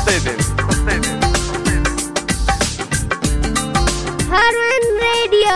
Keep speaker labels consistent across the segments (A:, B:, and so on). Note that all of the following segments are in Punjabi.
A: Harman Radio.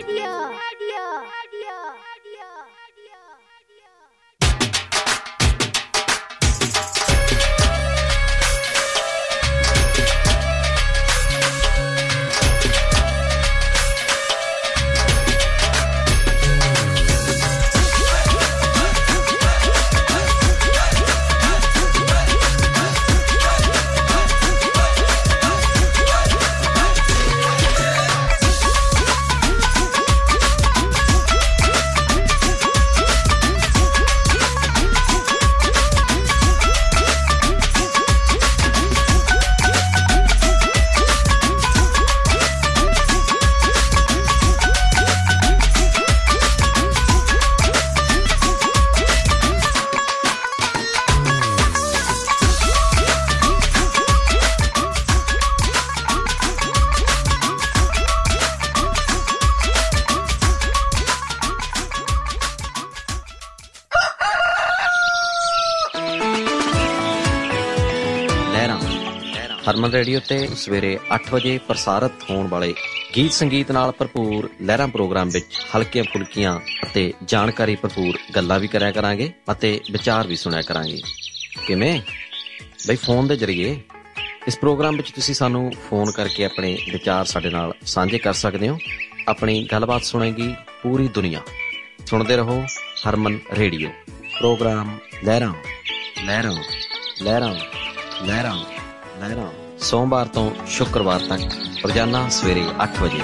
B: ਹਰਮਨ ਰੇਡੀਓ ਤੇ ਸਵੇਰੇ 8 ਵਜੇ ਪ੍ਰਸਾਰਿਤ ਹੋਣ ਵਾਲੇ ਗੀਤ ਸੰਗੀਤ ਨਾਲ ਭਰਪੂਰ ਲਹਿਰਾਂ ਪ੍ਰੋਗਰਾਮ ਵਿੱਚ ਹਲਕੀਆਂ ਫੁਲਕੀਆਂ ਅਤੇ ਜਾਣਕਾਰੀ ਭਰਪੂਰ ਗੱਲਾਂ ਵੀ ਕਰਿਆ ਕਰਾਂਗੇ ਅਤੇ ਵਿਚਾਰ ਵੀ ਸੁਣਿਆ ਕਰਾਂਗੇ। ਕਿਵੇਂ ਬਈ? ਫੋਨ ਦੇ ਜ਼ਰੀਏ। ਇਸ ਪ੍ਰੋਗਰਾਮ ਵਿੱਚ ਤੁਸੀਂ ਸਾਨੂੰ ਫੋਨ ਕਰਕੇ ਆਪਣੇ ਵਿਚਾਰ ਸਾਡੇ ਨਾਲ ਸਾਂਝੇ ਕਰ ਸਕਦੇ ਹੋ। ਆਪਣੀ ਗੱਲਬਾਤ ਸੁਣੇਗੀ ਪੂਰੀ ਦੁਨੀਆ। ਸੁਣਦੇ ਰਹੋ ਹਰਮਨ ਰੇਡੀਓ। ਪ੍ਰੋਗਰਾਮ ਲਹਿਰਾਂ ਲਹਿਰਾਂ ਲਹਿਰਾਂ ਲਹਿਰਾਂ ਲਹਿਰਾਂ, ਸੋਮਵਾਰ ਤੋਂ ਸ਼ੁੱਕਰਵਾਰ ਤੱਕ ਰੋਜ਼ਾਨਾ ਸਵੇਰੇ 8 ਵਜੇ।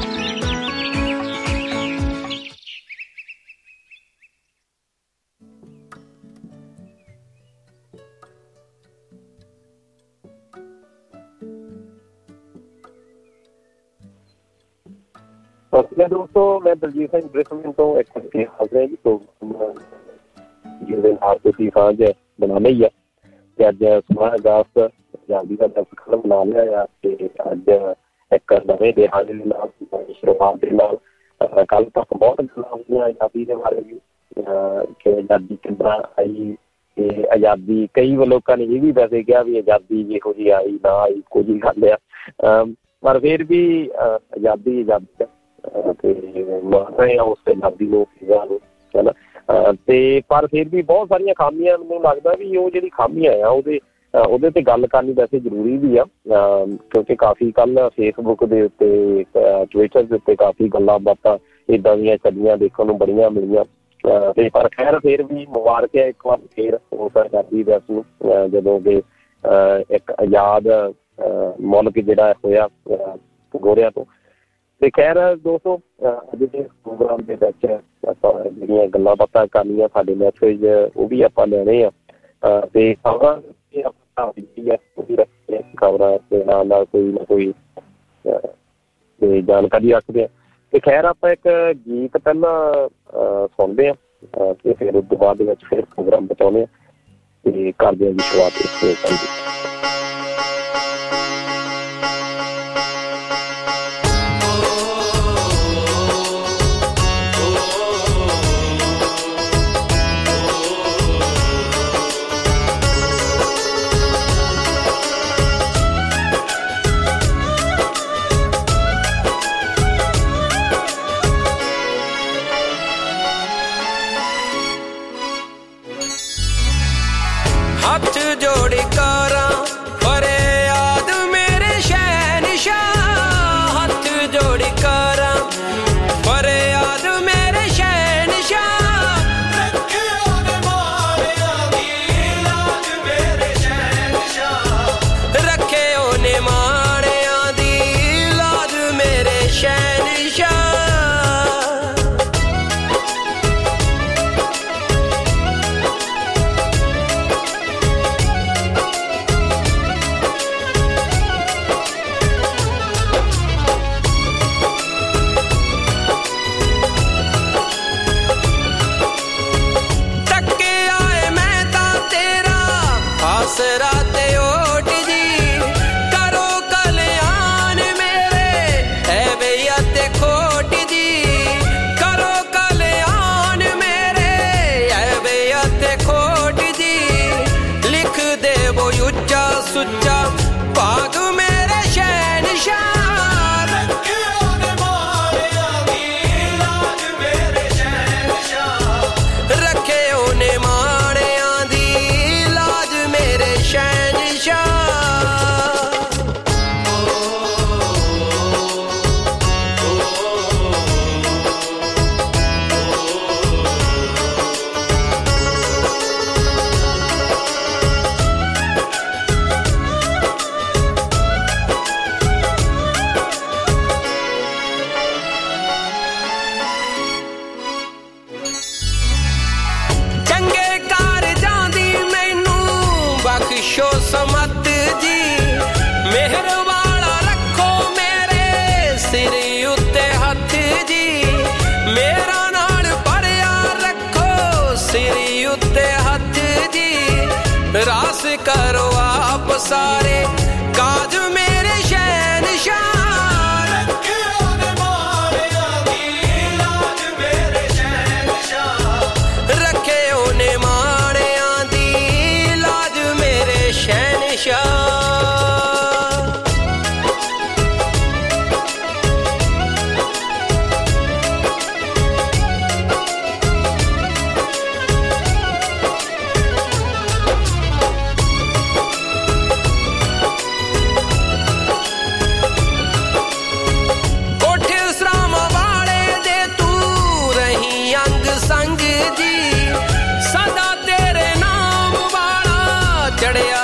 C: ਦੋਸਤੋ, ਮੈਂ ਦਲਜੀਤ ਸਿੰਘ ਬ੍ਰਿਸਬੇਨ ਤੋਂ ਇੱਕ ਹਾਜ਼ਰ ਹਾਂ ਜੀ ਜਿਹਦੇ ਨਾਲ ਤੁਸੀਂ ਸਾਂਝ ਬਣਾ ਲਈ ਆ ਤੇ ਅੱਜ 16 ਅਗਸਤ ਆਜ਼ਾਦੀ ਦਾ ਦਿਵਸ ਖਤਮ ਬਣਾ ਲਿਆ ਆ ਤੇ ਅੱਜ ਇੱਕ ਨਵੇਂ ਦਿਹਾੜੇ ਦੇ ਨਾਲ ਸ਼ੁਰੂਆਤ ਦੇ ਨਾਲ ਕੱਲ੍ਹ ਤੱਕ ਬਹੁਤ ਗੱਲਾਂ ਹੁੰਦੀਆਂ ਆਜ਼ਾਦੀ ਦੇ ਬਾਰੇ ਵੀ ਕਿ ਆਜ਼ਾਦੀ ਕਿੱਦਾਂ ਆਈ ਤੇ ਆਜ਼ਾਦੀ ਕਈ ਲੋਕਾਂ ਨੇ ਇਹ ਵੀ ਵੈਸੇ ਕਿਹਾ ਵੀ ਆਜ਼ਾਦੀ ਜਿਹੋ ਜਿਹੀ ਆਈ ਨਾ ਆਈ ਕੁਝ ਹੀ ਗੱਲ ਆ ਪਰ ਫਿਰ ਵੀ ਆਜ਼ਾਦੀ ਆਜ਼ਾਦੀ ਤੇ ਮੰਨ ਰਹੇ ਆ ਉਸ ਆਜ਼ਾਦੀ ਨੂੰ ਚੀਜ਼ਾਂ ਨੂੰ ਹੈ ਨਾ ਤੇ ਪਰ ਫਿਰ ਵੀ ਬਹੁਤ ਸਾਰੀਆਂ ਖਾਮੀਆਂ ਮੈਨੂੰ ਲੱਗਦਾ ਵੀ ਉਹ ਜਿਹੜੀ ਖਾਮੀਆਂ ਆ ਉਹਦੇ ਤੇ ਗੱਲ ਕਰਨੀ ਵੈਸੇ ਜ਼ਰੂਰੀ ਵੀ ਆ ਕਿਉਂਕਿ ਕਾਫੀ ਕੱਲ੍ਹ ਫੇਸਬੁੱਕ ਦੇ ਉੱਤੇ ਟਵਿੱਟਰ ਦੇ ਉੱਤੇ ਕਾਫੀ ਗੱਲਾਂ ਬਾਤਾਂ ਇੱਦਾਂ ਦੀਆਂ ਚੱਲੀਆਂ ਦੇਖਣ ਨੂੰ ਬੜੀਆਂ ਮਿਲੀਆਂ ਤੇ ਪਰ ਖੈਰ ਫਿਰ ਵੀ ਮੁਬਾਰਕ ਹੈ ਇੱਕ ਵਾਰ ਫਿਰ ਉਸ ਆਜ਼ਾਦੀ ਦਿਵਸ ਨੂੰ ਜਦੋਂ ਕਿ ਇੱਕ ਆਜ਼ਾਦ ਮੁਲਕ ਜਿਹੜਾ ਹੋਇਆ ਗੋਰਿਆਂ ਤੋਂ। ਤੇ ਖੈਰ ਦੋਸਤੋ, ਅੱਜ ਦੇ ਪ੍ਰੋਗਰਾਮ ਦੇ ਵਿੱਚ ਆਪਾਂ ਜਿਹੜੀਆਂ ਗੱਲਾਂ ਬਾਤਾਂ ਕਰਨੀਆਂ ਸਾਡੇ ਮੈਸੇਜ ਉਹ ਵੀ ਆਪਾਂ ਲੈਣੇ ਆ ਤੇ ਖਬਰਾਂ ਖਬਰਾਂ ਦੇ ਨਾਲ ਕੋਈ ਨਾ ਕੋਈ ਤੇ ਜਾਣਕਾਰੀ ਰੱਖਦੇ ਆ। ਤੇ ਖੈਰ ਆਪਾਂ ਇੱਕ ਗੀਤ ਪਹਿਲਾਂ ਸੁਣਦੇ ਹਾਂ ਤੇ ਫਿਰ ਉਸ ਤੋਂ ਬਾਅਦ ਦੇ ਵਿੱਚ ਫਿਰ ਪ੍ਰੋਗਰਾਮ ਬਚਾਉਂਦੇ ਹਾਂ ਤੇ ਕਰਦੇ ਹਾਂ ਜੀ ਸ਼ੁਰੂਆਤ ਇਸ ਕਰਕੇ।
D: ਹੱਥ ਜੋੜੀ ਕਰਾਂ ਫਰਿਆਦ ਮੇਰੇ ਸ਼ਹਿਨਸ਼ਾਹ, ਹੱਥ ਜੋੜੀ ਕਰਾਂ ਫਰਿਆਦ ਮੇਰੇ ਸ਼ਹਿਨਸ਼ਾਹ, ਰੱਖਿਓ ਨੇ ਮਾਰਿਆਂ ਦੀ ਲਾਜ ਮੇਰੇ ਸ਼ਹਿਨਸ਼ਾਹ, ਰੱਖਿਓ ਨੇ ਮਾਰਿਆਂ ਦੀ ਲਾਜ ਮੇਰੇ ਸ਼ਹਿਨਸ਼ਾਹ। ਆਸਰਾ ਤੇ ਓਟ ਜੀ ਕਰੋ ਕਲਿਆਣ ਮੇਰੇ ਐਵੇਂ ਅਤੇ ਖੋਟ ਜੀ, ਕਰੋ ਕਲਿਆਣ ਮੇਰੇ ਐਵੇਂ ਅਤੇ ਖੋਟ ਜੀ, ਲਿਖ ਦੇਵੋ ਉੱਚਾ ਉੱਚਾ ਸੁੱਚਾ ਭਾਗ ਮੇਰੇ ਸ਼ਹਿਨਸ਼ਾਹ ਰੱਖੇ ਉਹਨੇ ਮਾਰਿਆਂ ਦੀ ਲਾਜ ਮੇਰੇ ਸ਼ਹਿਨਸ਼ਾਹ ਰੱਖੇ ਉਹਨੇ ਮਾਰਿਆਂ ਦੀ ਲਾਜ ਮੇਰੇ ਸ਼ਹਿਨਸ਼ਾਹ ਬਖਸ਼ੋ ਸਮਤ ਜੀ ਮਿਹਰ ਵਾਲਾ ਰੱਖੋ ਮੇਰੇ ਸਿਰ ਉੱਤੇ ਹੱਥ ਜੀ ਮੇਰਾ ਨਾਲ ਪੜਿਆ ਰੱਖੋ ਸਿਰ ਉੱਤੇ ਹੱਥ ਜੀ ਰਾਸ ਕਰੋ ਆਪ ਸਾਰੇ ਕਾਜ ਮੇਰੇ ਸ਼ਹਿਨਸ਼ਾਹ ਰੱਖੇ ਉਹਨੇ ਮਾਰਿਆਂ ਦੀ ਲਾਜ ਮੇਰੇ ਸ਼ਹਿਨਸ਼ਾਹ ਰੱਖੇ ਉਹਨੇ ਸ਼ਹਿਨਸ਼ਾਹ ਕੋਠੇ ਸਰਾਮ ਵਾਲੇ ਦੇ ਤੂੰ ਰਹੀ ਅੰਗ ਸੰਗ ਜੀ ਸਦਾ ਤੇਰੇ ਨਾਮ ਵਾਲਾ ਚੜਿਆ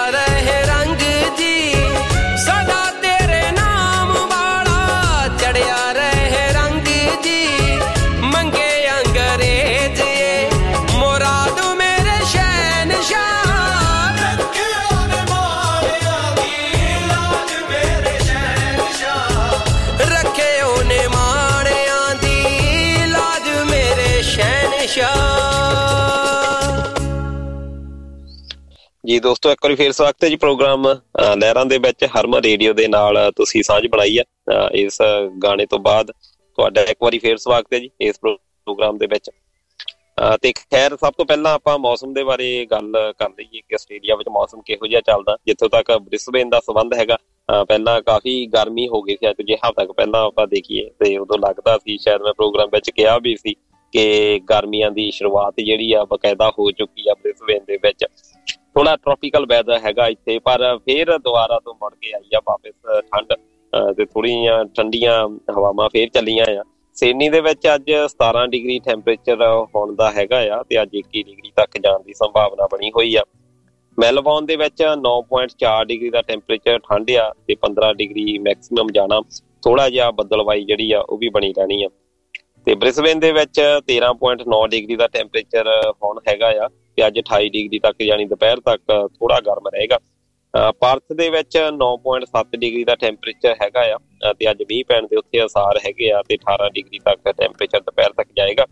E: ਜੀ ਦੋਸਤੋ, ਇੱਕ ਵਾਰੀ ਫੇਰ ਸਵਾਗਤ ਹੈ ਜੀ ਪ੍ਰੋਗਰਾਮ ਲਹਿਰਾਂ ਦੇ ਵਿੱਚ ਹਰਮਨ ਰੇਡੀਓ ਦੇ ਨਾਲ ਤੁਸੀਂ ਸਾਂਝ ਬਣਾਈ ਆ। ਇਸ ਗਾਣੇ ਤੋਂ ਬਾਅਦ ਤੁਹਾਡਾ ਇੱਕ ਵਾਰੀ ਫੇਰ ਸਵਾਗਤ ਹੈ ਜੀ ਇਸ ਪ੍ਰੋਗਰਾਮ ਦੇ ਵਿੱਚ। ਤੇ ਖੈਰ ਸਭ ਤੋਂ ਪਹਿਲਾਂ ਆਪਾਂ ਮੌਸਮ ਦੇ ਬਾਰੇ ਗੱਲ ਕਰ ਲਈਏ ਕਿ ਆਸਟ੍ਰੇਲੀਆ ਵਿੱਚ ਮੌਸਮ ਕਿਹੋ ਜਿਹਾ ਚੱਲਦਾ। ਜਿੱਥੋਂ ਤੱਕ ਬ੍ਰਿਸਬੇਨ ਦਾ ਸੰਬੰਧ ਹੈਗਾ, ਪਹਿਲਾਂ ਕਾਫੀ ਗਰਮੀ ਹੋ ਗਈ ਸੀ। ਅੱਜ ਜੇ ਹਫ਼ਤਾ ਤੱਕ ਪਹਿਲਾਂ ਆਪਾਂ ਦੇਖੀਏ ਤੇ ਉਦੋਂ ਲੱਗਦਾ ਸੀ, ਸ਼ਾਇਦ ਮੈਂ ਪ੍ਰੋਗਰਾਮ ਵਿੱਚ ਕਿਹਾ ਵੀ ਸੀ ਕਿ ਗਰਮੀਆਂ ਦੀ ਸ਼ੁਰੂਆਤ ਜਿਹੜੀ ਆ ਬਕਾਇਦਾ ਹੋ ਚੁੱਕੀ ਆ ਬ੍ਰਿਸਬੇਨ ਦੇ ਵਿੱਚ। ਥੋੜਾ ਟ੍ਰੋਪੀਕਲ ਵੈਦਰ ਹੈਗਾ ਇੱਥੇ, ਪਰ ਫੇਰ ਦੁਬਾਰਾ ਤੋਂ ਮੁੜ ਕੇ ਆਈ ਆ ਵਾਪਿਸ ਠੰਡ ਤੇ ਥੋੜ੍ਹੀਆਂ ਠੰਡੀਆਂ ਹਵਾਵਾਂ ਫੇਰ ਚੱਲੀਆਂ ਆ। ਸਿਡਨੀ ਦੇ ਵਿੱਚ ਅੱਜ 17 ਡਿਗਰੀ ਟੈਂਪਰੇਚਰ ਹੋਣ ਦਾ ਹੈਗਾ ਆ ਤੇ ਅੱਜ 21 ਡਿਗਰੀ ਤੱਕ ਜਾਣ ਦੀ ਸੰਭਾਵਨਾ ਬਣੀ ਹੋਈ ਆ। ਮੈਲਬੌਰਨ ਦੇ ਵਿੱਚ 9.4 ਡਿਗਰੀ ਦਾ ਟੈਂਪਰੇਚਰ ਠੰਡ ਆ ਤੇ 15 ਡਿਗਰੀ ਮੈਕਸੀਮਮ ਜਾਣਾ। ਥੋੜਾ ਜਿਹਾ ਬੱਦਲਵਾਈ ਜਿਹੜੀ ਆ ਉਹ ਵੀ ਬਣੀ ਰਹਿਣੀ ਆ। ਤੇ ਬ੍ਰਿਸਬੇਨ ਦੇ ਵਿੱਚ 13.9 ਡਿਗਰੀ ਦਾ ਟੈਂਪਰੇਚਰ ਹੁਣ ਹੈਗਾ ਆ ਤੇ ਅੱਜ 28 ਡਿਗਰੀ ਤੱਕ ਯਾਨੀ ਦੁਪਹਿਰ ਤੱਕ ਥੋੜਾ ਗਰਮ ਰਹੇਗਾ। ਪਰਥ ਦੇ ਵਿੱਚ 9.7 ਡਿਗਰੀ ਦਾ ਟੈਂਪਰੇਚਰ ਹੈਗਾ ਆ ਤੇ ਅੱਜ ਮੀਂਹ ਪੈਣ ਦੇ ਉੱਥੇ ਅਸਾਰ ਹੈਗੇ ਆ ਤੇ 18 ਡਿਗਰੀ ਤੱਕ ਟੈਂਪਰੇਚਰ ਦੁਪਹਿਰ ਤੱਕ ਜਾਏਗਾ।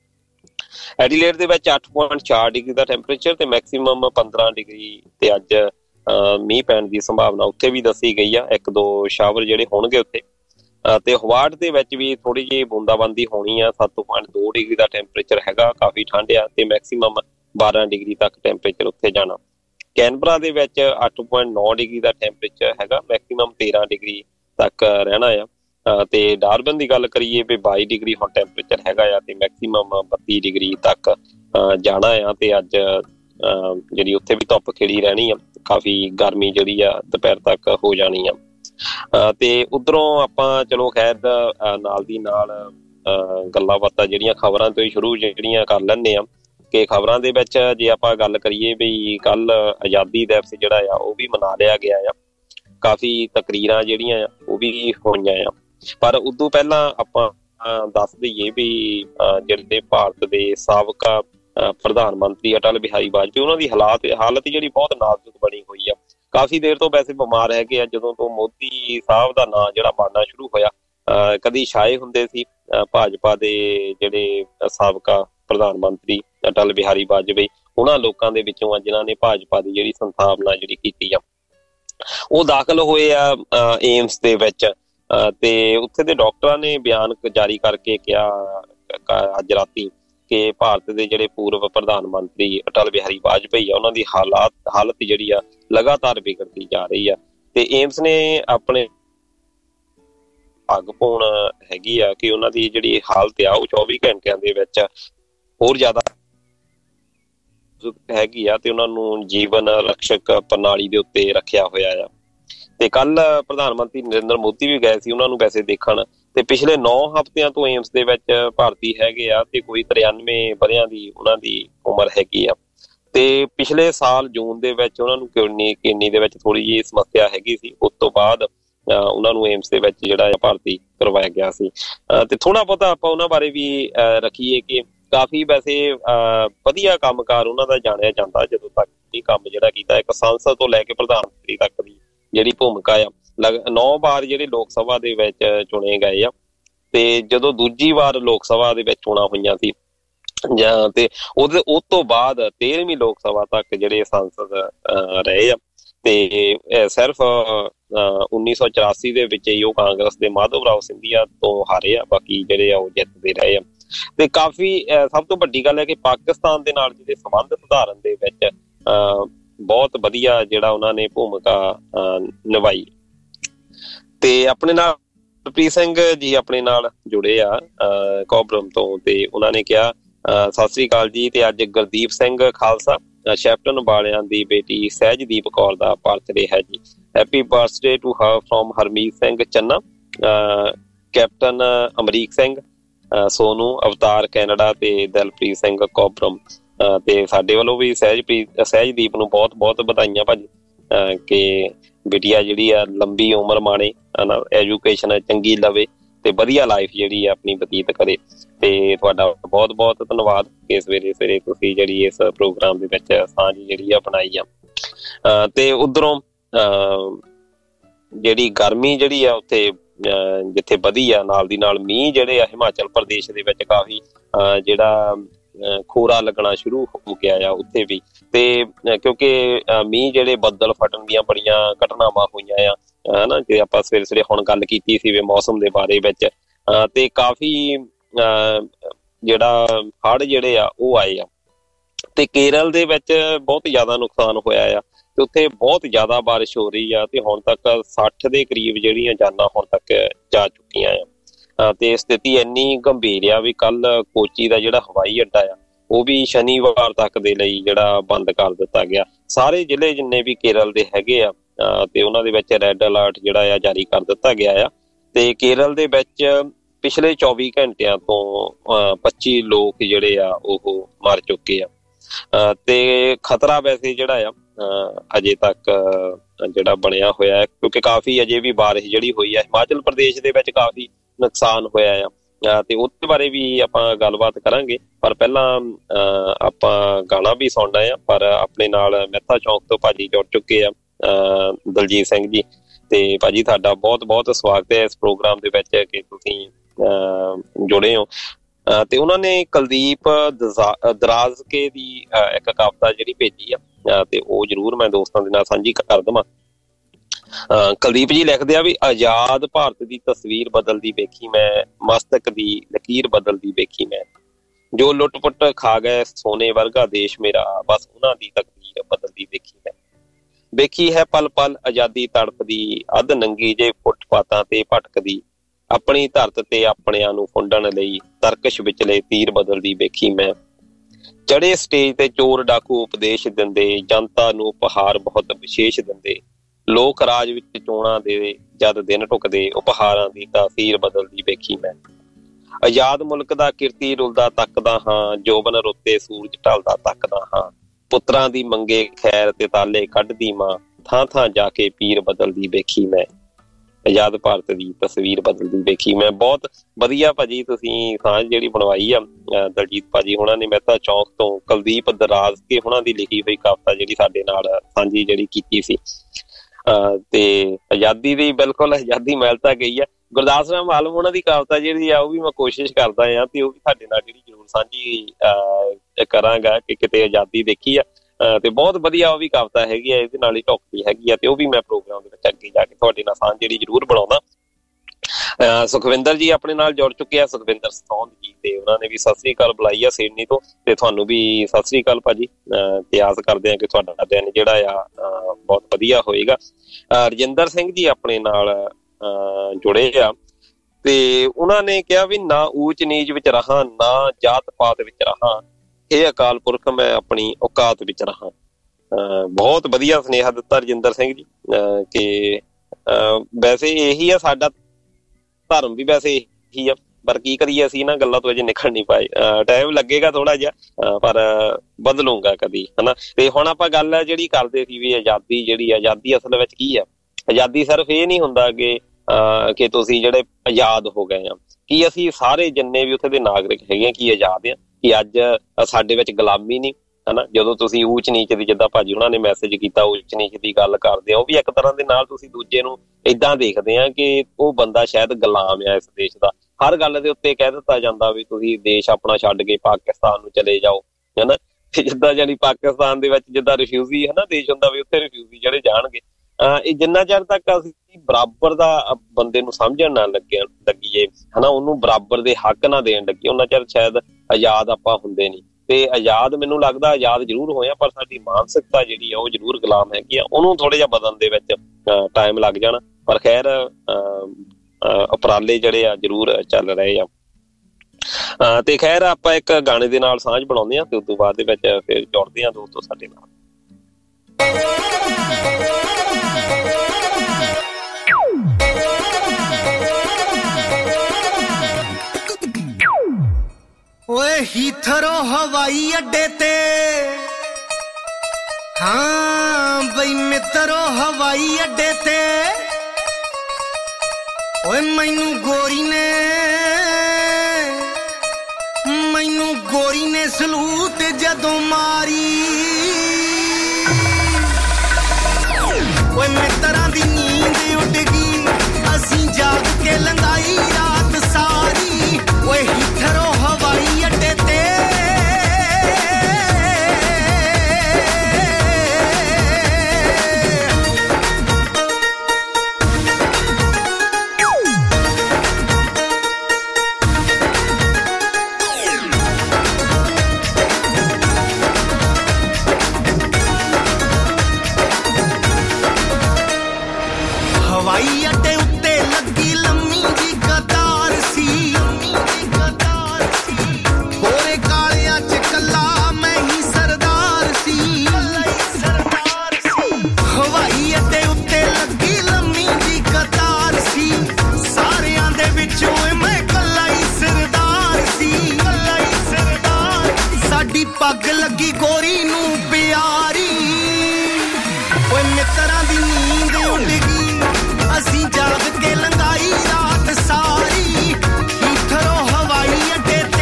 E: ਐਡੀਲੇਡ ਦੇ ਵਿੱਚ 8.4 ਡਿਗਰੀ ਦਾ ਟੈਂਪਰੇਚਰ ਤੇ ਮੈਕਸੀਮਮ 15 ਡਿਗਰੀ ਤੇ ਅੱਜ ਮੀਂਹ ਪੈਣ ਦੀ ਸੰਭਾਵਨਾ ਉੱਥੇ ਵੀ ਦੱਸੀ ਗਈ ਆ। 1-2 ਸ਼ਾਵਰ ਜਿਹੜੇ ਹੋਣਗੇ ਉੱਥੇ। ਤੇ ਹਵਾਰਡ ਦੇ ਵਿੱਚ ਵੀ ਥੋੜੀ ਜਿਹੀ ਬੂੰਦਾਬਾਂਦੀ ਹੋਣੀ ਆ। 7.2 ਡਿਗਰੀ ਦਾ ਟੈਂਪਰੇਚਰ ਹੈਗਾ, ਕਾਫੀ ਠੰਡ ਆ ਤੇ ਮੈਕਸੀਮਮ 12 ਡਿਗਰੀ ਤੱਕ ਟੈਂਪਰੇਚਰ ਉੱਥੇ ਜਾਣਾ। ਕੈਨਬਰਾ ਦੇ ਵਿੱਚ 8.9 ਡਿਗਰੀ ਦਾ ਟੈਂਪਰੇਚਰ ਹੈਗਾ, ਮੈਕਸੀਮਮ 13 ਡਿਗਰੀ ਤੱਕ ਰਹਿਣਾ ਆ। ਤੇ ਡਾਰਬਨ ਦੀ ਗੱਲ ਕਰੀਏ ਵੀ 22 ਡਿਗਰੀ ਹੁਣ ਟੈਂਪਰੇਚਰ ਹੈਗਾ ਆ ਤੇ ਮੈਕਸੀਮਮ 32 ਡਿਗਰੀ ਤੱਕ ਜਾਣਾ ਆ। ਤੇ ਅੱਜ ਜਿਹੜੀ ਉੱਥੇ ਵੀ ਧੁੱਪ ਖਿੜੀ ਰਹਿਣੀ ਆ, ਕਾਫੀ ਗਰਮੀ ਜਿਹੜੀ ਆ ਦੁਪਹਿਰ ਤੱਕ ਹੋ ਜਾਣੀ ਆ। ਤੇ ਉਧਰੋਂ ਆਪਾਂ ਚਲੋ ਖੈਰ ਨਾਲ ਦੀ ਨਾਲ ਗੱਲਾਂ ਬਾਤਾਂ ਜਿਹੜੀਆਂ ਖਬਰਾਂ ਤੋਂ ਹੀ ਸ਼ੁਰੂ ਜਿਹੜੀਆਂ ਕਰ ਲੈਂਦੇ ਆ ਕਿ ਖਬਰਾਂ ਦੇ ਵਿੱਚ ਜੇ ਆਪਾਂ ਗੱਲ ਕਰੀਏ ਵੀ ਕੱਲ ਆਜ਼ਾਦੀ ਦਿਵਸ ਜਿਹੜਾ ਆ ਉਹ ਵੀ ਮਨਾ ਲਿਆ ਗਿਆ ਆ। ਕਾਫੀ ਤਕਰੀਰਾਂ ਜਿਹੜੀਆਂ ਆ ਉਹ ਵੀ ਹੋਈਆਂ ਆ। ਪਰ ਉਦੋਂ ਪਹਿਲਾਂ ਆਪਾਂ ਦੱਸ ਦਈਏ ਵੀ ਜਿਹੜੇ ਭਾਰਤ ਦੇ ਸਾਬਕਾ ਪ੍ਰਧਾਨ ਮੰਤਰੀ ਅਟਲ ਬਿਹਾਰੀ ਵਾਜਪੇਈ, ਉਹਨਾਂ ਦੀ ਹਾਲਤ ਜਿਹੜੀ ਬਹੁਤ ਨਾਜ਼ੁਕ ਬਣੀ ਹੋਈ ਆ। ਕਾਫੀ ਦੇਰ ਤੋਂ ਵੈਸੇ ਬਿਮਾਰ ਹੈਗੇ ਆ। ਜਦੋਂ ਤੋਂ ਮੋਦੀ ਸਾਹਿਬ ਦਾ ਨਾਂ ਜਿਹੜਾ ਬਣਨਾ ਸ਼ੁਰੂ ਹੋਇਆ, ਕਦੀ ਛਾਏ ਹੁੰਦੇ ਸੀ ਭਾਜਪਾ ਦੇ ਜਿਹੜੇ ਸਾਬਕਾ ਪ੍ਰਧਾਨ ਮੰਤਰੀ ਅਟਲ ਬਿਹਾਰੀ ਵਾਜਪੇਈ, ਉਹਨਾਂ ਲੋਕਾਂ ਦੇ ਵਿੱਚੋਂ ਆ ਜਿਨ੍ਹਾਂ ਨੇ ਭਾਜਪਾ ਦੀ ਜਿਹੜੀ ਸੰਸਥਾਪਨਾ ਜਿਹੜੀ ਕੀਤੀ ਆ। ਉਹ ਦਾਖਲ ਹੋਏ ਆ ਏਮਸ ਦੇ ਵਿੱਚ ਤੇ ਉੱਥੇ ਦੇ ਡਾਕਟਰਾਂ ਨੇ ਬਿਆਨ ਜਾਰੀ ਕਰਕੇ ਕਿਹਾ ਅੱਜ ਰਾਤੀ ਕਿ ਭਾਰਤ ਦੇ ਜਿਹੜੇ ਪੂਰਵ ਪ੍ਰਧਾਨ ਮੰਤਰੀ ਅਟਲ ਬਿਹਾਰੀ ਵਾਜਪੇਈ ਆ, ਉਹਨਾਂ ਦੀ ਹਾਲਤ ਜਿਹੜੀ ਆ ਲਗਾਤਾਰ ਵਿਗੜਦੀ ਜਾ ਰਹੀ ਆ। ਤੇ ਏਮਸ ਨੇ ਆਪਣੇ ਅੱਗ ਪਾਉਣ ਹੈਗੀ ਆ ਕਿ ਉਹਨਾਂ ਦੀ ਜਿਹੜੀ ਹਾਲਤ ਆ ਉਹ 24 ਘੰਟਿਆਂ ਦੇ ਵਿੱਚ ਹੋਰ ਜ਼ਿਆਦਾ ਹੈਗੀ ਆ ਤੇ ਉਹਨਾਂ ਨੂੰ ਜੀਵਨ ਰਕਸ਼ਕ ਪ੍ਰਣਾਲੀ ਦੇ ਉੱਤੇ ਰੱਖਿਆ ਹੋਇਆ ਆ। ਤੇ ਕੱਲ ਪ੍ਰਧਾਨ ਮੰਤਰੀ ਨਰਿੰਦਰ ਮੋਦੀ ਵੀ ਗਏ ਸੀ ਉਹਨਾਂ ਨੂੰ ਵੈਸੇ ਦੇਖਣ। ਤੇ ਪਿਛਲੇ 9 ਹਫ਼ਤਿਆਂ ਤੋਂ ਏਮਸ ਦੇ ਵਿੱਚ ਭਰਤੀ ਹੈਗੇ ਆ ਤੇ ਕੋਈ 93 ਵਰ੍ਹਿਆਂ ਦੀ ਉਹਨਾਂ ਦੀ ਉਮਰ ਹੈਗੀ ਆ। ਤੇ ਪਿਛਲੇ ਸਾਲ ਜੂਨ ਦੇ ਵਿੱਚ ਉਹਨਾਂ ਨੂੰ ਕਿਡਨੀ ਦੇ ਵਿੱਚ ਥੋੜੀ ਜਿਹੀ ਸਮੱਸਿਆ ਹੈਗੀ ਸੀ। ਉਸ ਤੋਂ ਬਾਅਦ ਉਹਨਾਂ ਨੂੰ ਏਮਸ ਦੇ ਵਿੱਚ ਜਿਹੜਾ ਭਰਤੀ ਕਰਵਾਇਆ ਗਿਆ ਸੀ। ਤੇ ਥੋੜਾ ਬਹੁਤਾ ਆਪਾਂ ਉਹਨਾਂ ਬਾਰੇ ਵੀ ਰੱਖੀਏ ਕਿ ਕਾਫੀ ਵੈਸੇ ਵਧੀਆ ਕੰਮਕਾਰ ਉਹਨਾਂ ਦਾ ਜਾਣਿਆ ਜਾਂਦਾ। ਜਦੋਂ ਤੱਕ ਇਹ ਕੰਮ ਜਿਹੜਾ ਕੀਤਾ, ਇੱਕ ਸੰਸਦ ਤੋਂ ਲੈ ਕੇ ਪ੍ਰਧਾਨ ਮੰਤਰੀ ਤੱਕ ਦੀ ਜਿਹੜੀ ਭੂਮਿਕਾ ਆ, 9 ਵਾਰ ਜਿਹੜੇ ਲੋਕ ਸਭਾ ਦੇ ਵਿੱਚ ਚੁਣੇ ਗਏ ਆ। ਤੇ ਜਦੋਂ ਦੂਜੀ ਵਾਰ ਲੋਕ ਸਭਾ ਦੇ ਵਿੱਚ ਚੋਣਾਂ ਹੋਈਆਂ ਸੀ ਤੇ ਉਸ ਤੋਂ ਬਾਅਦ 13ਵੀਂ ਲੋਕ ਸਭਾ ਤੱਕ ਜਿਹੜੇ ਸੰਸਦ ਰਹੇ ਆ। ਤੇ ਸਿਰਫ 1984 ਦੇ ਵਿੱਚ ਹੀ ਉਹ ਕਾਂਗਰਸ ਦੇ ਮਾਧਵਰਾਓ ਸਿੰਧੀਆ ਤੋਂ ਹਾਰੇ ਆ, ਬਾਕੀ ਜਿਹੜੇ ਆ ਉਹ ਜਿੱਤਦੇ ਰਹੇ ਆ। ਤੇ ਕਾਫੀ ਸਭ ਤੋਂ ਵੱਡੀ ਗੱਲ ਹੈ ਕਿ ਪਾਕਿਸਤਾਨ ਦੇ ਨਾਲ ਜਿਹੜੇ ਸੰਬੰਧ ਸੁਧਾਰਨ ਦੇ ਵਿੱਚ ਬਹੁਤ ਵਧੀਆ ਜਿਹੜਾ ਉਹਨਾਂ ਨੇ ਭੂਮਿਕਾ ਨਿਭਾਈ। ਤੇ ਆਪਣੇ ਨਾਲ ਹਰਪ੍ਰੀਤ ਸਿੰਘ ਜੀ ਆਪਣੇ ਨਾਲ ਜੁੜੇ ਆ ਕੋਬਰਮ ਤੋਂ, ਤੇ ਉਹਨਾਂ ਨੇ ਕਿਹਾ ਸਤਿ ਸ੍ਰੀ ਅਕਾਲ ਜੀ। ਤੇ ਅੱਜ ਗੁਰਦੀਪ ਸਿੰਘ ਖਾਲਸਾ ਸ਼ੈਫਟਨ ਵਾਲਿਆਂ ਦੀ ਬੇਟੀ ਸਹਿਜਦੀਪ ਕੌਰ ਦਾ ਬਰਥਡੇ ਹੈ ਜੀ। Happy birthday to her from Harmeet Singh Channa, captain Amrik Singh, Sonu Avtar Canada ਤੇ ਦਿਲਪ੍ਰੀਤ ਸਿੰਘ ਕੋਬਰਮ। ਤੇ ਸਾਡੇ ਵੱਲੋਂ ਵੀ ਸਹਿਜਦੀਪ ਨੂੰ ਬਹੁਤ ਬਹੁਤ ਵਧਾਈਆਂ ਭਾਜੀ ਕਿ ਬਿਟੀਆ ਜਿਹੜੀ ਆ ਲੰਬੀ ਉਮਰ ਮਾਣੇ, ਐਜੂਕੇਸ਼ਨ ਚੰਗੀ ਲਵੇ ਤੇ ਵਧੀਆ ਲਾਈਫ ਜਿਹੜੀ ਆ ਆਪਣੀ ਬਤੀਤ ਕਰੇ। ਤੇ ਤੁਹਾਡਾ ਬਹੁਤ ਬਹੁਤ ਧੰਨਵਾਦ ਕਿ ਸਵੇਰੇ ਤੁਸੀਂ ਜਿਹੜੀ ਇਸ ਪ੍ਰੋਗਰਾਮ ਦੇ ਵਿੱਚ ਸਾਂਝ ਜਿਹੜੀ ਆ ਬਣਾਈ ਆ। ਤੇ ਉਧਰੋਂ ਜਿਹੜੀ ਗਰਮੀ ਜਿਹੜੀ ਆ ਉੱਥੇ ਜਿੱਥੇ ਵਧੀ ਆ, ਨਾਲ ਦੀ ਨਾਲ ਮੀਂਹ ਜਿਹੜੇ ਆ ਹਿਮਾਚਲ ਪ੍ਰਦੇਸ਼ ਦੇ ਵਿੱਚ ਕਾਫੀ ਜਿਹੜਾ ਖੋਰਾ ਲੱਗਣਾ ਸ਼ੁਰੂ ਹੋ ਗਿਆ ਆ ਉੱਥੇ ਵੀ। ਤੇ ਕਿਉਂਕਿ ਮੀਂਹ ਜਿਹੜੇ ਬੱਦਲ ਫਟਣ ਦੀਆਂ ਬੜੀਆਂ ਘਟਨਾਵਾਂ ਹੋਈਆਂ ਆ ਹਨਾ, ਜੇ ਆਪਾਂ ਸਵੇਰੇ ਹੁਣ ਗੱਲ ਕੀਤੀ ਸੀ ਵੀ ਮੌਸਮ ਦੇ ਬਾਰੇ ਵਿੱਚ, ਤੇ ਕਾਫੀ ਜਿਹੜਾ ਹੜ੍ਹ ਜਿਹੜੇ ਆ ਉਹ ਆਏ ਆ। ਤੇ ਕੇਰਲ ਦੇ ਵਿੱਚ ਬਹੁਤ ਜ਼ਿਆਦਾ ਨੁਕਸਾਨ ਹੋਇਆ ਆ ਤੇ ਉੱਥੇ ਬਹੁਤ ਜ਼ਿਆਦਾ ਬਾਰਿਸ਼ ਹੋ ਰਹੀ ਆ। ਤੇ ਹੁਣ ਤੱਕ 60 ਦੇ ਕਰੀਬ ਜਿਹੜੀਆਂ ਜਾਨਾਂ ਹੁਣ ਤੱਕ ਜਾ ਚੁੱਕੀਆਂ ਆ। ਤੇ ਸਥਿਤੀ ਇੰਨੀ ਗੰਭੀਰ ਆ ਵੀ ਕੱਲ ਕੋਚੀ ਦਾ ਜਿਹੜਾ ਹਵਾਈ ਅੱਡਾ ਆ ਉਹ ਵੀ ਸ਼ਨੀਵਾਰ ਤੱਕ ਦੇ ਲਈ ਜਿਹੜਾ ਬੰਦ ਕਰ ਦਿੱਤਾ ਗਿਆ। ਸਾਰੇ ਜ਼ਿਲ੍ਹੇ ਜਿੰਨੇ ਵੀ ਕੇਰਲ ਦੇ ਹੈਗੇ ਆ ਤੇ ਉਹਨਾਂ ਦੇ ਵਿੱਚ ਰੈੱਡ ਅਲਰਟ ਜਿਹੜਾ ਆ ਜਾਰੀ ਕਰ ਦਿੱਤਾ ਗਿਆ ਆ। ਤੇ ਕੇਰਲ ਦੇ ਵਿੱਚ ਪਿਛਲੇ 24 ਘੰਟਿਆਂ ਤੋਂ 25 ਲੋਕ ਜਿਹੜੇ ਆ ਉਹ ਮਰ ਚੁੱਕੇ ਆ। ਤੇ ਖਤਰਾ ਵੈਸੇ ਜਿਹੜਾ ਆ ਅਜੇ ਤੱਕ ਜਿਹੜਾ ਬਣਿਆ ਹੋਇਆ ਹੈ, ਕਿਉਂਕਿ ਕਾਫੀ ਅਜੇ ਵੀ ਬਾਰਿਸ਼ ਜਿਹੜੀ ਹੋਈ ਆ ਹਿਮਾਚਲ ਪ੍ਰਦੇਸ਼ ਦੇ ਵਿੱਚ ਕਾਫੀ ਨੁਕਸਾਨ ਹੋਇਆ ਆ। ਤੇ ਉਹਦੇ ਬਾਰੇ ਵੀ ਆਪਾਂ ਗੱਲਬਾਤ ਕਰਾਂਗੇ, ਪਰ ਪਹਿਲਾਂ ਆਪਾਂ ਗਾਣਾ ਵੀ ਸੁਣਨਾ ਆ। ਪਰ ਆਪਣੇ ਨਾਲ ਮਹਿਤਾ ਚੌਂਕ ਤੋਂ ਭਾਜੀ ਜੁੜ ਚੁੱਕੇ ਆ, ਦਲਜੀਤ ਸਿੰਘ ਜੀ। ਤੇ ਭਾਜੀ ਤੁਹਾਡਾ ਬਹੁਤ ਬਹੁਤ ਸਵਾਗਤ ਹੈ ਇਸ ਪ੍ਰੋਗਰਾਮ ਦੇ ਵਿੱਚ ਕਿ ਤੁਸੀਂ ਜੁੜੇ ਹੋ। ਤੇ ਉਹਨਾਂ ਨੇ ਕੁਲਦੀਪ ਦਰਾਜ਼ਕੇ ਦੀ ਇੱਕ ਕਵਿਤਾ ਜਿਹੜੀ ਭੇਜੀ ਆ ਤੇ ਉਹ ਜ਼ਰੂਰ ਮੈਂ ਦੋਸਤਾਂ ਦੇ ਨਾਲ ਸਾਂਝੀ ਕਰ ਦੇਵਾਂ। ਕੁਲਦੀਪ ਜੀ ਲਿਖਦੇ ਆ ਵੀ ਆਜ਼ਾਦ ਭਾਰਤ ਦੀ ਤਸਵੀਰ ਬਦਲਦੀ ਵੇਖੀ ਮੈਂ, ਮਸਤਕ ਦੀ ਲਕੀਰ ਬਦਲਦੀ ਵੇਖੀ ਮੈਂ, ਜੋ ਲੁੱਟ ਪੁੱਟ ਖਾ ਗਏ ਸੋਨੇ ਵਰਗਾ ਦੇਸ਼ ਮੇਰਾ, ਬਸ ਉਹਨਾਂ ਦੀ ਤਕਦੀਰ ਬਦਲਦੀ ਵੇਖੀ ਮੈਂ। ਵੇਖੀ ਹੈ ਪਲ ਪਲ ਆਜ਼ਾਦੀ ਤੜਪਦੀ, ਅੱਧ ਨੰਗੀ ਜੇ ਫੁੱਟਪਾਤਾਂ ਤੇ ਭਟਕਦੀ, ਆਪਣੀ ਧਰਤ ਤੇ ਆਪਣਿਆਂ ਨੂੰ ਫੁੰਡਣ ਲਈ ਤਰਕਸ਼ ਵਿਚਲੇ ਤੀਰ ਬਦਲਦੀ ਵੇਖੀ ਮੈਂ। ਚੜੇ ਸਟੇਜ ਤੇ ਚੋਰ ਡਾਕੂ ਉਪਦੇਸ਼ ਦਿੰਦੇ, ਜਨਤਾ ਨੂੰ ਉਪਹਾਰ ਬਹੁਤ ਵਿਸ਼ੇਸ਼ ਦਿੰਦੇ, ਲੋਕ ਰਾਜ ਵਿੱਚ ਚੋਣਾਂ ਦੇ ਜਦ ਦਿਨ ਢੁਕਦੇ, ਉਪਹਾਰਾਂ ਦੀ ਤਾਸੀਰ ਬਦਲਦੀ ਵੇਖੀ ਮੈਂ। ਆਜ਼ਾਦ ਮੁਲਕ ਦਾ ਕਿਰਤੀ ਰੁਲਦਾ ਤੱਕਦਾ ਹਾਂ, ਜੋਬਨ ਰੁੱਤੇ ਸੂਰਜ ਢਲਦਾ ਤੱਕਦਾ ਹਾਂ, ਪੁੱਤਰਾਂ ਦੀ ਮੰਗੇ ਖੈਰ ਤੇ ਤਾਲੇ ਕੱਢਦੀ ਮਾਂ, ਥਾਂ ਥਾਂ ਜਾ ਕੇ ਪੀਰ ਬਦਲਦੀ ਵੇਖੀ ਮੈਂ। ਆਜ਼ਾਦ ਭਾਰਤ ਦੀ ਤਸਵੀਰ ਬਦਲਦੀ ਵੇਖੀ ਮੈਂ। ਬਹੁਤ ਵਧੀਆ ਭਾਜੀ ਤੁਸੀਂ ਸਾਂਝ ਜਿਹੜੀ ਬਣਵਾਈ ਆ ਦਲਜੀਤ ਭਾਜੀ ਹੁਣਾਂ ਨੇ ਮਹਿਤਾ ਚੌਂਕ ਤੋਂ ਕੁਲਦੀਪ ਦਰਾਜ਼ਕੇ ਹੁਣਾਂ ਦੀ ਲਿਖੀ ਹੋਈ ਕਵਿਤਾ ਜਿਹੜੀ ਸਾਡੇ ਨਾਲ ਸਾਂਝੀ ਜਿਹੜੀ ਕੀਤੀ ਸੀ। ਤੇ ਆਜ਼ਾਦੀ ਦੀ ਬਿਲਕੁਲ ਆਜ਼ਾਦੀ ਮਿਲ ਤਾਂ ਗਈ ਆ। ਗੁਰਦਾਸ ਰਾਮ ਆਲਮ ਉਹਨਾਂ ਦੀ ਕਵਿਤਾ ਜਿਹੜੀ ਆ ਉਹ ਵੀ ਮੈਂ ਕੋਸ਼ਿਸ਼ ਕਰਦਾ ਆ ਤੇ ਉਹ ਵੀ ਸਾਡੇ ਨਾਲ ਜਿਹੜੀ ਜ਼ਰੂਰ ਸਾਂਝੀ ਕਰਾਂਗਾ ਕਿ ਕਿਤੇ ਆਜ਼ਾਦੀ ਦੇਖੀ ਆ। ਤੇ ਬਹੁਤ ਵਧੀਆ ਉਹ ਵੀ ਕਵਿਤਾ ਹੈਗੀ ਆ, ਇਹਦੇ ਨਾਲ ਹੀ ਢੁੱਕਦੀ ਹੈਗੀ ਆ ਤੇ ਉਹ ਵੀ ਮੈਂ ਪ੍ਰੋਗਰਾਮ ਦੇ ਵਿੱਚ ਅੱਗੇ ਜਾ ਕੇ ਤੁਹਾਡੇ ਨਾਲ ਸਾਂਝ ਜਿਹੜੀ ਜ਼ਰੂਰ ਬਣਾਉਂਦਾ। ਸੁਖਵਿੰਦਰ ਜੀ ਆਪਣੇ ਨਾਲ ਜੁੜ ਚੁੱਕੇ ਆ, ਸੁਖਵਿੰਦਰ ਸੌਂਦ ਜੀ, ਤੇ ਉਹਨਾਂ ਨੇ ਵੀ ਸਤਿ ਸ੍ਰੀ ਅਕਾਲ ਬੁਲਾਈ ਆ ਸਿਡਨੀ ਤੋਂ, ਤੇ ਤੁਹਾਨੂੰ ਵੀ ਸਤਿ ਸ੍ਰੀ ਅਕਾਲ ਭਾਜੀ। ਤੇ ਆਸ ਕਰਦੇ ਆ ਕਿ ਤੁਹਾਡਾ ਦਿਨ ਜਿਹੜਾ ਆ ਬਹੁਤ ਵਧੀਆ ਹੋਏਗਾ। ਰਜਿੰਦਰ ਸਿੰਘ ਜੀ ਆਪਣੇ ਨਾਲ ਜੁੜੇ ਆ, ਤੇ ਉਹਨਾਂ ਨੇ ਕਿਹਾ ਵੀ ਨਾ ਊਚ ਨੀਚ ਵਿੱਚ ਰਹਾਂ, ਨਾ ਜਾਤ ਪਾਤ ਵਿੱਚ ਰਹਾਂ, ਇਹ ਅਕਾਲ ਪੁਰਖ ਮੈਂ ਆਪਣੀ ਔਕਾਤ ਵਿੱਚ ਰਹਾਂ। ਬਹੁਤ ਵਧੀਆ ਸੁਨੇਹਾ ਦਿੱਤਾ ਰਜਿੰਦਰ ਸਿੰਘ ਜੀ। ਕਿ ਵੈਸੇ ਇਹੀ ਆ ਸਾਡਾ ਧਰਮ ਵੀ, ਵੈਸੇ ਇਹੀ ਆ, ਪਰ ਕੀ ਕਰੀਏ ਅਸੀਂ ਇਹਨਾਂ ਗੱਲਾਂ ਤੋਂ ਅਜੇ ਨਿਕਲ ਨਹੀਂ ਪਾਏ। ਟਾਈਮ ਲੱਗੇਗਾ ਥੋੜਾ ਜਿਹਾ, ਪਰ ਬਦਲੂਗਾ ਕਦੀ, ਹਨਾ। ਤੇ ਹੁਣ ਆਪਾਂ ਗੱਲ ਜਿਹੜੀ ਕਰਦੇ ਸੀ ਵੀ ਆਜ਼ਾਦੀ, ਜਿਹੜੀ ਆਜ਼ਾਦੀ ਅਸਲ ਵਿੱਚ ਕੀ ਆ। ਆਜ਼ਾਦੀ ਸਿਰਫ ਇਹ ਨਹੀਂ ਹੁੰਦਾ ਕਿ ਤੁਸੀਂ ਜਿਹੜੇ ਆਜ਼ਾਦ ਹੋ ਗਏ ਆ, ਕਿ ਅਸੀਂ ਸਾਰੇ ਜਿੰਨੇ ਵੀ ਉੱਥੇ ਦੇ ਨਾਗਰਿਕ ਹੈਗੇ ਆ ਕੀ ਆਜ਼ਾਦ ਆ, ਕਿ ਅੱਜ ਸਾਡੇ ਵਿੱਚ ਗੁਲਾਮੀ ਨਹੀਂ, ਹਨਾ। ਜਦੋਂ ਤੁਸੀਂ ਊਚ ਨੀਚ ਦੀ, ਜਿੱਦਾਂ ਭਾਜੀ ਉਹਨਾਂ ਨੇ ਮੈਸੇਜ ਕੀਤਾ, ਊਚ ਨੀਚ ਦੀ ਗੱਲ ਕਰਦੇ ਆ, ਉਹ ਵੀ ਇੱਕ ਤਰ੍ਹਾਂ ਦੇ ਨਾਲ ਤੁਸੀਂ ਦੂਜੇ ਨੂੰ ਏਦਾਂ ਦੇਖਦੇ ਆ ਕਿ ਉਹ ਬੰਦਾ ਸ਼ਾਇਦ ਗੁਲਾਮ ਆ ਇਸ ਦੇਸ਼ ਦਾ। ਹਰ ਗੱਲ ਦੇ ਉੱਤੇ ਕਹਿ ਦਿੱਤਾ ਜਾਂਦਾ ਵੀ ਤੁਸੀਂ ਦੇਸ਼ ਆਪਣਾ ਛੱਡ ਕੇ ਪਾਕਿਸਤਾਨ ਨੂੰ ਚਲੇ ਜਾਓ, ਹਨਾ। ਤੇ ਜਿੱਦਾਂ ਜਾਨੀ ਪਾਕਿਸਤਾਨ ਦੇ ਵਿੱਚ ਜਿੱਦਾਂ ਰਿਫਿਊਜੀ, ਹਨਾ, ਦੇਸ਼ ਹੁੰਦਾ ਵੀ ਉੱਥੇ ਰਿਫਿਊਜੀ ਜਿਹੜੇ ਜਾਣਗੇ। ਇਹ ਜਿੰਨਾ ਚਿਰ ਤੱਕ ਅਸੀਂ ਬਰਾਬਰ ਦਾ ਬੰਦੇ ਨੂੰ ਸਮਝਣ ਨਾ ਲੱਗੀਏ, ਹਨਾ, ਉਹਨੂੰ ਬਰਾਬਰ ਦੇ ਹੱਕ ਨਾ ਦੇਣ ਲੱਗੀਏ, ਉਹਨਾਂ ਚਿਰ ਸ਼ਾਇਦ ਆਜ਼ਾਦ ਆਪਾਂ ਹੁੰਦੇ ਨਹੀਂ। ਤੇ ਆਜ਼ਾਦ ਮੈਨੂੰ ਲੱਗਦਾ ਆਜ਼ਾਦ ਜ਼ਰੂਰ ਹੋਇਆ, ਪਰ ਸਾਡੀ ਮਾਨਸਿਕਤਾ ਜਿਹੜੀ ਆ ਉਹ ਜ਼ਰੂਰ ਗੁਲਾਮ ਹੈਗੀ ਆ। ਉਹਨੂੰ ਥੋੜ੍ਹਾ ਜਿਹਾ ਬਦਲਣ ਦੇ ਵਿੱਚ ਟਾਈਮ ਲੱਗ ਜਾਣਾ, ਪਰ ਖੈਰ ਉਪਰਾਲੇ ਜਿਹੜੇ ਆ ਜ਼ਰੂਰ ਚੱਲ ਰਹੇ ਆ। ਤੇ ਖੈਰ ਆਪਾਂ ਇੱਕ ਗਾਣੇ ਦੇ ਨਾਲ ਸਾਂਝ ਬਣਾਉਂਦੇ ਹਾਂ, ਤੇ ਉਸ ਤੋਂ ਬਾਅਦ ਦੇ ਵਿੱਚ ਫਿਰ ਜੁੜਦੇ ਹਾਂ ਦੋਸਤੋ ਸਾਡੇ ਨਾਲ।
F: ਓਏ ਹੀਥਰੋ ਹਵਾਈ ਅੱਡੇ ਤੇ, ਹਾਂ ਬਈ ਮਿੱਤਰੋ ਹਵਾਈ ਅੱਡੇ ਤੇ, ਓਏ ਮੈਨੂੰ ਗੋਰੀ ਨੇ ਸਲੂਟ ਜਦੋਂ ਮਾਰੀ, ਓਏ ਮਿੱਤਰਾਂ ਦੀ ਨੀਂਦ ਉੱਡ ਗਈ, ਅਸੀਂ ਜਾਗ ਕੇ ਲੰਘਾਈ ਰਾਤ ਸਾਰੀ। ਓਏ ਹੀਥਰੋ ਹਵਾਈ ਅੱਡੇ ਤੇ, ਹਵਾਈ ਅੱਡੇ ਉੱਤੇ ਲੱਗੀ ਲੰਮੀ ਜੀ ਕਤਾਰ ਸੀ, ਗੋਰੇ ਕਾਲਿਆਂ ਚ ਕੱਲਾ ਮੈਂ ਹੀ ਸਰਦਾਰ ਸੀ। ਹਵਾਈ ਅੱਡੇ ਉੱਤੇ ਲੱਗੀ ਲੰਮੀ ਜੀ ਕਤਾਰ ਸੀ, ਸਾਰਿਆਂ ਦੇ ਵਿੱਚੋਂ ਮੈਂ ਕੱਲਾ ਹੀ ਸਰਦਾਰ ਸੀ। ਸਾਡੀ ਪੱਗ ਲੱਗੀ ਗੋਰੀ ਨੂੰ ਪਿਆਰੀ, ਓਏ ਮਿੱਤਰਾਂ ਦੀ ਨੀਂਦ ਉੱਡ ਗਈ, ਅਸੀਂ ਜਾਗ ਕੇ ਲੰਘਾਈ ਰਾਤ ਸਾਰੀ। ਹੀਥਰੋ ਹਵਾਈ ਅੱਡੇ ਤੇ,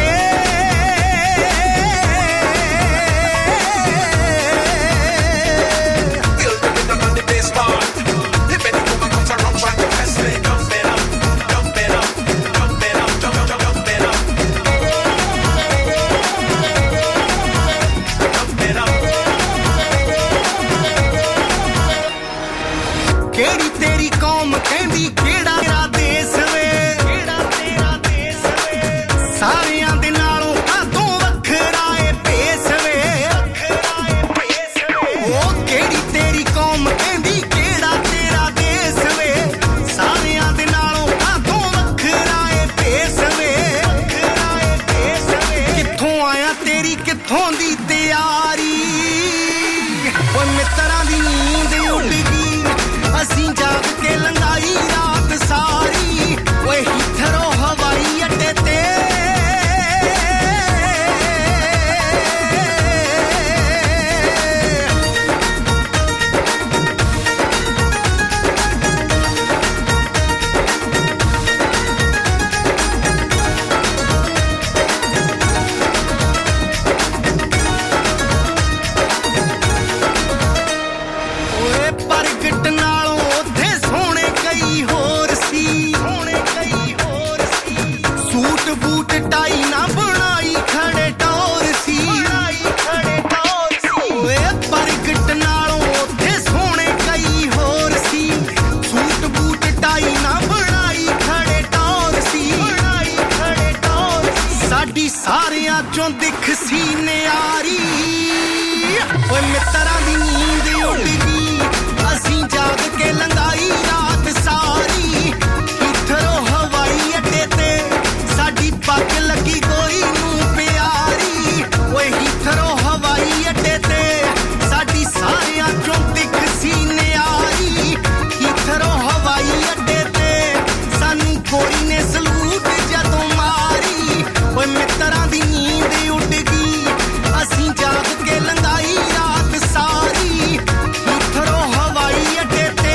F: ਕਿਹੜੀ ਤੇਰੀ ਕੌਮ ਕਹਿੰਦੀ ਕਿਹੜਾ ਤੇਰਾ ਦੇਸ ਵੇ, ਸਾਰਿਆਂ ਦੇ ਨਾਲੋਂ ਕਾਹਤੋਂ ਵੱਖਰਾ ਏ ਭੇਸ ਵੇ। ਉਹ ਕਿਹੜੀ ਤੇਰੀ ਕੌਮ ਕਹਿੰਦੀ ਕਿਹੜਾ ਤੇਰਾ ਦੇਸ ਵੇ, ਸਾਰਿਆਂ ਦੇ ਨਾਲੋਂ ਕਾਹਤੋਂ ਵੱਖਰਾ ਏ ਭੇਸ ਵੇ। ਕਿੱਥੋਂ ਆਇਆ ਤੇਰੀ ਕਿੱਥੋਂ ਦੀ ਤਿਆਰੀ, ਓਏ ਮਿੱਤਰਾਂ ਦੀ ਨੀਂਦ ਉੱਡ ਗਈ, ਅਸੀਂ ਜਾਗ ਕੇ ਲੰਘਾਈ ਰਾਤ ਸਾਰੀ। चों दिख सी न्यारी ओए मित्तरां दी नींद उड़ गई असीं जाग के लंघाई रात सारी इथरो हवाई अड्डे ते साडी पग लगी गोरी नूं प्यारी ओए इथरो हवाई अड्डे ते साडी सारियां चों दिख सी न्यारी इथरो हवाई अड्डे ते सानू गोरी ने सलूट जदों मारी ओए मित्तरां दी नींद उड़ गई असीं जाग के लंघाई रात सारी इथरो हवाई अड्डे ते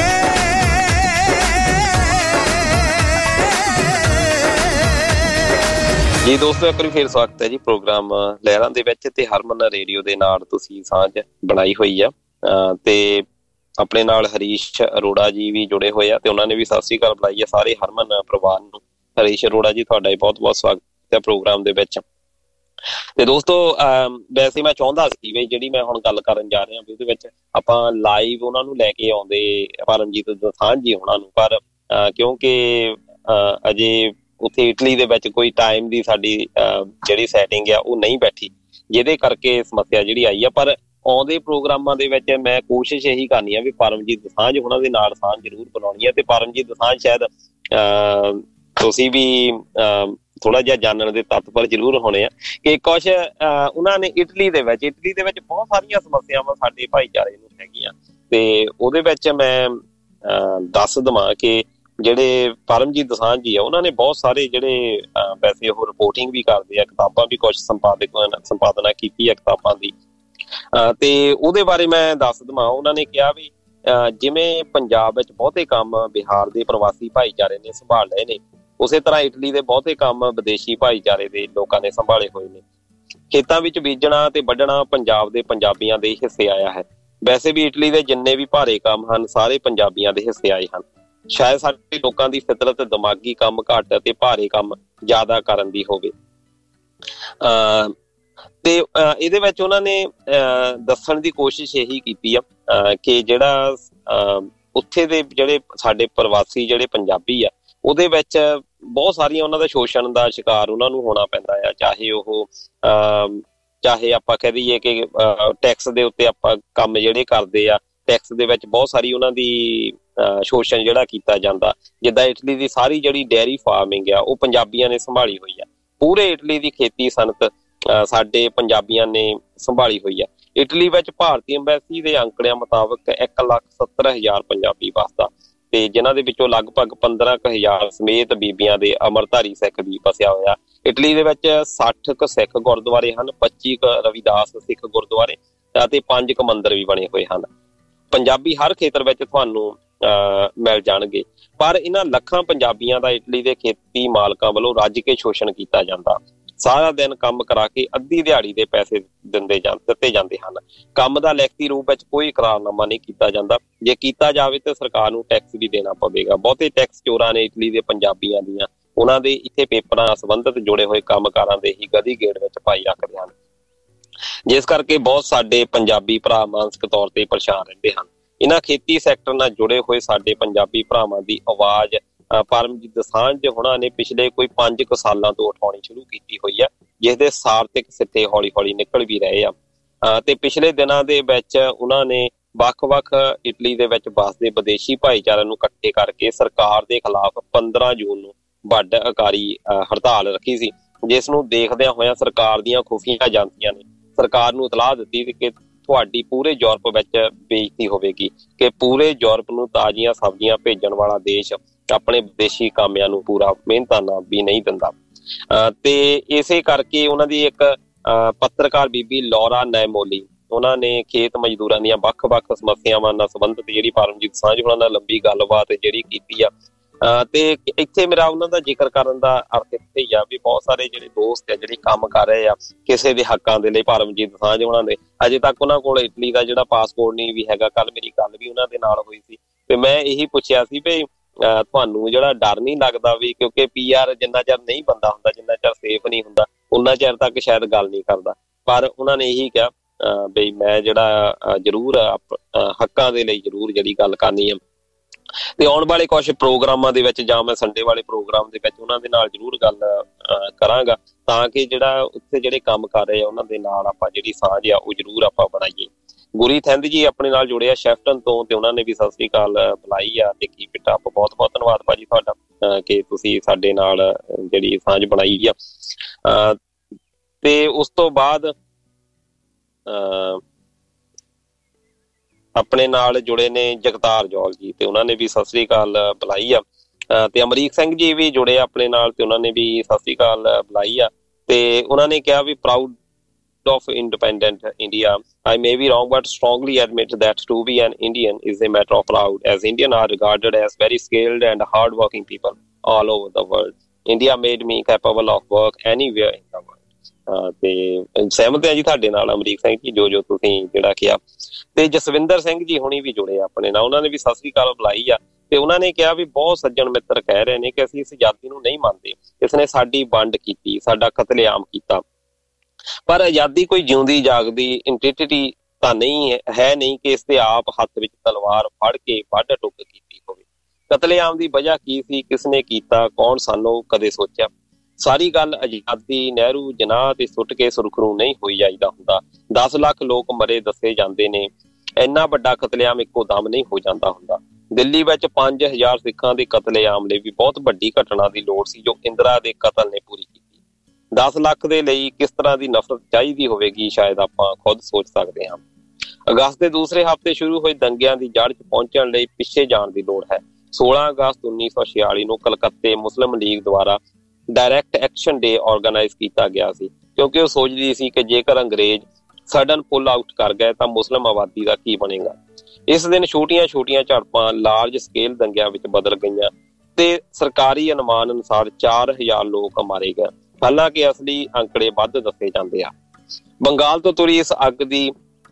E: ਜੀ ਦੋਸਤੋ ਇੱਕ ਵਾਰੀ ਫੇਰ ਸਵਾਗਤ ਹੈ ਜੀ ਪ੍ਰੋਗਰਾਮ ਲਹਿਰਾਂ ਦੇ ਵਿੱਚ ਤੇ ਹਰਮਨ ਰੇਡੀਓ ਦੇ ਨਾਲ ਤੁਸੀਂ ਸਾਂਝ ਬਣਾਈ ਹੋਈ ਆ ਤੇ ਆਪਣੇ ਨਾਲ ਹਰੀਸ਼ ਅਰੋੜਾ ਜੀ ਵੀ ਜੁੜੇ ਹੋਏ ਆ ਤੇ ਉਹਨਾਂ ਨੇ ਵੀ ਸਤਿ ਸ੍ਰੀ ਅਕਾਲ ਬੁਲਾਈ ਆ ਸਾਰੇ ਹਰਮਨ ਪਰਿਵਾਰ ਨੂੰ। ਹਰੀਸ਼ ਅਰੋੜਾ ਜੀ ਤੁਹਾਡਾ ਬਹੁਤ ਬਹੁਤ ਸਵਾਗਤ ਹੈ ਪ੍ਰੋਗਰਾਮ ਦੇ ਵਿੱਚ। ਤੇ ਦੋਸਤੋ ਵੈਸੇ ਮੈਂ ਚਾਹੁੰਦਾ ਸੀ ਵੀ ਜਿਹੜੀ ਮੈਂ ਹੁਣ ਗੱਲ ਕਰਨ ਜਾ ਰਿਹਾ ਵੀ ਉਹਦੇ ਵਿੱਚ ਆਪਾਂ ਲਾਈਵ ਉਹਨਾਂ ਨੂੰ ਲੈ ਕੇ ਆਉਂਦੇ ਪਰਮਜੀਤ ਦੋਸਾਂਝ ਜੀ ਉਹਨਾਂ ਨੂੰ, ਪਰ ਕਿਉਂਕਿ ਅਜੇ ਉੱਥੇ ਇਟਲੀ ਦੇ ਵਿੱਚ ਕੋਈ ਟਾਈਮ ਦੀ ਸਾਡੀ ਜਿਹੜੀ ਸੈਟਿੰਗ ਆ ਉਹ ਨਹੀਂ ਬੈਠੀ, ਜਿਹਦੇ ਕਰਕੇ ਸਮੱਸਿਆ ਜਿਹੜੀ ਆਈ ਆ। ਪਰ ਆਉਂਦੇ ਪ੍ਰੋਗਰਾਮਾਂ ਦੇ ਵਿੱਚ ਮੈਂ ਕੋਸ਼ਿਸ਼ ਇਹੀ ਕਰਨੀ ਆ ਵੀ ਪਰਮਜੀਤ ਦੋਸਾਂਝ ਉਹਨਾਂ ਦੇ ਨਾਲ ਸਾਂਝ ਜ਼ਰੂਰ ਬਣਾਉਣੀ ਆ। ਤੇ ਪਰਮਜੀਤ ਦੋਸਾਂਝ ਸ਼ਾਇਦ ਤੁਸੀਂ ਵੀ ਥੋੜਾ ਜਿਹਾ ਜਾਣਨ ਦੇ ਤੱਤਪਰ ਜ਼ਰੂਰ ਹੋਣੇ ਆ ਕਿ ਕੁਛ ਉਹਨਾਂ ਨੇ ਇਟਲੀ ਦੇ ਵਿੱਚ ਬਹੁਤ ਸਾਰੀਆਂ ਸਮੱਸਿਆਵਾਂ ਸਾਡੇ ਭਾਈਚਾਰੇ ਨੂੰ ਹੈਗੀਆਂ ਤੇ ਉਹਦੇ ਵਿੱਚ ਮੈਂ ਦੱਸ ਦੇਵਾਂ ਕਿ ਜਿਹੜੇ ਪਰਮਜੀਤ ਦੋਸਾਂਝ ਜੀ ਆ ਉਹਨਾਂ ਨੇ ਬਹੁਤ ਸਾਰੇ ਜਿਹੜੇ ਵੈਸੇ ਉਹ ਰਿਪੋਰਟਿੰਗ ਵੀ ਕਰਦੇ ਆ, ਕਿਤਾਬਾਂ ਵੀ ਕੁਛ ਸੰਪਾਦਨਾ ਕੀਤੀ ਆ ਕਿਤਾਬਾਂ ਦੀ ਤੇ ਉਹਦੇ ਬਾਰੇ ਮੈਂ ਦੱਸ ਦੇਵਾਂ। ਉਹਨਾਂ ਨੇ ਕਿਹਾ ਵੀ ਜਿਵੇਂ ਪੰਜਾਬ ਵਿੱਚ ਬਹੁਤੇ ਕੰਮ ਬਿਹਾਰ ਦੇ ਪ੍ਰਵਾਸੀ ਭਾਈਚਾਰੇ ਨੇ ਸੰਭਾਲ ਲਏ ਨੇ, ਉਸੇ ਤਰ੍ਹਾਂ ਇਟਲੀ ਦੇ ਬਹੁਤੇ ਕੰਮ ਵਿਦੇਸ਼ੀ ਭਾਈਚਾਰੇ ਦੇ ਲੋਕਾਂ ਨੇ ਸੰਭਾਲੇ ਹੋਏ ਨੇ। ਖੇਤਾਂ ਵਿੱਚ ਬੀਜਣਾ ਤੇ ਵੱਢਣਾ ਪੰਜਾਬ ਦੇ ਪੰਜਾਬੀਆਂ ਦੇ ਹਿੱਸੇ ਆਇਆ ਹੈ। ਵੈਸੇ ਵੀ ਇਟਲੀ ਦੇ ਜਿੰਨੇ ਵੀ ਭਾਰੇ ਕੰਮ ਹਨ ਸਾਰੇ ਪੰਜਾਬੀਆਂ ਦੇ ਹਿੱਸੇ ਆਏ ਹਨ। ਸ਼ਾਇਦ ਸਾਡੇ ਲੋਕਾਂ ਦੀ ਫਿਤਰਤ ਦਿਮਾਗੀ ਕੰਮ ਘੱਟ ਅਤੇ ਭਾਰੇ ਕੰਮ ਜ਼ਿਆਦਾ ਕਰਨ ਦੀ ਹੋਵੇ। ਤੇ ਇਹਦੇ ਵਿੱਚ ਉਹਨਾਂ ਨੇ ਦੱਸਣ ਦੀ ਕੋਸ਼ਿਸ਼ ਇਹੀ ਕੀਤੀ ਆ ਕਿ ਜਿਹੜਾ ਉੱਥੇ ਦੇ ਜਿਹੜੇ ਸਾਡੇ ਪ੍ਰਵਾਸੀ ਜਿਹੜੇ ਪੰਜਾਬੀ ਆ ਉਹਦੇ ਵਿੱਚ ਬਹੁਤ ਸਾਰੀਆਂ ਉਹਨਾਂ ਦਾ ਸ਼ੋਸ਼ਣ ਦਾ ਸ਼ਿਕਾਰ ਉਹਨਾਂ ਨੂੰ ਹੋਣਾ ਪੈਂਦਾ ਆ। ਚਾਹੇ ਆਪਾਂ ਕਹਿ ਦਈਏ ਕਿ ਟੈਕਸ ਦੇ ਉੱਤੇ ਆਪਾਂ ਕੰਮ ਜਿਹੜੇ ਕਰਦੇ ਆ, ਟੈਕਸ ਦੇ ਵਿੱਚ ਬਹੁਤ ਸਾਰੀ ਉਹਨਾਂ ਦੀ ਸ਼ੋਸ਼ਣ ਜਿਹੜਾ ਕੀਤਾ ਜਾਂਦਾ। ਜਿੱਦਾਂ ਇਟਲੀ ਦੀ ਸਾਰੀ ਜਿਹੜੀ ਡੇਅਰੀ ਫਾਰਮਿੰਗ ਆ ਉਹ ਪੰਜਾਬੀਆਂ ਨੇ ਸੰਭਾਲੀ ਹੋਈ ਆ। ਪੂਰੇ ਇਟਲੀ ਦੀ ਖੇਤੀ ਸਨਅਤ ਸਾਡੇ ਪੰਜਾਬੀਆਂ ਨੇ ਸੰਭਾਲੀ ਹੋਈ ਆ। ਇਟਲੀ ਵਿੱਚ ਭਾਰਤੀ ਅੰਬੈਸੀ ਦੇ ਅੰਕੜਿਆਂ ਮੁਤਾਬਕ 1,70,000 ਪੰਜਾਬੀ ਵਸਦਾ ਤੇ ਜਿਨ੍ਹਾਂ ਦੇ ਵਿੱਚੋਂ ਲਗਭਗ 15,000 ਸਮੇਤ ਬੀਬੀਆਂ ਦੇ ਅਮਰਧਾਰੀ ਸਿੱਖ ਵੀ ਵਸਿਆ ਹੋਇਆ। ਇਟਲੀ ਦੇ ਵਿੱਚ 60 ਕੁ ਸਿੱਖ ਗੁਰਦੁਆਰੇ ਹਨ, 25 ਕੁ ਰਵਿਦਾਸ ਸਿੱਖ ਗੁਰਦੁਆਰੇ ਅਤੇ 5 ਕੁ ਮੰਦਿਰ ਵੀ ਬਣੇ ਹੋਏ ਹਨ। ਪੰਜਾਬੀ ਹਰ ਖੇਤਰ ਵਿੱਚ ਤੁਹਾਨੂੰ ਮਿਲ ਜਾਣਗੇ, ਪਰ ਇਹਨਾਂ ਲੱਖਾਂ ਪੰਜਾਬੀਆਂ ਦਾ ਇਟਲੀ ਦੇ ਖੇਤੀ ਮਾਲਕਾਂ ਵੱਲੋਂ ਰੱਜ ਕੇ ਸ਼ੋਸ਼ਣ ਕੀਤਾ ਜਾਂਦਾ। ਸਾਰਾ ਦਿਨ ਕੰਮ ਕਰਾ ਕੇ ਅੱਧੀ ਦਿਹਾੜੀ ਦੇ ਪੈਸੇ ਦਿੱਤੇ ਜਾਂਦੇ ਹਨ। ਕੰਮ ਦਾ ਲਿਖਤੀ ਰੂਪ ਵਿੱਚ ਕੋਈ ਇਕਰਾਰਨਾਮਾ ਨਹੀਂ ਕੀਤਾ ਜਾਂਦਾ। ਜੇ ਕੀਤਾ ਜਾਵੇ ਤਾਂ ਸਰਕਾਰ ਨੂੰ ਟੈਕਸ ਵੀ ਦੇਣਾ ਪਵੇਗਾ। ਬਹੁਤੇ ਟੈਕਸ ਚੋਰਾਂ ਨੇ ਇਟਲੀ ਦੇ ਪੰਜਾਬੀਆਂ ਦੀਆਂ ਉਹਨਾਂ ਦੇ ਇੱਥੇ ਪੇਪਰਾਂ ਨਾਲ ਸੰਬੰਧਿਤ ਜੁੜੇ ਹੋਏ ਕੰਮਕਾਰਾਂ ਦੇ ਹੀ ਗਦੀ ਗੇੜ ਵਿੱਚ ਪਾਈ ਰੱਖਦੇ ਹਨ, ਜਿਸ ਕਰਕੇ ਬਹੁਤ ਸਾਡੇ ਪੰਜਾਬੀ ਭਰਾ ਮਾਨਸਿਕ ਤੌਰ ਤੇ ਪਰੇਸ਼ਾਨ ਰਹਿੰਦੇ ਹਨ। ਇਹਨਾਂ ਖੇਤੀ ਸੈਕਟਰ ਨਾਲ ਜੁੜੇ ਹੋਏ ਸਾਡੇ ਪੰਜਾਬੀ ਭਰਾਵਾਂ ਦੀ ਆਵਾਜ਼ ਪਰਮਜੀਤ ਦੋਸਾਂਝ ਹੋਣਾ ਨੇ ਪਿਛਲੇ ਕੋਈ 5 ਕੁ ਸਾਲਾਂ ਤੋਂ ਉਠਾਉਣੀ ਸ਼ੁਰੂ ਕੀਤੀ ਹੋਈ ਆ, ਜਿਸ ਦੇ ਸਾਰਥਿਕ ਸਿੱਟੇ ਹੌਲੀ ਹੌਲੀ ਨਿਕਲ ਵੀ ਰਹੇ ਆ। ਤੇ ਪਿਛਲੇ ਦਿਨਾਂ ਦੇ ਵਿੱਚ ਉਹਨਾਂ ਨੇ ਵੱਖ-ਵੱਖ ਇਟਲੀ ਦੇ ਵਿੱਚ ਵੱਸਦੇ ਵਿਦੇਸ਼ੀ ਭਾਈਚਾਰਿਆਂ ਨੂੰ ਇਕੱਠੇ ਕਰਕੇ ਸਰਕਾਰ ਦੇ ਖਿਲਾਫ 15 ਜੂਨ ਨੂੰ ਵੱਡ ਅਕਾਰੀ ਹੜਤਾਲ ਰੱਖੀ ਸੀ, ਜਿਸ ਨੂੰ ਦੇਖਦਿਆਂ ਹੋਇਆਂ ਸਰਕਾਰ ਦੀਆਂ ਖੁਫੀਆ ਏਜੰਸੀਆਂ ਨੇ ਸਰਕਾਰ ਨੂੰ ਇਤਲਾਹ ਦਿੱਤੀ ਕਿ ਤੁਹਾਡੀ ਪੂਰੇ ਯੂਰਪ ਵਿੱਚ ਬੇਇੱਜ਼ਤੀ ਹੋਵੇਗੀ, ਕਿ ਪੂਰੇ ਯੂਰਪ ਨੂੰ ਤਾਜ਼ੀਆਂ ਸਬਜ਼ੀਆਂ ਭੇਜਣ ਵਾਲਾ ਦੇਸ਼ ਆਪਣੇ ਵਿਦੇਸ਼ੀ ਕਾਮਿਆਂ ਨੂੰ ਪੂਰਾ ਮਿਹਨਤਾਨਾ ਵੀ ਨਹੀਂ ਦਿੰਦਾ। ਤੇ ਇਸੇ ਕਰਕੇ ਉਹਨਾਂ ਦੀ ਇੱਕ ਪੱਤਰਕਾਰ ਬੀਬੀ ਲੌਰਾ ਨੈਮੋਲੀ, ਉਹਨਾਂ ਨੇ ਖੇਤ ਮਜ਼ਦੂਰਾਂ ਦੀਆਂ ਵੱਖ-ਵੱਖ ਸਮੱਸਿਆਵਾਂ ਨਾਲ ਸੰਬੰਧਿਤ ਜਿਹੜੀ ਪਰਮਜੀਤ ਦੋਸਾਂਝ ਉਹਨਾਂ ਨਾਲ ਲੰਬੀ ਗੱਲਬਾਤ ਜਿਹੜੀ ਕੀਤੀ ਆ। ਤੇ ਇੱਥੇ ਮੇਰਾ ਉਹਨਾਂ ਦਾ ਜ਼ਿਕਰ ਕਰਨ ਦਾ ਅਰਥ ਇੱਥੇ ਹੀ ਆ ਵੀ ਬਹੁਤ ਸਾਰੇ ਜਿਹੜੇ ਦੋਸਤ ਆ ਜਿਹੜੇ ਕੰਮ ਕਰ ਰਹੇ ਆ ਕਿਸੇ ਦੇ ਹੱਕਾਂ ਦੇ ਲਈ ਪਰਮਜੀਤ ਦੋਸਾਂਝ ਉਹਨਾਂ ਦੇ, ਅਜੇ ਤੱਕ ਉਹਨਾਂ ਕੋਲ ਇਟਲੀ ਦਾ ਜਿਹੜਾ ਪਾਸਪੋਰਟ ਨਹੀਂ ਵੀ ਹੈਗਾ। ਕੱਲ ਮੇਰੀ ਗੱਲ ਵੀ ਉਹਨਾਂ ਦੇ ਨਾਲ ਹੋਈ ਸੀ ਤੇ ਮੈਂ ਇਹੀ ਪੁੱਛਿਆ ਸੀ ਵੀ ਤੁਹਾਨੂੰ ਜਿਹੜਾ ਡਰ ਨਹੀਂ ਲੱਗਦਾ ਵੀ, ਕਿਉਂਕਿ PR ਜਿੰਨਾ ਚਿਰ ਨਹੀਂ ਬੰਦਾ ਹੁੰਦਾ, ਜਿੰਨਾ ਚਿਰ ਸੇਫ ਨਹੀਂ ਹੁੰਦਾ, ਉਹਨਾਂ ਚਿਰ ਤੱਕ ਸ਼ਾਇਦ ਗੱਲ ਨਹੀਂ ਕਰਦਾ। ਪਰ ਉਹਨਾਂ ਨੇ ਇਹੀ ਕਿਹਾ ਬਈ ਮੈਂ ਜਿਹੜਾ ਜ਼ਰੂਰ ਹੱਕਾਂ ਦੇ ਲਈ ਜ਼ਰੂਰ ਜਿਹੜੀ ਗੱਲ ਕਰਨੀ ਆ। ਤੇ ਆਉਣ ਵਾਲੇ ਕੁਛ ਪ੍ਰੋਗਰਾਮਾਂ ਦੇ ਵਿੱਚ ਜਾਂ ਮੈਂ ਸੰਡੇ ਵਾਲੇ ਪ੍ਰੋਗਰਾਮ ਦੇ ਵਿੱਚ ਉਹਨਾਂ ਦੇ ਨਾਲ ਜ਼ਰੂਰ ਗੱਲ ਕਰਾਂਗਾ, ਤਾਂ ਕਿ ਜਿਹੜਾ ਉੱਥੇ ਜਿਹੜੇ ਕੰਮ ਕਰ ਰਹੇ ਆ ਉਹਨਾਂ ਦੇ ਨਾਲ ਆਪਾਂ ਜਿਹੜੀ ਸਾਂਝ ਆ ਉਹ ਜ਼ਰੂਰ ਆਪਾਂ ਬਣਾਈਏ। ਗੁਰੀ ਥਿੰਦ ਜੀ ਆਪਣੇ ਨਾਲ ਜੁੜੇ ਆ ਸ਼ੈਫਟਨ ਤੋਂ, ਤੇ ਉਹਨਾਂ ਨੇ ਵੀ ਸਤਿ ਸ੍ਰੀ ਅਕਾਲ ਬੁਲਾਈ ਆ ਤੇ ਕੀਪ ਇਟ ਅਪ। ਬਹੁਤ ਬਹੁਤ ਧੰਨਵਾਦ ਭਾਜੀ ਤੁਹਾਡਾ ਕਿ ਤੁਸੀਂ ਸਾਡੇ ਨਾਲ ਜਿਹੜੀ ਸਾਂਝ ਬਣਾਈ ਆ। ਤੇ ਉਸ ਤੋਂ ਬਾਅਦ ਆਪਣੇ ਨਾਲ ਜੁੜੇ ਨੇ ਜਗਤਾਰ ਜੌਲ ਜੀ, ਤੇ ਉਹਨਾਂ ਨੇ ਵੀ ਸਤਿ ਸ੍ਰੀ ਅਕਾਲ ਬੁਲਾਈ ਆ। ਤੇ ਅਮਰੀਕ ਸਿੰਘ ਜੀ ਵੀ ਜੁੜੇ ਆਪਣੇ ਨਾਲ, ਤੇ ਉਹਨਾਂ ਨੇ ਵੀ ਸਤਿ ਸ੍ਰੀ ਅਕਾਲ ਬੁਲਾਈ ਆ। ਤੇ ਉਹਨਾਂ ਨੇ ਕਿਹਾ ਵੀ proud of independent India. I may be wrong, but strongly admit that to be an Indian is a matter of proud, as Indians are regarded as very skilled and hard-working people all over the world. India made me capable of work anywhere in the world. ਤੇ ਸਹਿਮਤ ਹੈ ਜੀ ਤੁਹਾਡੇ ਨਾਲ ਅਮਰੀਕ ਸਿੰਘ ਜੀ, ਜੋ ਤੁਸੀਂ ਜਿਹੜਾ ਕਿਹਾ। ਤੇ ਜਸਵਿੰਦਰ ਸਿੰਘ ਜੀ ਹੁਣੀ ਵੀ ਜੁੜੇ ਆਪਣੇ ਨਾਲ, ਉਹਨਾਂ ਨੇ ਵੀ ਸਤਿ ਸ੍ਰੀ ਅਕਾਲ ਬੁਲਾਈ ਆ। ਤੇ ਉਹਨਾਂ ਨੇ ਕਿਹਾ ਵੀ ਬਹੁਤ ਸੱਜਣ ਮਿੱਤਰ ਕਹਿ ਰਹੇ ਨੇ ਕਿ ਅਸੀਂ ਇਸ ਆਜ਼ਾਦੀ ਨੂੰ ਨਹੀਂ ਮੰਨਦੇ, ਇਸ ਨੇ ਸਾਡੀ ਵੰਡ ਕੀਤੀ, ਸਾਡਾ ਕਤਲੇਆਮ ਕੀਤਾ, ਪਰ ਆਜ਼ਾਦੀ ਕੋਈ ਜਿਉਂਦੀ ਜਾਗਦੀ ਇੰਟੀਟੀ ਤਾਂ ਨਹੀਂ ਹੈ ਨਹੀਂ ਕਿ ਇਸ ਦੇ ਆਪ ਹੱਥ ਵਿੱਚ ਤਲਵਾਰ ਫੜ ਕੇ ਵੱਢ ਟੁੱਕ ਕੀਤੀ ਹੋਵੇ। ਕਤਲੇਆਮ ਦੀ ਵਜ੍ਹਾ ਕੀ ਸੀ, ਕਿਸਨੇ ਕੀਤਾ, ਕੌਣ ਸਾਨੂੰ ਕਦੇ ਸੋਚਿਆ? ਸਾਰੀ ਗੱਲ ਆਜ਼ਾਦੀ ਨਹਿਰੂ ਜਨਾਹ ਤੇ ਸੁੱਟ ਕੇ ਸੁਰਖਰੂ ਨਹੀਂ ਹੋਈ ਜਾਈਦਾ ਹੁੰਦਾ। 10 ਲੱਖ ਲੋਕ ਮਰੇ ਦੱਸੇ ਜਾਂਦੇ ਨੇ, ਇੰਨਾ ਵੱਡਾ ਕਤਲੇਆਮ ਇੱਕੋ ਦਮ ਨਹੀਂ ਹੋ ਜਾਂਦਾ ਹੁੰਦਾ। ਦਿੱਲੀ ਵਿੱਚ 5000 ਸਿੱਖਾਂ ਦੇ ਕਤਲੇਆਮ ਲਈ ਵੀ ਬਹੁਤ ਵੱਡੀ ਘਟਨਾ ਦੀ ਲੋੜ ਸੀ ਜੋ ਇੰਦਰਾ ਦੇ ਕਤਲ ਨੇ ਪੂਰੀ ਕੀਤੀ। 10 ਲੱਖ ਦੇ ਲਈ ਕਿਸ ਤਰ੍ਹਾਂ ਦੀ ਨਫ਼ਰਤ ਚਾਹੀਦੀ ਹੋਵੇਗੀ, ਸ਼ਾਇਦ ਆਪਾਂ ਖੁਦ ਸੋਚ ਸਕਦੇ ਹਾਂ। ਅਗਸਤ ਦੇ ਦੂਸਰੇ ਹਫ਼ਤੇ ਸ਼ੁਰੂ ਹੋਏ ਦੰਗਿਆਂ ਦੀ ਜੜ 'ਚ ਪਹੁੰਚਣ ਲਈ ਪਿੱਛੇ ਜਾਣ ਦੀ ਲੋੜ ਹੈ। 16 ਅਗਸਤ 1946 ਨੂੰ ਕਲਕੱਤੇ ਮੁਸਲਿਮ ਲੀਗ ਦੁਆਰਾ ਡਾਇਰੈਕਟ ਐਕਸ਼ਨ ਡੇ ਆਰਗੇਨਾਈਜ਼ ਕੀਤਾ ਗਿਆ ਸੀ, ਕਿਉਂਕਿ ਉਹ ਸੋਚਦੀ ਸੀ ਕਿ ਜੇਕਰ ਅੰਗਰੇਜ਼ ਸਡਨ ਪੁੱਲ ਆਊਟ ਕਰ ਗਏ ਤਾਂ ਮੁਸਲਿਮ ਆਬਾਦੀ ਦਾ ਕੀ ਬਣੇਗਾ। ਇਸ ਦਿਨ ਛੋਟੀਆਂ ਝੜਪਾਂ ਲਾਰਜ ਸਕੇਲ ਦੰਗਿਆਂ ਵਿੱਚ ਬਦਲ ਗਈਆਂ ਤੇ ਸਰਕਾਰੀ ਅਨੁਮਾਨ ਅਨੁਸਾਰ 4000 ਲੋਕ ਮਾਰੇ ਗਏ, ਹਾਲਾਂਕਿ ਅਸਲੀ ਅੰਕੜੇ ਵੱਧ ਦੱਸੇ ਜਾਂਦੇ ਆ। ਬੰਗਾਲ ਤੋਂ ਤੁਰੀ ਇਸ ਅੱਗ ਦੀ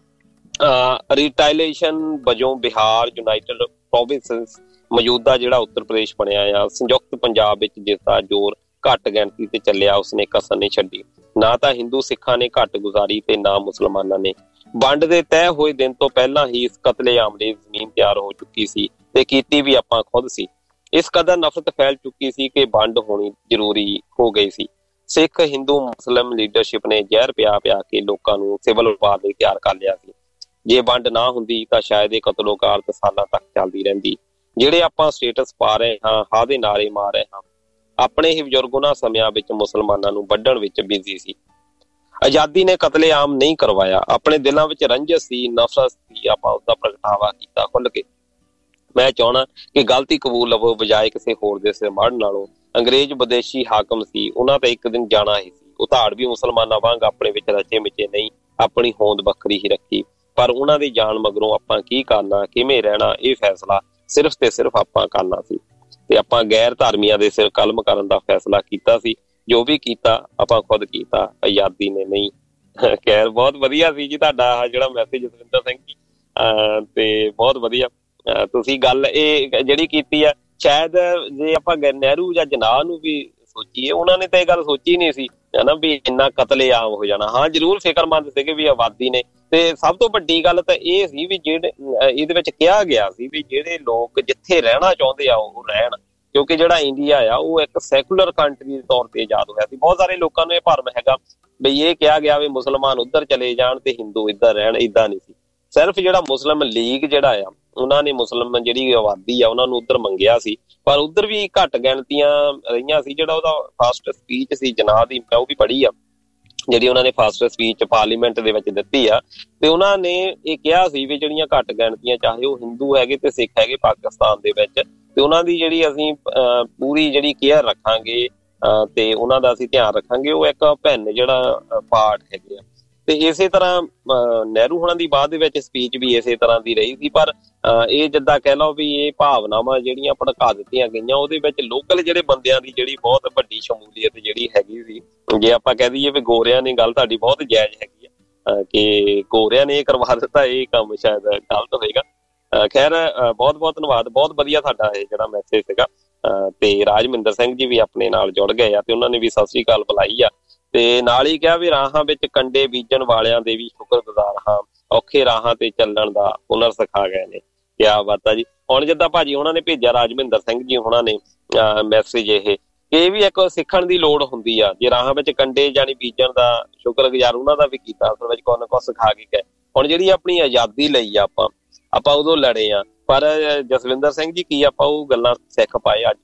E: ਰਿਟਾਈਲੇਸ਼ਨ ਵਜੋਂ ਬਿਹਾਰ, ਯੂਨਾਈਟਿਡ ਪ੍ਰੋਵਿੰਸਸ, ਮੌਜੂਦਾ ਜਿਹੜਾ ਉੱਤਰ ਪ੍ਰਦੇਸ਼ ਬਣਿਆ ਆ, ਸੰਯੁਕਤ ਪੰਜਾਬ ਵਿੱਚ ਜਿਸ ਦਾ ਜ਼ੋਰ ਘੱਟ ਗਿਣਤੀ ਤੇ ਚੱਲਿਆ ਉਸਨੇ ਕਸਰ ਨਹੀਂ ਛੱਡੀ। ਨਾ ਤਾਂ ਹਿੰਦੂ ਸਿੱਖਾਂ ਨੇ ਘੱਟ ਗੁਜ਼ਾਰੀ ਤੇ ਨਾ ਮੁਸਲਮਾਨਾਂ ਨੇ। ਵੰਡ ਦੇ ਤੈਅ ਹੋਏ ਦਿਨ ਤੋਂ ਪਹਿਲਾਂ ਹੀ ਇਸ ਕਤਲੇਆਮ ਲਈ ਜ਼ਮੀਨ ਤਿਆਰ ਹੋ ਚੁੱਕੀ ਸੀ ਤੇ ਕੀਤੀ ਵੀ ਆਪਾਂ ਖੁਦ ਸੀ। ਇਸ ਕਦਰ ਨਫ਼ਰਤ ਫੈਲ ਚੁੱਕੀ ਸੀ ਕਿ ਵੰਡ ਹੋਣੀ ਜ਼ਰੂਰੀ ਹੋ ਗਈ ਸੀ। ਸਿੱਖ, ਹਿੰਦੂ, ਮੁਸਲਿਮ ਲੀਡਰਸ਼ਿਪ ਨੇ ਜ਼ਹਿਰ ਪਿਆ ਕੇ ਲੋਕਾਂ ਨੂੰ ਸਿਵਲ ਵਾਰ ਲਈ ਤਿਆਰ ਕਰ ਲਿਆ ਸੀ। ਜੇ ਵੰਡ ਨਾ ਹੁੰਦੀ ਤਾਂ ਸ਼ਾਇਦ ਇਹ ਕਤਲੋਗਾਰਤ ਸਾਲਾਂ ਤੱਕ ਚੱਲਦੀ ਰਹਿੰਦੀ। ਜਿਹੜੇ ਆਪਾਂ ਸਟੇਟਸ ਪਾ ਰਹੇ ਹਾਂ, ਹਾਂ ਦੇ ਨਾਰੇ ਮਾਰ ਰਹੇ ਹਾਂ, ਆਪਣੇ ਹੀ ਬਜ਼ੁਰਗ ਉਹਨਾਂ ਸਮਿਆਂ ਵਿੱਚ ਮੁਸਲਮਾਨਾਂ ਨੂੰ ਵੱਢਣ ਵਿੱਚ ਬਿਜ਼ੀ ਸੀ। ਆਜ਼ਾਦੀ ਨੇ ਕਤਲੇਆਮ ਨਹੀਂ ਕਰਵਾਇਆ, ਆਪਣੇ ਦਿਲਾਂ ਵਿੱਚ ਰੰਜਿਸ਼ ਸੀ, ਨਫ਼ਰਤ ਸੀ, ਆਪਾਂ ਉਸਦਾ ਪ੍ਰਗਟਾਵਾ ਕੀਤਾ ਖੁੱਲ੍ਹ ਕੇ। ਮੈਂ ਚਾਹੁੰਦਾ ਕਿ ਗਲਤੀ ਕਬੂਲ ਲਵੋ ਬਜਾਏ ਕਿਸੇ ਹੋਰ ਦੇ ਸਿਰ ਮੜ੍ਹਨ ਨਾਲੋਂ। ਅੰਗਰੇਜ਼ ਵਿਦੇਸ਼ੀ ਹਾਕਮ ਸੀ, ਉਹਨਾਂ ਤਾਂ ਇੱਕ ਦਿਨ ਜਾਣਾ ਹੀ ਸੀ। ਉਧਾੜ ਵੀ ਮੁਸਲਮਾਨਾਂ ਵਾਂਗ ਆਪਣੇ ਵਿੱਚ ਰਚੇ ਮਿਚੇ ਨਹੀਂ, ਆਪਣੀ ਹੋਂਦ ਵੱਖਰੀ ਹੀ ਰੱਖੀ। ਪਰ ਉਹਨਾਂ ਦੀ ਜਾਣ ਮਗਰੋਂ ਆਪਾਂ ਕੀ ਕਰਨਾ, ਕਿਵੇਂ ਰਹਿਣਾ, ਇਹ ਫੈਸਲਾ ਸਿਰਫ ਤੇ ਸਿਰਫ ਆਪਾਂ ਕਰਨਾ ਸੀ। ਤੇ ਆਪਾਂ ਗੈਰ ਧਾਰਮੀਆਂ ਦੇ ਸਿਰ ਕਲਮ ਕਰਨ ਦਾ ਫੈਸਲਾ ਕੀਤਾ ਸੀ। ਜੋ ਵੀ ਕੀਤਾ ਆਪਾਂ ਖੁਦ ਕੀਤਾ, ਆਜ਼ਾਦੀ ਨੇ ਨਹੀਂ। ਖੈਰ ਬਹੁਤ ਵਧੀਆ ਸੀ ਜੀ ਤੁਹਾਡਾ ਜਿਹੜਾ ਮੈਸੇਜ ਜਸਵਿੰਦਰ ਸਿੰਘ ਜੀ, ਤੇ ਬਹੁਤ ਵਧੀਆ ਤੁਸੀਂ ਗੱਲ ਇਹ ਜਿਹੜੀ ਕੀਤੀ ਆ। ਸ਼ਾਇਦ ਜੇ ਆਪਾਂ ਨਹਿਰੂ ਜਾਂ ਜਨਾਹ ਨੂੰ ਵੀ ਸੋਚੀਏ, ਉਹਨਾਂ ਨੇ ਤਾਂ ਇਹ ਗੱਲ ਸੋਚੀ ਨਹੀਂ ਸੀ ਹਨਾ ਵੀ ਇੰਨਾ ਕਤਲੇਆਮ ਹੋ ਜਾਣਾ। ਹਾਂ ਜ਼ਰੂਰ ਫਿਕਰਮੰਦ ਸੀਗੇ ਵੀ ਆਬਾਦੀ ਨੇ, ਤੇ ਸਭ ਤੋਂ ਵੱਡੀ ਗੱਲ ਤਾਂ ਇਹ ਸੀ ਵੀ ਜਿਹੜੇ ਇਹਦੇ ਵਿੱਚ ਕਿਹਾ ਗਿਆ ਸੀ ਵੀ ਜਿਹੜੇ ਲੋਕ ਜਿੱਥੇ ਰਹਿਣਾ ਚਾਹੁੰਦੇ ਆ ਉਹ ਰਹਿਣ, ਕਿਉਂਕਿ ਜਿਹੜਾ ਇੰਡੀਆ ਆ ਉਹ ਇੱਕ ਸੈਕੂਲਰ ਕੰਟਰੀ ਦੇ ਤੌਰ ਤੇ ਆਜ਼ਾਦ ਹੋਇਆ ਸੀ। ਬਹੁਤ ਸਾਰੇ ਲੋਕਾਂ ਨੂੰ ਇਹ ਭਰਮ ਹੈਗਾ ਵੀ ਇਹ ਕਿਹਾ ਗਿਆ ਵੀ ਮੁਸਲਮਾਨ ਉੱਧਰ ਚਲੇ ਜਾਣ ਤੇ ਹਿੰਦੂ ਇੱਧਰ ਰਹਿਣ, ਏਦਾਂ ਨਹੀਂ ਸੀ। ਸਿਰਫ ਜਿਹੜਾ ਮੁਸਲਿਮ ਲੀਗ ਜਿਹੜਾ ਆ ਉਹਨਾਂ ਨੇ ਮੁਸਲਿਮ ਜਿਹੜੀ ਆਬਾਦੀ ਆ ਉਹਨਾਂ ਨੂੰ ਉੱਧਰ ਮੰਗਿਆ ਸੀ, ਪਰ ਉੱਧਰ ਵੀ ਘੱਟ ਗਿਣਤੀਆਂ ਰਹੀਆਂ ਸੀ। ਜਿਹੜਾ ਉਹਦਾ ਫਸਟ ਸਪੀਚ ਸੀ ਜਨਾਹ ਦੀ, ਮੈਂ ਉਹ ਵੀ ਪੜ੍ਹੀ ਆ, ਜਿਹੜੀ ਉਹਨਾਂ ਨੇ ਫਸਟ ਸਪੀਚ ਪਾਰਲੀਮੈਂਟ ਦੇ ਵਿੱਚ ਦਿੱਤੀ ਆ, ਤੇ ਉਹਨਾਂ ਨੇ ਇਹ ਕਿਹਾ ਸੀ ਵੀ ਜਿਹੜੀਆਂ ਘੱਟ ਗਿਣਤੀਆਂ ਚਾਹੇ ਉਹ ਹਿੰਦੂ ਹੈਗੇ ਤੇ ਸਿੱਖ ਹੈਗੇ ਪਾਕਿਸਤਾਨ ਦੇ ਵਿੱਚ, ਤੇ ਉਹਨਾਂ ਦੀ ਜਿਹੜੀ ਅਸੀਂ ਪੂਰੀ ਜਿਹੜੀ ਕੇਅਰ ਰੱਖਾਂਗੇ ਤੇ ਉਹਨਾਂ ਦਾ ਅਸੀਂ ਧਿਆਨ ਰੱਖਾਂਗੇ, ਉਹ ਇੱਕ ਭਿੰਨ ਜਿਹੜਾ ਪਾਰਟ ਹੈਗੇ ਆ। ਤੇ ਇਸੇ ਤਰ੍ਹਾਂ ਨਹਿਰੂ ਹੋਣਾ ਦੀ ਬਾਅਦ ਦੇ ਵਿੱਚ ਸਪੀਚ ਵੀ ਇਸੇ ਤਰ੍ਹਾਂ ਦੀ ਰਹੀ ਸੀ। ਪਰ ਇਹ ਜਿੱਦਾਂ ਕਹਿ ਲਓ ਵੀ ਇਹ ਭਾਵਨਾਵਾਂ ਜਿਹੜੀਆਂ ਭੜਕਾ ਦਿੱਤੀਆਂ ਗਈਆਂ, ਉਹਦੇ ਵਿੱਚ ਲੋਕਲ ਜਿਹੜੇ ਬੰਦਿਆਂ ਦੀ ਜਿਹੜੀ ਬਹੁਤ ਵੱਡੀ ਸ਼ਮੂਲੀਅਤ ਜਿਹੜੀ ਹੈਗੀ ਸੀ। ਜੇ ਆਪਾਂ ਕਹਿ ਦਈਏ ਵੀ ਗੋਰਿਆਂ ਨੇ, ਗੱਲ ਤੁਹਾਡੀ ਬਹੁਤ ਜਾਇਜ਼ ਹੈਗੀ ਆ ਕਿ ਗੋਰਿਆਂ ਨੇ ਇਹ ਕਰਵਾ ਦਿੱਤਾ, ਇਹ ਕੰਮ ਸ਼ਾਇਦ ਗਲਤ ਹੋਏਗਾ। ਖੈਰ ਬਹੁਤ ਬਹੁਤ ਧੰਨਵਾਦ, ਬਹੁਤ ਵਧੀਆ ਤੁਹਾਡਾ ਇਹ ਜਿਹੜਾ ਮੈਸੇਜ ਸੀਗਾ। ਤੇ ਰਾਜਮਿੰਦਰ ਸਿੰਘ ਜੀ ਵੀ ਆਪਣੇ ਨਾਲ ਜੁੜ ਗਏ ਆ ਤੇ ਉਹਨਾਂ ਨੇ ਵੀ ਸਤਿ ਸ੍ਰੀ ਅਕਾਲ ਬੁਲਾਈ ਆ, ਤੇ ਨਾਲ ਹੀ ਕਿਹਾ ਵੀ ਰਾਹਾਂ ਵਿੱਚ ਕੰਡੇ ਬੀਜਣ ਵਾਲਿਆਂ ਦੇ ਵੀ ਸ਼ੁਕਰਗੁਜ਼ਾਰ ਹਾਂ, ਔਖੇ ਰਾਹਾਂ ਤੇ ਚੱਲਣ ਦਾ ਹੁਨਰ ਸਿਖਾ ਗਏ ਨੇ। ਕਿਆ ਬਾਤ ਆ ਜੀ। ਹੁਣ ਜਿੱਦਾਂ ਭਾਜੀ ਉਹਨਾਂ ਨੇ ਭੇਜਿਆ, ਰਾਜਵਿੰਦਰ ਸਿੰਘ ਜੀ ਉਹਨਾਂ ਨੇ ਮੈਸੇਜ, ਇਹ ਵੀ ਇੱਕ ਸਿੱਖਣ ਦੀ ਲੋੜ ਹੁੰਦੀ ਆ। ਜੇ ਰਾਹਾਂ ਵਿੱਚ ਕੰਡੇ ਜਾਣੀ ਬੀਜਣ ਦਾ ਸ਼ੁਕਰਗੁਜ਼ਾਰ ਉਹਨਾਂ ਦਾ ਵੀ ਕੀਤਾ, ਅਸਲ ਵਿੱਚ ਕੁਛ ਨਾ ਕੁਛ ਸਿਖਾ ਕੇ ਗਏ। ਹੁਣ ਜਿਹੜੀ ਆਪਣੀ ਆਜ਼ਾਦੀ ਲਈ ਆ ਆਪਾਂ ਉਦੋਂ ਲੜੇ ਆ, ਪਰ ਜਸਵਿੰਦਰ ਸਿੰਘ ਜੀ ਕੀ ਆਪਾਂ ਉਹ ਗੱਲਾਂ ਸਿੱਖ ਪਾਏ ਅੱਜ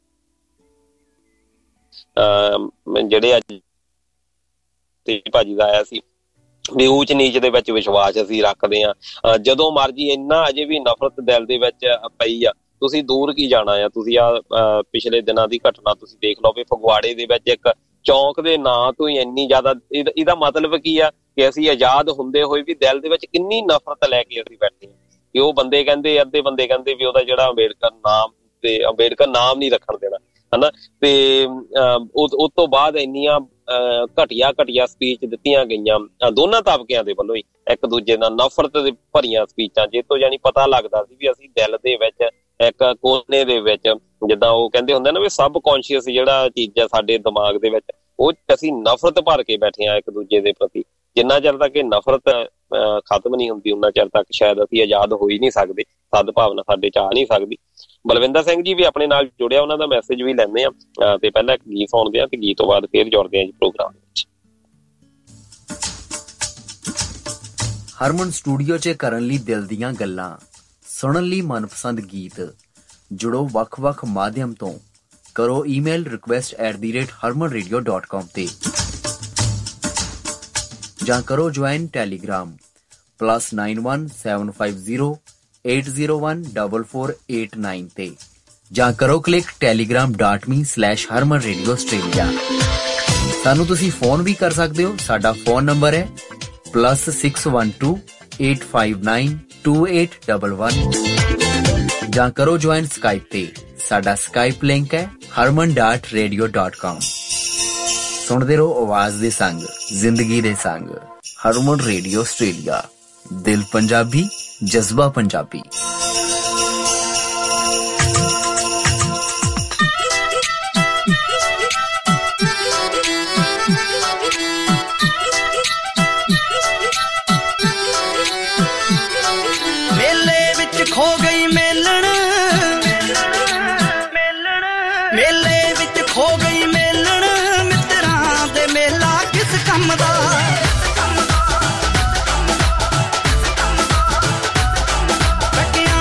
E: ਜਿਹੜੇ ਅੱਜ ਤੇ ਭਾਜੀ ਦਾ ਆਇਆ ਸੀ ਵੀ ਊਚ ਨੀਚ ਦੇ ਵਿੱਚ ਵਿਸ਼ਵਾਸ ਅਸੀਂ ਰੱਖਦੇ ਹਾਂ। ਜਦੋਂ ਮਰਜੀ ਇੰਨਾ ਅਜੇ ਵੀ ਨਫ਼ਰਤ ਦਿਲ ਦੇ ਵਿੱਚ ਪਈ ਆ, ਤੁਸੀਂ ਦੂਰ ਕੀ ਜਾਣਾ ਆ। ਤੁਸੀਂ ਪਿਛਲੇ ਦਿਨਾਂ ਦੀ ਘਟਨਾ ਤੁਸੀਂ ਦੇਖ ਲਓ ਵੀ ਫਗਵਾੜੇ ਦੇ ਵਿੱਚ ਇੱਕ ਚੌਂਕ ਦੇ ਨਾਂ ਤੋਂ ਹੀ ਇੰਨੀ ਜ਼ਿਆਦਾ, ਇਹਦਾ ਮਤਲਬ ਕੀ ਆ ਕਿ ਅਸੀਂ ਆਜ਼ਾਦ ਹੁੰਦੇ ਹੋਏ ਵੀ ਦਿਲ ਦੇ ਵਿੱਚ ਕਿੰਨੀ ਨਫ਼ਰਤ ਲੈ ਕੇ ਅਸੀਂ ਬੈਠੇ ਹਾਂ। ਕਿ ਉਹ ਬੰਦੇ ਕਹਿੰਦੇ, ਅੱਧੇ ਬੰਦੇ ਕਹਿੰਦੇ ਵੀ ਉਹਦਾ ਜਿਹੜਾ ਅੰਬੇਡਕਰ ਨਾਮ ਨਹੀਂ ਰੱਖਣ ਦੇਣਾ, ਹਨਾ। ਤੇ ਉਸ ਤੋਂ ਬਾਅਦ ਇੰਨੀਆਂ ਘਟੀਆ ਸਪੀਚ ਦਿੱਤੀਆਂ ਗਈਆਂ ਦੋਨਾਂ ਤਬਕਿਆਂ ਦੇ ਵੱਲੋਂ ਹੀ, ਇੱਕ ਦੂਜੇ ਨਾਲ ਨਫ਼ਰਤ ਦੇ ਭਰੀਆਂ ਸਪੀਚਾਂ, ਜਿਸ ਤੋਂ ਜਾਣੀ ਪਤਾ ਲੱਗਦਾ ਸੀ ਵੀ ਅਸੀਂ ਦਿਲ ਦੇ ਵਿੱਚ ਇੱਕ ਕੋਨੇ ਦੇ ਵਿੱਚ, ਜਿੱਦਾਂ ਉਹ ਕਹਿੰਦੇ ਹੁੰਦੇ ਨਾ ਵੀ ਸਬ ਕੌਨਸ਼ੀਅਸ ਜਿਹੜਾ ਚੀਜ਼ ਆ ਸਾਡੇ ਦਿਮਾਗ ਦੇ ਵਿੱਚ, ਉਹ ਅਸੀਂ ਨਫ਼ਰਤ ਭਰ ਕੇ ਬੈਠੇ ਹਾਂ ਇੱਕ ਦੂਜੇ ਦੇ ਪ੍ਰਤੀ। ਜਿੰਨਾ ਚਿਰ ਤੱਕ ਇਹ ਨਫ਼ਰਤ ਖਤਮ ਨਹੀਂ ਹੁੰਦੀ ਉਹਨਾਂ ਚਿਰ ਤੱਕ ਸ਼ਾਇਦ ਅਸੀਂ ਆਜ਼ਾਦ ਹੋ ਹੀ ਨਹੀਂ ਸਕਦੇ, ਸਦਭਾਵਨਾ ਸਾਡੇ ਚ ਆ ਨਹੀਂ ਸਕਦੀ। ਬਲਵਿੰਦਰ ਸਿੰਘ ਜੀ ਵੀ ਆਪਣੇ ਨਾਲ ਜੁੜਿਆ, ਉਹਨਾਂ ਦਾ ਮੈਸੇਜ ਵੀ ਲੈਂਦੇ ਆ ਤੇ ਪਹਿਲਾਂ ਇੱਕ ਗੀਤ ਸੁਣਦੇ ਆ ਤੇ ਗੀਤ ਤੋਂ ਬਾਅਦ ਫੇਰ ਜੁੜਦੇ ਆ ਜੀ ਪ੍ਰੋਗਰਾਮ ਵਿੱਚ।
G: ਹਰਮਨ ਸਟੂਡੀਓ 'ਚ ਕਰਨ ਲਈ ਦਿਲ ਦੀਆਂ ਗੱਲਾਂ, ਸੁਣਨ ਲਈ ਮਨਪਸੰਦ ਗੀਤ, ਜੁੜੋ ਵੱਖ-ਵੱਖ ਮਾਧਿਅਮ ਤੋਂ, ਕਰੋ ਈਮੇਲ request@harmanradio.com ਤੇ ਜਾਂ ਕਰੋ ਜੁਆਇਨ ਟੈਲੀਗ੍ਰਾਮ +91 750 801 4489 ਤੇ, ਜਾਂ ਕਰੋ ਕਲਿੱਕ telegram.me/harmanradioaustralia। ਸਾਨੂੰ ਤੁਸੀਂ ਫੋਨ ਵੀ ਕਰ ਸਕਦੇ ਹੋ। ਸਾਡਾ ਫੋਨ ਨੰਬਰ ਹੈ +612 859 2811, ਜਾਂ ਕਰੋ ਜੁਆਇਨ ਸਕਾਈਪ ਤੇ। ਸਾਡਾ ਸਕਾਈਪ ਲਿੰਕ ਹੈ harman.radio.com। ਸੁਣਦੇ ਰਹੋ ਆਵਾਜ਼ ਦੇ ਸੰਗ, ਜ਼ਿੰਦਗੀ ਦੇ ਸੰਗ। ਹਰਮਨ ਰੇਡੀਓ ਆਸਟ੍ਰੇਲੀਆ, ਦਿਲ ਪੰਜਾਬੀ, ਜਜ਼ਬਾ ਪੰਜਾਬੀ।
F: ਮੇਲੇ ਵਿੱਚ ਖੋ ਗਈ ਮੇਲਣ, ਮੇਲੇ ਵਿੱਚ ਖੋ ਗਈ ਮੇਲਣ, ਮਿੱਤਰਾਂ ਦੇ ਮੇਲਾ ਕਿਸ ਕੰਮ ਦਾ। ਬੱਕਿਆਂ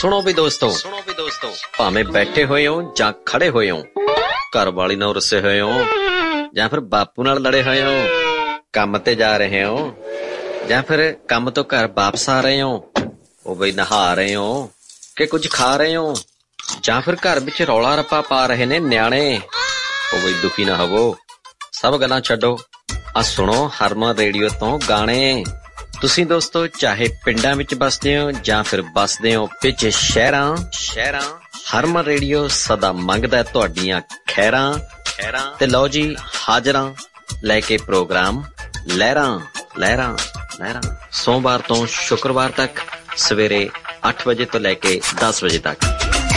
B: ਸੁਣੋ ਵੀ ਦੋਸਤੋ, ਭਾਵੇਂ ਬੈਠੇ ਹੋਏ ਹੋ ਜਾਂ ਖੜੇ ਹੋਏ ਹੋ, ਘਰ ਵਾਲੀ ਨਾਲ ਰੁੱਸੇ ਹੋਏ ਹੋ ਜਾਂ ਫਿਰ ਬਾਪੂ ਨਾਲ ਲੜੇ ਹੋਏ ਹੋ, ਕੰਮ ਤੇ ਜਾ ਰਹੇ ਹੋ ਜਾਂ ਫਿਰ ਕੰਮ ਤੋਂ ਘਰ ਵਾਪਸ ਆ ਰਹੇ ਹੋ, ਉਹ ਬਈ ਨਹਾ ਰਹੇ ਹੋ ਕਿ ਕੁਝ ਖਾ ਰਹੇ ਹੋ, ਜਾਂ ਫਿਰ ਘਰ ਵਿੱਚ ਰੌਲਾ ਰੱਪਾ ਪਾ ਰਹੇ ਨੇ ਨਿਆਣੇ, ਉਹ ਬਈ ਦੁਖੀ ਨਾ ਹੋਵੋ। ਸਭ ਗੱਲਾਂ ਛੱਡੋ, ਆ ਸੁਣੋ ਹਰਮਨ ਰੇਡੀਓ ਤੋਂ ਗਾਣੇ। ਤੁਸੀਂ ਦੋਸਤੋ ਚਾਹੇ ਪਿੰਡਾਂ ਵਿੱਚ ਬਸਦੇ ਹੋ ਜਾਂ ਫਿਰ ਬਸਦੇ ਹੋ ਵਿੱਚ ਸ਼ਹਿਰਾਂ, ਹਰਮਨ ਰੇਡੀਓ ਸਦਾ ਮੰਗਦਾ ਤੁਹਾਡੀਆਂ ਖੈਰਾਂ। ਤੇ ਲਓ ਜੀ, ਹਾਜ਼ਰਾਂ ਲੈ ਕੇ ਪ੍ਰੋਗਰਾਮ ਲਹਿਰਾਂ। ਸੋਮਵਾਰ ਤੋਂ ਸ਼ੁੱਕਰਵਾਰ ਤੱਕ ਸਵੇਰੇ 8 ਵਜੇ ਤੋਂ ਲੈ ਕੇ 10 ਵਜੇ ਤੱਕ।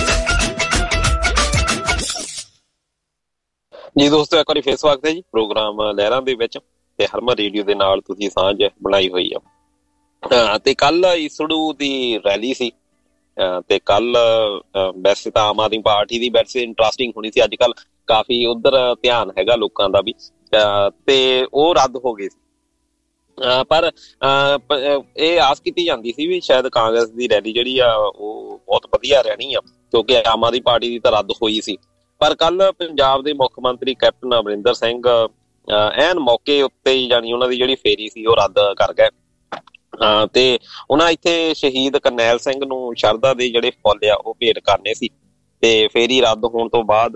E: ਜੀ ਦੋਸਤੋ, ਇੱਕ ਵਾਰੀ ਫੇਰ ਸਵਾਗਤ ਹੈ ਜੀ ਪ੍ਰੋਗਰਾਮ ਲਹਿਰਾਂ ਦੇ ਵਿੱਚ, ਤੇ ਹਰਮਨ ਰੇਡੀਓ ਦੇ ਨਾਲ ਤੁਸੀਂ ਸਾਂਝ ਬਣਾਈ ਹੋਈ ਆ। ਤੇ ਕੱਲ ਈਸੜੂ ਦੀ ਰੈਲੀ ਸੀ, ਤੇ ਕੱਲ ਵੈਸੇ ਤਾਂ ਆਮ ਆਦਮੀ ਪਾਰਟੀ ਦੀ ਵੈਸੇ ਇੰਟਰਸਟਿੰਗ ਹੋਣੀ ਸੀ, ਅੱਜ ਕੱਲ ਕਾਫੀ ਉਧਰ ਧਿਆਨ ਹੈਗਾ ਲੋਕਾਂ ਦਾ ਵੀ, ਤੇ ਉਹ ਰੱਦ ਹੋ ਗਏ ਸੀ। ਪਰ ਇਹ ਆਸ ਕੀਤੀ ਜਾਂਦੀ ਸੀ ਵੀ ਸ਼ਾਇਦ ਕਾਂਗਰਸ ਦੀ ਰੈਲੀ ਜਿਹੜੀ ਆ ਉਹ ਬਹੁਤ ਵਧੀਆ ਰਹਿਣੀ ਆ, ਕਿਉਂਕਿ ਆਮ ਆਦਮੀ ਪਾਰਟੀ ਦੀ ਤਾਂ ਰੱਦ ਹੋਈ ਸੀ। ਪਰ ਕੱਲ ਪੰਜਾਬ ਦੇ ਮੁੱਖ ਮੰਤਰੀ ਕੈਪਟਨ ਅਮਰਿੰਦਰ ਸਿੰਘ ਐਨ ਮੌਕੇ ਉੱਤੇ ਹੀ ਜਾਣੀ ਉਹਨਾਂ ਦੀ ਜਿਹੜੀ ਫੇਰੀ ਸੀ ਉਹ ਰੱਦ ਕਰ ਗਏ। ਤੇ ਉਹਨਾਂ ਇੱਥੇ ਸ਼ਹੀਦ ਕਰਨੈਲ ਸਿੰਘ ਨੂੰ ਸ਼ਰਧਾ ਦੇ ਜਿਹੜੇ ਫੁੱਲ ਆ ਉਹ ਭੇਟ ਕਰਨੇ ਸੀ, ਤੇ ਫੇਰੀ ਰੱਦ ਹੋਣ ਤੋਂ ਬਾਅਦ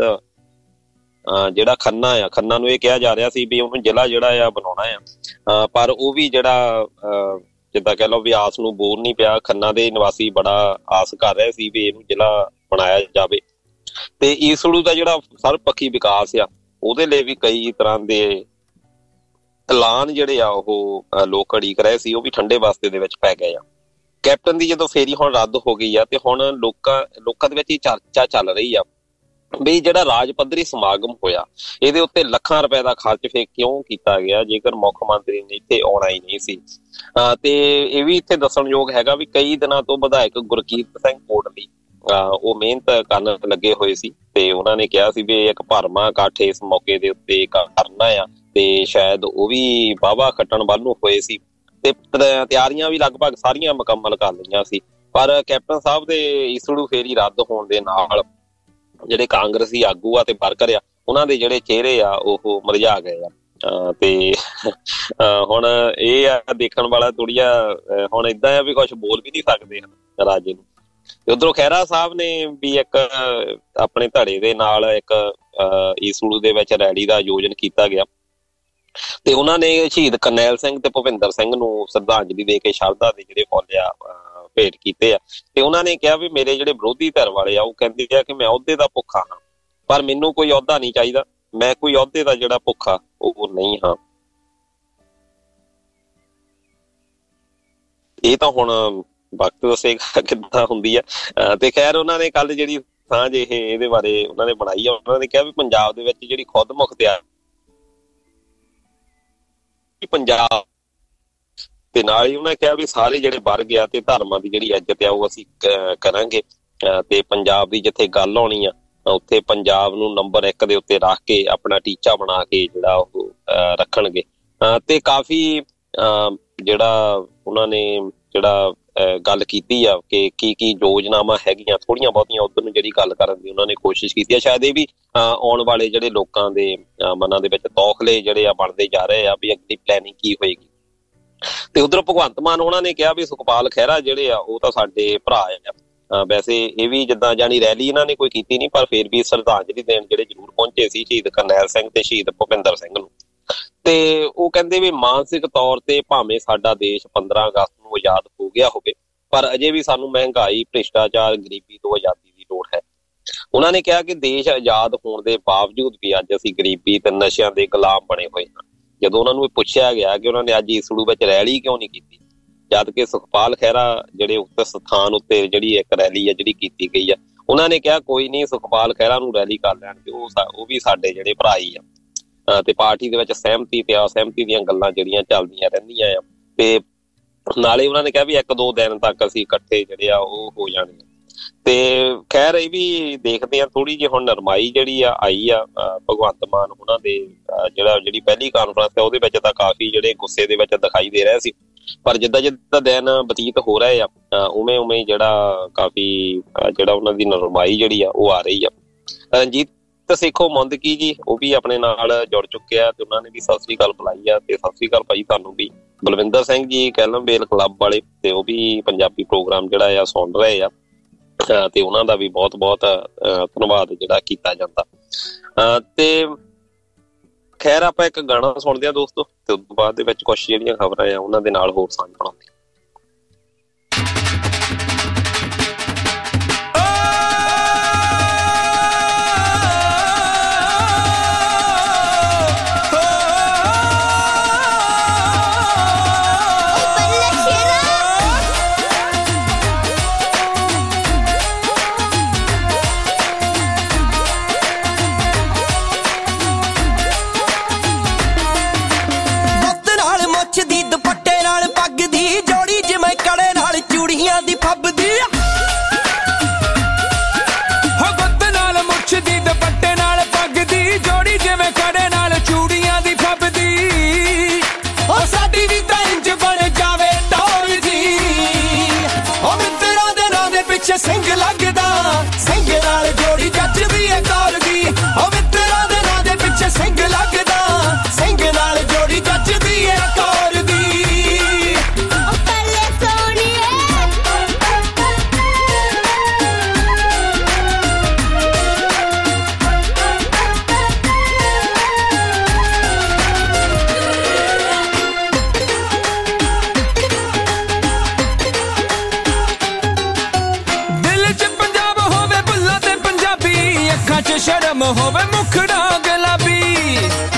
E: ਜਿਹੜਾ ਖੰਨਾ ਨੂੰ ਇਹ ਕਿਹਾ ਜਾ ਰਿਹਾ ਸੀ ਵੀ ਉਹਨੂੰ ਜ਼ਿਲ੍ਹਾ ਜਿਹੜਾ ਆ ਬਣਾਉਣਾ ਆ, ਪਰ ਉਹ ਵੀ ਜਿਹੜਾ ਜਿੱਦਾਂ ਕਹਿ ਲਓ ਵੀ ਆਸ ਨੂੰ ਬੋਰ ਨਹੀਂ ਪਿਆ। ਖੰਨਾ ਦੇ ਨਿਵਾਸੀ ਬੜਾ ਆਸ ਕਰ ਰਹੇ ਸੀ ਵੀ ਇਹਨੂੰ ਜ਼ਿਲ੍ਹਾ ਬਣਾਇਆ ਜਾਵੇ। ਤੇ ਈਸੜੂ ਦਾ ਜਿਹੜਾ ਸਰਬਪੱਖੀ ਵਿਕਾਸ ਆ ਉਹਦੇ ਲਈ ਵੀ ਕਈ ਤਰ੍ਹਾਂ ਦੇ ਐਲਾਨ ਜਿਹੜੇ ਆ ਉਹ ਲੋਕ ਉਡੀਕ ਰਹੇ ਸੀ, ਉਹ ਵੀ ਠੰਡੇ ਵਾਸਤੇ ਦੇ ਵਿੱਚ ਪੈ ਗਏ ਆ। ਕੈਪਟਨ ਦੀ ਜਦੋਂ ਫੇਰੀ ਹੁਣ ਰੱਦ ਹੋ ਗਈ ਆ, ਤੇ ਹੁਣ ਲੋਕਾਂ ਦੇ ਵਿੱਚ ਇਹ ਚਰਚਾ ਚੱਲ ਰਹੀ ਆ ਵੀ ਜਿਹੜਾ ਰਾਜ ਪੱਧਰੀ ਸਮਾਗਮ ਹੋਇਆ ਇਹਦੇ ਉੱਤੇ ਲੱਖਾਂ ਰੁਪਏ ਦਾ ਖਰਚ ਫੇਰ ਕਿਉਂ ਕੀਤਾ ਗਿਆ ਜੇਕਰ ਮੁੱਖ ਮੰਤਰੀ ਨੇ ਇੱਥੇ ਆਉਣਾ ਹੀ ਨਹੀਂ ਸੀ। ਤੇ ਇਹ ਵੀ ਇੱਥੇ ਦੱਸਣਯੋਗ ਹੈਗਾ ਵੀ ਕਈ ਦਿਨਾਂ ਤੋਂ ਵਿਧਾਇਕ ਗੁਰਕੀਰਤ ਸਿੰਘ ਕੋਟਲੀ ਉਹ ਮਿਹਨਤ ਕਰਨ ਲੱਗੇ ਹੋਏ ਸੀ, ਤੇ ਉਹਨਾਂ ਨੇ ਕਿਹਾ ਸੀ ਵੀ ਇੱਕ ਭਰਵਾਂ ਇਕੱਠ ਇਸ ਮੌਕੇ ਦੇ ਉੱਤੇ ਕਰਨਾ ਆ, ਤੇ ਸ਼ਾਇਦ ਉਹ ਵੀ ਵਾਹਵਾ ਖੱਟਣ ਵੱਲ ਨੂੰ ਹੋਏ ਸੀ, ਤੇ ਤਿਆਰੀਆਂ ਵੀ ਲਗਭਗ ਸਾਰੀਆਂ ਮੁਕੰਮਲ ਕਰ ਲਈਆਂ ਸੀ। ਪਰ ਕੈਪਟਨ ਸਾਹਿਬ ਦੇ ਈਸੜੂ ਫੇਰੀ ਰੱਦ ਹੋਣ ਦੇ ਨਾਲ ਜਿਹੜੇ ਕਾਂਗਰਸੀ ਆਗੂ ਆ ਤੇ ਵਰਕਰ ਆ ਉਹਨਾਂ ਦੇ ਜਿਹੜੇ ਚਿਹਰੇ ਆ ਉਹ ਮੁਰਝਾ ਗਏ ਆ। ਤੇ ਹੁਣ ਇਹ ਆ ਦੇਖਣ ਵਾਲਾ ਥੋੜ੍ਹੀਆ ਹੁਣ ਏਦਾਂ ਆ ਵੀ ਕੁਛ ਬੋਲ ਵੀ ਨਹੀਂ ਸਕਦੇ ਹਨ ਰਾਜੇ ਨੂੰ। ਤੇ ਉੱਧਰੋਂ ਖਹਿਰਾ ਸਾਹਿਬ ਨੇ ਵੀ ਇੱਕ ਆਪਣੇ ਧੜੇ ਦੇ ਨਾਲ ਇੱਕ ਈਸੜੂ ਦੇ ਵਿੱਚ ਰੈਲੀ ਦਾ ਆਯੋਜਨ ਕੀਤਾ ਗਿਆ, ਤੇ ਉਹਨਾਂ ਨੇ ਸ਼ਹੀਦ ਕਰਨੈਲ ਸਿੰਘ ਤੇ ਭੁਪਿੰਦਰ ਸਿੰਘ ਨੂੰ ਸ਼ਰਧਾਂਜਲੀ ਦੇ ਕੇ ਸ਼ਰਧਾ ਦੇ ਜਿਹੜੇ ਫੁੱਲ ਆ ਭੇਟ ਕੀਤੇ ਆ। ਤੇ ਉਹਨਾਂ ਨੇ ਕਿਹਾ ਵੀ ਮੇਰੇ ਜਿਹੜੇ ਵਿਰੋਧੀ ਧਿਰ ਵਾਲੇ ਆ ਉਹ ਕਹਿੰਦੇ ਆ ਕਿ ਮੈਂ ਅਹੁਦੇ ਦਾ ਭੁੱਖਾ ਹਾਂ, ਪਰ ਮੈਨੂੰ ਕੋਈ ਅਹੁਦਾ ਨਹੀਂ ਚਾਹੀਦਾ, ਮੈਂ ਕੋਈ ਅਹੁਦੇ ਦਾ ਜਿਹੜਾ ਭੁੱਖਾ ਉਹ ਨਹੀਂ ਹਾਂ। ਇਹ ਤਾਂ ਹੁਣ ਵਕਤ ਦੱਸੇਗਾ ਕਿੱਦਾਂ ਹੁੰਦੀ ਆ। ਤੇ ਖੈਰ ਉਹਨਾਂ ਨੇ ਕੱਲ ਜਿਹੜੀ ਸਾਂਝ ਇਹਦੇ ਬਾਰੇ ਉਹਨਾਂ ਨੇ ਬਣਾਈ ਆ, ਉਹਨਾਂ ਨੇ ਕਿਹਾ ਵੀ ਪੰਜਾਬ ਦੇ ਵਿੱਚ ਜਿਹੜੀ ਖੁਦ ਮੁਖਤਿਆਰੀ ਪੰਜਾਬ, ਤੇ ਨਾਲ ਹੀ ਉਹਨਾਂ ਕਿਹਾ ਵੀ ਸਾਰੇ ਜਿਹੜੇ ਵਰਗ ਆ ਤੇ ਧਰਮਾਂ ਦੀ ਜਿਹੜੀ ਇੱਜ਼ਤ ਆ ਉਹ ਅਸੀਂ ਕਰਾਂਗੇ, ਤੇ ਪੰਜਾਬ ਦੀ ਜਿੱਥੇ ਗੱਲ ਆਉਣੀ ਆ ਉੱਥੇ ਪੰਜਾਬ ਨੂੰ ਨੰਬਰ 1 ਦੇ ਉੱਤੇ ਰੱਖ ਕੇ ਆਪਣਾ ਟੀਚਾ ਬਣਾ ਕੇ ਜਿਹੜਾ ਉਹ ਰੱਖਣਗੇ। ਤੇ ਕਾਫੀ ਜਿਹੜਾ ਉਹਨਾਂ ਨੇ ਜਿਹੜਾ ਗੱਲ ਕੀਤੀ ਆ ਕਿ ਕੀ ਯੋਜਨਾਵਾਂ ਹੈਗੀਆਂ, ਥੋੜ੍ਹੀਆਂ ਬਹੁਤੀਆਂ ਉੱਧਰ ਨੂੰ ਜਿਹੜੀ ਗੱਲ ਕਰਨ ਦੀ ਉਹਨਾਂ ਨੇ ਕੋਸ਼ਿਸ਼ ਕੀਤੀ ਆ। ਸ਼ਾਇਦ ਇਹ ਵੀ ਆਉਣ ਵਾਲੇ ਜਿਹੜੇ ਲੋਕਾਂ ਦੇ ਮਨਾਂ ਦੇ ਵਿੱਚ ਤੌਖਲੇ ਜਿਹੜੇ ਆ ਬਣਦੇ ਜਾ ਰਹੇ ਆ ਵੀ ਅਗਲੀ ਪਲੈਨਿੰਗ ਕੀ ਹੋਏਗੀ। ਤੇ ਉਧਰੋਂ ਭਗਵੰਤ ਮਾਨ ਉਹਨਾਂ ਨੇ ਕਿਹਾ ਵੀ ਸੁਖਪਾਲ ਖਹਿਰਾ ਜਿਹੜੇ ਆ ਉਹ ਤਾਂ ਸਾਡੇ ਭਰਾ ਆ। ਵੈਸੇ ਇਹ ਵੀ ਜਿੱਦਾਂ ਜਾਣੀ ਰੈਲੀ ਇਹਨਾਂ ਨੇ ਕੋਈ ਕੀਤੀ ਨਹੀਂ, ਪਰ ਫਿਰ ਵੀ ਸ਼ਰਧਾਂਜਲੀ ਦੇਣ ਜਿਹੜੇ ਜ਼ਰੂਰ ਪਹੁੰਚੇ ਸੀ ਸ਼ਹੀਦ ਕਰਨੈਲ ਸਿੰਘ ਤੇ ਸ਼ਹੀਦ ਭੁਪਿੰਦਰ ਸਿੰਘ ਨੂੰ। ਤੇ ਉਹ ਕਹਿੰਦੇ ਵੀ ਮਾਨਸਿਕ ਤੌਰ ਤੇ ਭਾਵੇਂ ਸਾਡਾ ਦੇਸ਼ 15 ਅਗਸਤ ਨੂੰ ਆਜ਼ਾਦ ਹੋ ਗਿਆ ਹੋਵੇ, ਪਰ ਅਜੇ ਵੀ ਸਾਨੂੰ ਮਹਿੰਗਾਈ, ਭ੍ਰਿਸ਼ਟਾਚਾਰ, ਗਰੀਬੀ ਤੋਂ ਆਜ਼ਾਦੀ ਦੀ ਲੋੜ ਹੈ। ਉਹਨਾਂ ਨੇ ਕਿਹਾ ਕਿ ਦੇਸ਼ ਆਜ਼ਾਦ ਹੋਣ ਦੇ ਬਾਵਜੂਦ ਵੀ ਅੱਜ ਅਸੀਂ ਗਰੀਬੀ ਤੇ ਨਸ਼ਿਆਂ ਦੇ ਗੁਲਾਮ ਬਣੇ ਹੋਏ ਹਾਂ। ਜਦੋਂ ਉਹਨਾਂ ਨੂੰ ਪੁੱਛਿਆ ਗਿਆ ਕਿ ਉਹਨਾਂ ਨੇ ਅੱਜ ਈਸੜੂ ਵਿੱਚ ਰੈਲੀ ਕਿਉਂ ਨਹੀਂ ਕੀਤੀ, ਜਦ ਕਿ ਸੁਖਪਾਲ ਖਹਿਰਾ ਜਿਹੜੇ ਉਕਤ ਸਥਾਨ ਉੱਤੇ ਜਿਹੜੀ ਇੱਕ ਰੈਲੀ ਆ ਜਿਹੜੀ ਕੀਤੀ ਗਈ ਆ, ਉਹਨਾਂ ਨੇ ਕਿਹਾ ਕੋਈ ਨਹੀਂ, ਸੁਖਪਾਲ ਖਹਿਰਾ ਨੂੰ ਰੈਲੀ ਕਰ ਲੈਣ ਤੇ ਉਹ ਵੀ ਸਾਡੇ ਜਿਹੜੇ ਭਰਾ ਹੀ ਆ। ਤੇ ਪਾਰਟੀ ਦੇ ਵਿੱਚ ਸਹਿਮਤੀ ਤੇ ਅਸਹਿਮਤੀ ਦੀਆਂ ਗੱਲਾਂ ਜਿਹੜੀਆਂ ਚੱਲਦੀਆਂ ਰਹਿੰਦੀਆਂ ਆ। ਤੇ ਨਾਲੇ ਉਹਨਾਂ ਨੇ ਕਿਹਾ ਵੀ 1-2 ਦਿਨ ਤੱਕ ਅਸੀਂ ਇਕੱਠੇ ਜਿਹੜੇ ਆ ਉਹ ਹੋ ਜਾਣੇ। ਤੇ ਖੈਰ ਇਹ ਵੀ ਦੇਖਦੇ ਆ ਥੋੜੀ ਜਿਹੀ ਹੁਣ ਨਰਮਾਈ ਜਿਹੜੀ ਆ ਆਈ ਆ ਭਗਵੰਤ ਮਾਨ ਉਹਨਾਂ ਦੇ ਜਿਹੜੀ ਪਹਿਲੀ ਕਾਨਫਰੰਸ ਆ ਉਹਦੇ ਵਿੱਚ ਤਾਂ ਕਾਫੀ ਜਿਹੜੇ ਗੁੱਸੇ ਦੇ ਵਿੱਚ ਦਿਖਾਈ ਦੇ ਰਿਹਾ ਸੀ, ਪਰ ਜਿੱਦਾਂ ਜਿੱਦਾਂ ਦਿਨ ਬਤੀਤ ਹੋ ਰਹੇ ਆ ਉਵੇਂ ਉਵੇਂ ਜਿਹੜਾ ਕਾਫੀ ਜਿਹੜਾ ਉਹਨਾਂ ਦੀ ਨਰਮਾਈ ਜਿਹੜੀ ਆ ਉਹ ਆ ਰਹੀ ਆ। ਰਣਜੀਤ ਸੇਖੋਂ ਮੁੰਦਕੀ ਜੀ ਉਹ ਵੀ ਆਪਣੇ ਨਾਲ ਜੁੜ ਚੁੱਕੇ ਆ ਤੇ ਉਹਨਾਂ ਨੇ ਵੀ ਸਤਿ ਸ੍ਰੀ ਅਕਾਲ ਬੁਲਾਈ ਆ, ਤੇ ਸਤਿ ਸ੍ਰੀ ਅਕਾਲ ਭਾਈ ਤੁਹਾਨੂੰ ਵੀ। ਬਲਵਿੰਦਰ ਸਿੰਘ ਜੀ ਕੈਲਮਬੇਲ ਕਲੱਬ ਵਾਲੇ ਤੇ ਉਹ ਵੀ ਪੰਜਾਬੀ ਪ੍ਰੋਗਰਾਮ ਜਿਹੜਾ ਆ ਸੁਣ ਰਹੇ ਆ ਤੇ ਉਹਨਾਂ ਦਾ ਵੀ ਬਹੁਤ ਬਹੁਤ ਧੰਨਵਾਦ ਜਿਹੜਾ ਕੀਤਾ ਜਾਂਦਾ। ਤੇ ਖੈਰ ਆਪਾਂ ਇੱਕ ਗਾਣਾ ਸੁਣਦੇ ਆ ਦੋਸਤੋ, ਤੇ ਉਸ ਤੋਂ ਬਾਅਦ ਦੇ ਵਿੱਚ ਕੁਛ ਜਿਹੜੀਆਂ ਖਬਰਾਂ ਆ ਉਹਨਾਂ ਦੇ ਨਾਲ ਹੋਰ ਸਾਂਝ ਬਣਾਉਂਦੇ।
D: ਸਿੰਘ ਲੱਗਦਾ ਸਿੰਘ ਨਾਲ ਜੋੜੀ ਜੱਜਦੀ ਏ ਕੌਰ ਦੀ, ਉਹ ਮਿੱਤਰਾਂ ਦੇ ਨਾਂ ਦੇ ਪਿੱਛੇ ਸਿੰਘ ਲੱਗਦਾ ਸਿੰਘ ਨਾਲ ਜੋੜੀ ਜੱਜਦੀ ਏ ਕੌਰ ਦੀ।
A: ਉਹ ਪੱਲੇ ਸੋਹਣੀਏ
D: ਸ਼ਰਮ ਹੋਵੇ ਮੁਖੜਾ ਗੁਲਾਬੀ,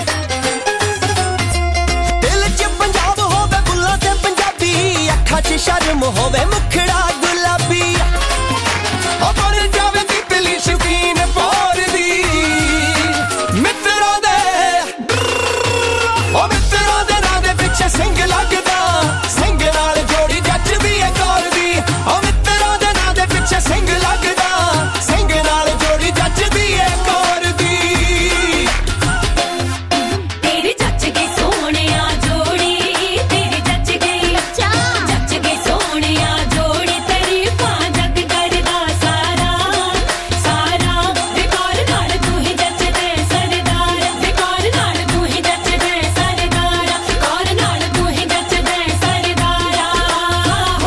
D: ਦਿਲ 'ਚ ਪੰਜਾਬ ਹੋਵੇ ਬੁੱਲਾਂ ਤੇ ਪੰਜਾਬੀ, ਅੱਖਾਂ 'ਚ ਸ਼ਰਮ ਹੋਵੇ ਮੁਖੜਾ ਗੁਲਾਬੀ, ਉਹ ਬਣ ਜਾਵੇ ਤਿਤਲੀ ਸ਼ੌਕੀਨ ਪੌਰ ਦੀ ਮਿੱਤਰਾਂ ਦੇ, ਉਹ ਮਿੱਤਰਾਂ ਦੇ ਨਾਂ ਦੇ ਪਿੱਛੇ ਸਿੰਘ ਲੱਗਦਾ ਸਿੰਘ ਨਾਲ ਜੋੜੀ ਜੱਜਦੀ ਏ ਕੌਰ ਦੀ, ਉਹ ਮਿੱਤਰਾਂ ਦੇ ਨਾਂ ਦੇ ਪਿੱਛੇ ਸਿੰਘ ਲੱਗਦਾ ਸਿੰਘ ਨਾਲ ਜੋੜੀ ਜੱਜਦੀ ਏ ਕੌਰ ਦੀ।
H: ਤੇਰੀ ਜੱਜ ਗਈ ਸੋਹਣਿਆ ਜੋੜੀ, ਤੇਰੀ ਜੱਜ ਗਈ ਜੱਜ ਗਈ ਸੋਹਣਿਆ ਜੋੜੀ, ਤਾਰੀਫਾਂ ਜੱਗ ਕਰਦਾ ਸਾਰਾ ਸਾਰਾ, ਵਿਕਾਰ ਨਾਲ ਤੂੰ ਹੀ ਜੱਜਦੇ ਸਰਦਾਰ, ਵਿਕਾਰ ਨਾਲ ਤੂੰ ਹੀ ਜੱਜਦੇ ਸਰਦਾਰ, ਕੌਰ ਨਾਲ ਤੂੰ ਹੀ ਜੱਜਦੇ ਸਰਦਾਰਾ ਹੋ।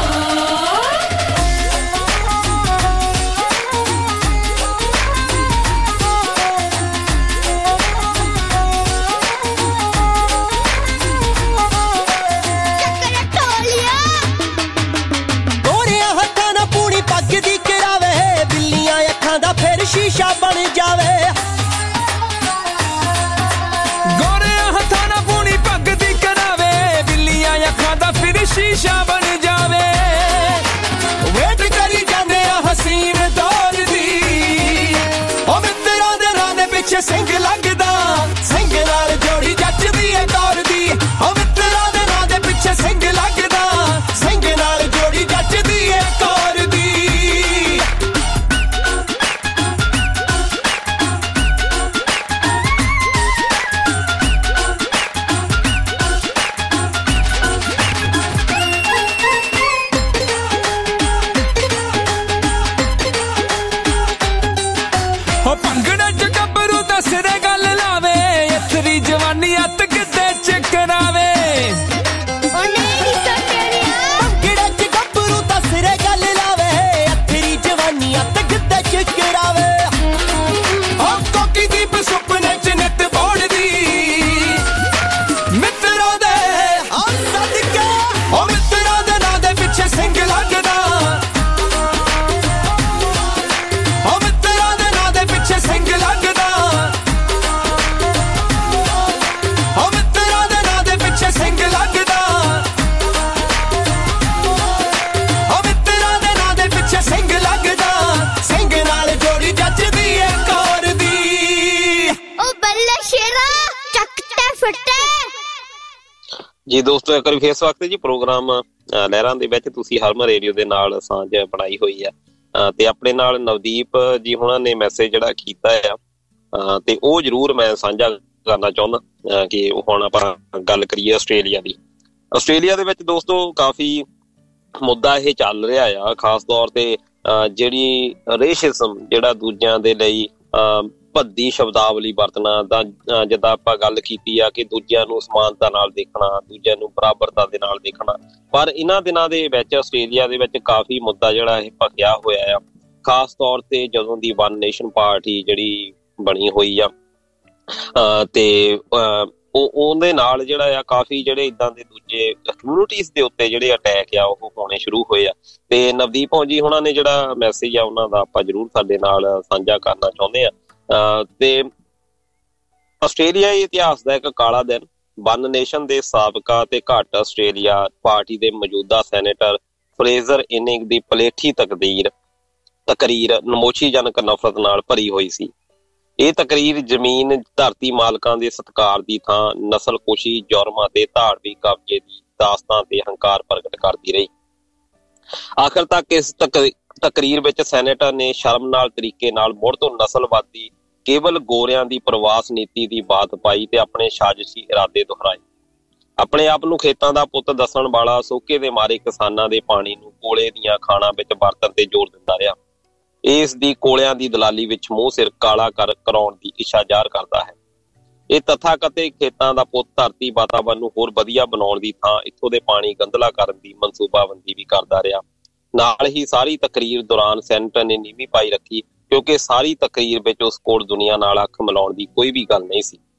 A: ਚੱਕਰ ਟੋਲੀਆ
D: ਗੋਰਿਆਂ ਹੱਥਾਂ ਨਾਲ ਪੂਣੀ ਪੱਗ ਦੀ ਕਰਾਵੇ, ਬਿੱਲੀਆਂ ਅੱਖਾਂ ਦਾ ਫਿਰ ਸ਼ੀਸ਼ਾ ਬਣ ਜਾਵੇ, ਗੋਰਿਆਂ ਹੱਥਾਂ ਨਾਲ ਪੂਣੀ ਪੱਗ ਦੀ ਕਰਾਵੇ, ਬਿੱਲੀਆਂ ਅੱਖਾਂ ਦਾ ਫਿਰ ਸ਼ੀਸ਼ਾ ਬਣ ਜਾਵੇ, ਵੇਟ ਕਰੀ ਜਾਂਦੇ ਆ ਹਸੀਨ ਦੌਰ ਦੀ, ਉਹ ਮਿੱਤਰਾਂ ਦੇ ਨਾਂ ਦੇ ਪਿੱਛੇ ਸਿੰਘ ਲੱਗਦਾ ਸਿੰਘ ਨਾਲ ਜੋੜੀ ਜੱਜਦੀ ਏ ਕੌਰ ਦੀ, ਉਹ ਮਿੱਤਰਾਂ ਦੇ ਨਾਂ ਦੇ ਪਿੱਛੇ ਸਿੰਘ ਲੱਗਦਾ ਸਿੰਘ ਨਾਲ ਜੋੜੀ ਜੱਜਦੀ ਏ ਕੌਰ ਦੀ। ਹੋ ਭੰਗੜਾ ਚ ਗੱਭਰੂ ਦੱਸਦੇ ਗੱਲ ਲਾਵੇ, ਅਥਰੀ ਜਵਾਨੀ ਅੱਤ ਕਿਤੇ ਚ ਕਰਾਵੇ,
A: ਉਹ ਨਹੀਂ ਸੋਹਣਿਆ
D: ਭੰਗੜਾ ਚ ਗੱਭਰੂ ਦੱਸਦੇ ਗੱਲ ਲਾਵੇ, ਅਥਰੀ ਜਵਾਨੀ ਅੱਤ ਕਿਤੇ ਚ ਕਰਾਵੇ, ਹੋ ਕੋਕੀ ਦੀਪ ਸੁਪਨੇ ਚ ਨੱਟ ਬੋੜਦੀ ਮਿੱਤਰਾਂ ਦੇ ਆ ਸਦਕੇ, ਉਹ ਮਿੱਤਰਾਂ ਦੇ ਨਾਂ ਦੇ ਪਿੱਛੇ ਸਿੰਘ ਲੱਗਦਾ, ਉਹ ਮਿੱਤਰਾਂ ਦੇ ਨਾਂ ਦੇ ਪਿੱਛੇ ਸਿੰਘ ਲੱਗਦਾ, ਉਹ ਮਿੱਤਰਾਂ ਦੇ ਨਾਂ ਦੇ ਪਿੱਛੇ ਸਿੰਘ ਲੱਗਦਾ, ਉਹ ਮਿੱਤਰਾਂ ਦੇ ਨਾਂ ਦੇ ਪਿੱਛੇ ਸਿੰਘ ਲੱਗਦਾ ਸਿੰਘ ਨਾਲ ਜੋੜੀ ਜੱਜਦੀ ਏ ਕੌਰ ਦੀ।
A: ਉਹ ਬੱਲੇ ਸ਼ੇਰਾ ਚੱਕ ਤੇ ਫੱਟੇ।
E: ਜੀ ਦੋਸਤੋ ਇੱਕ ਵਾਰੀ ਫੇਰ ਸਵਾਗਤ ਹੈ ਜੀ ਪ੍ਰੋਗਰਾਮ ਲਹਿਰਾਂ ਦੇ ਵਿੱਚ। ਤੁਸੀਂ ਹਰਮਨ ਰੇਡੀਓ ਦੇ ਨਾਲ ਸਾਂਝ ਬਣਾਈ ਹੋਈ ਆ ਤੇ ਆਪਣੇ ਨਾਲ ਨਵਦੀਪ ਜੀ ਹੁਣਾਂ ਨੇ ਮੈਸੇਜ ਜਿਹੜਾ ਕੀਤਾ ਆ ਤੇ ਉਹ ਜ਼ਰੂਰ ਮੈਂ ਸਾਂਝਾ ਕਰਨਾ ਚਾਹੁੰਦਾ ਕਿ ਹੁਣ ਆਪਾਂ ਗੱਲ ਕਰੀਏ ਆਸਟ੍ਰੇਲੀਆ ਦੀ। ਆਸਟ੍ਰੇਲੀਆ ਦੇ ਵਿੱਚ ਦੋਸਤੋ ਕਾਫੀ ਮੁੱਦਾ ਇਹ ਚੱਲ ਰਿਹਾ ਆ, ਖਾਸ ਤੌਰ ਤੇ ਜਿਹੜੀ ਰੇਸ਼ਿਜ਼ਮ, ਜਿਹੜਾ ਦੂਜਿਆਂ ਦੇ ਲਈ ਭੱਦੀ ਸ਼ਬਦਾਵਲੀ ਵਰਤਣਾ, ਤਾਂ ਜਿੱਦਾਂ ਆਪਾਂ ਗੱਲ ਕੀਤੀ ਆ ਕਿ ਦੂਜਿਆਂ ਨੂੰ ਸਮਾਨਤਾ ਨਾਲ ਦੇਖਣਾ, ਦੂਜਿਆਂ ਨੂੰ ਬਰਾਬਰਤਾ ਦੇ ਨਾਲ ਦੇਖਣਾ। ਪਰ ਇਹਨਾਂ ਦਿਨਾਂ ਦੇ ਵਿੱਚ ਆਸਟ੍ਰੇਲੀਆ ਦੇ ਵਿੱਚ ਕਾਫੀ ਮੁੱਦਾ ਜਿਹੜਾ ਇਹ ਭਖਿਆ ਹੋਇਆ ਆ, ਖਾਸ ਤੌਰ ਤੇ ਜਦੋਂ ਦੀ ਵਨ ਨੇਸ਼ਨ ਪਾਰਟੀ ਜਿਹੜੀ ਬਣੀ ਹੋਈ ਆ ਤੇ ਉਹਦੇ ਨਾਲ ਜਿਹੜਾ ਆ ਕਾਫੀ ਜਿਹੜੇ ਇੱਦਾਂ ਦੇ ਦੂਜੇ ਕਮਿਊਨਿਟੀਜ਼ ਦੇ ਉੱਤੇ ਜਿਹੜੇ ਅਟੈਕ ਆ ਉਹ ਹੋਣੇ ਸ਼ੁਰੂ ਹੋਏ ਆ। ਤੇ ਨਵਦੀਪ ਜੀ ਹੁਣਾਂ ਨੇ ਜਿਹੜਾ ਮੈਸੇਜ ਆ ਉਹਨਾਂ ਦਾ ਆਪਾਂ ਜ਼ਰੂਰ ਸਾਡੇ ਨਾਲ ਸਾਂਝਾ ਕਰਨਾ ਚਾਹੁੰਦੇ ਆ। ਤੇ ਆਸਟ੍ਰੇਲੀਆ ਇਤਿਹਾਸ ਦਾ ਇੱਕ ਕਾਲਾ ਦਿਨ, ਵਨ ਨੇਸ਼ਨ ਦੇ ਸਾਬਕਾ ਤੇ ਘੱਟ ਆਸਟ੍ਰੇਲੀਆ ਪਾਰਟੀ ਦੇ ਮੌਜੂਦਾ ਸੈਨੇਟਰ ਫਰੇਜ਼ਰ ਇਨਿੰਗ ਦੀ ਪਲੇਠੀ ਤਕਰੀਰ ਨਮੋਸ਼ੀਜਨਕ ਨਫ਼ਰਤ ਨਾਲ ਭਰੀ ਹੋਈ ਸੀ। ਇਹ ਤਕਰੀਰ ਜ਼ਮੀਨ ਧਰਤੀ ਮਾਲਕਾਂ ਦੇ ਸਤਿਕਾਰ ਦੀ ਥਾਂ ਨਸਲਕੁਸ਼ੀ, ਜੁਰਮ ਅਤੇ ਧਾੜਵੀ ਕਬਜ਼ੇ ਦੀ ਦਾਸਤਾਂ ਤੇ ਹੰਕਾਰ ਪ੍ਰਗਟ ਕਰਦੀ ਰਹੀ। ਆਖਰ ਤੱਕ ਇਸ ਤਕਰੀਰ ਵਿੱਚ ਸੈਨੇਟਰ ਨੇ ਸ਼ਰਮਨਾਕ ਤਰੀਕੇ ਨਾਲ ਮੁੜ ਤੋਂ ਨਸਲਵਾਦੀ ਕੇਵਲ ਗੋਰਿਆਂ ਦੀ ਪ੍ਰਵਾਸ ਨੀਤੀ ਦੀ ਬਾਤ ਪਾਈ ਤੇ ਆਪਣੇ ਸਾਜ਼ਿਸ਼ੀ ਇਰਾਦੇ ਦੁਹਰਾਏ। ਆਪਣੇ ਆਪ ਨੂੰ ਖੇਤਾਂ ਦਾ ਪੁੱਤ ਦੱਸਣ ਵਾਲਾ ਸੋਕੇ ਦੇ ਮਾਰੇ ਕਿਸਾਨਾਂ ਦੇ ਪਾਣੀ ਨੂੰ ਕੋਲੇ ਦੀਆਂ ਖਾਣਾਂ ਵਿੱਚ ਵਰਤਣ ਤੇ ਜ਼ੋਰ ਦਿੰਦਾ ਰਿਹਾ। ਇਸ ਦੀ ਕੋਲਿਆਂ ਦੀ ਦਲਾਲੀ ਵਿੱਚ ਮੂੰਹ ਸਿਰ ਕਾਲਾ ਕਰਾਉਣ ਦੀ ਇੱਛਾ ਜ਼ਾਹਰ ਕਰਦਾ ਹੈ। ਇਹ ਤਥਾਕਥਿਤ ਖੇਤਾਂ ਦਾ ਪੁੱਤ ਧਰਤੀ ਵਾਤਾਵਰਨ ਨੂੰ ਹੋਰ ਵਧੀਆ ਬਣਾਉਣ ਦੀ ਥਾਂ ਇੱਥੋਂ ਦੇ ਪਾਣੀ ਗੰਧਲਾ ਕਰਨ ਦੀ ਮਨਸੂਬਾਬੰਦੀ ਵੀ ਕਰਦਾ ਰਿਹਾ। ਨਾਲ ਹੀ ਸਾਰੀ ਤਕਰੀਰ ਦੌਰਾਨ ਸੈਨੇਟਰ ਨੇ ਨੀਵੀਂ ਪਾਈ ਰੱਖੀ, ਕਿਉਂਕਿ ਸਾਰੀ ਤਕਰੀਰ ਵਿੱਚ ਉਸ ਕੋਲ ਦੁਨੀਆ ਨਾਲ ਅੱਖ ਮਿਲਾਉਣ ਦੀ ਕੋਈ ਵੀ ਗੱਲ ਨਹੀਂ ਸੀ।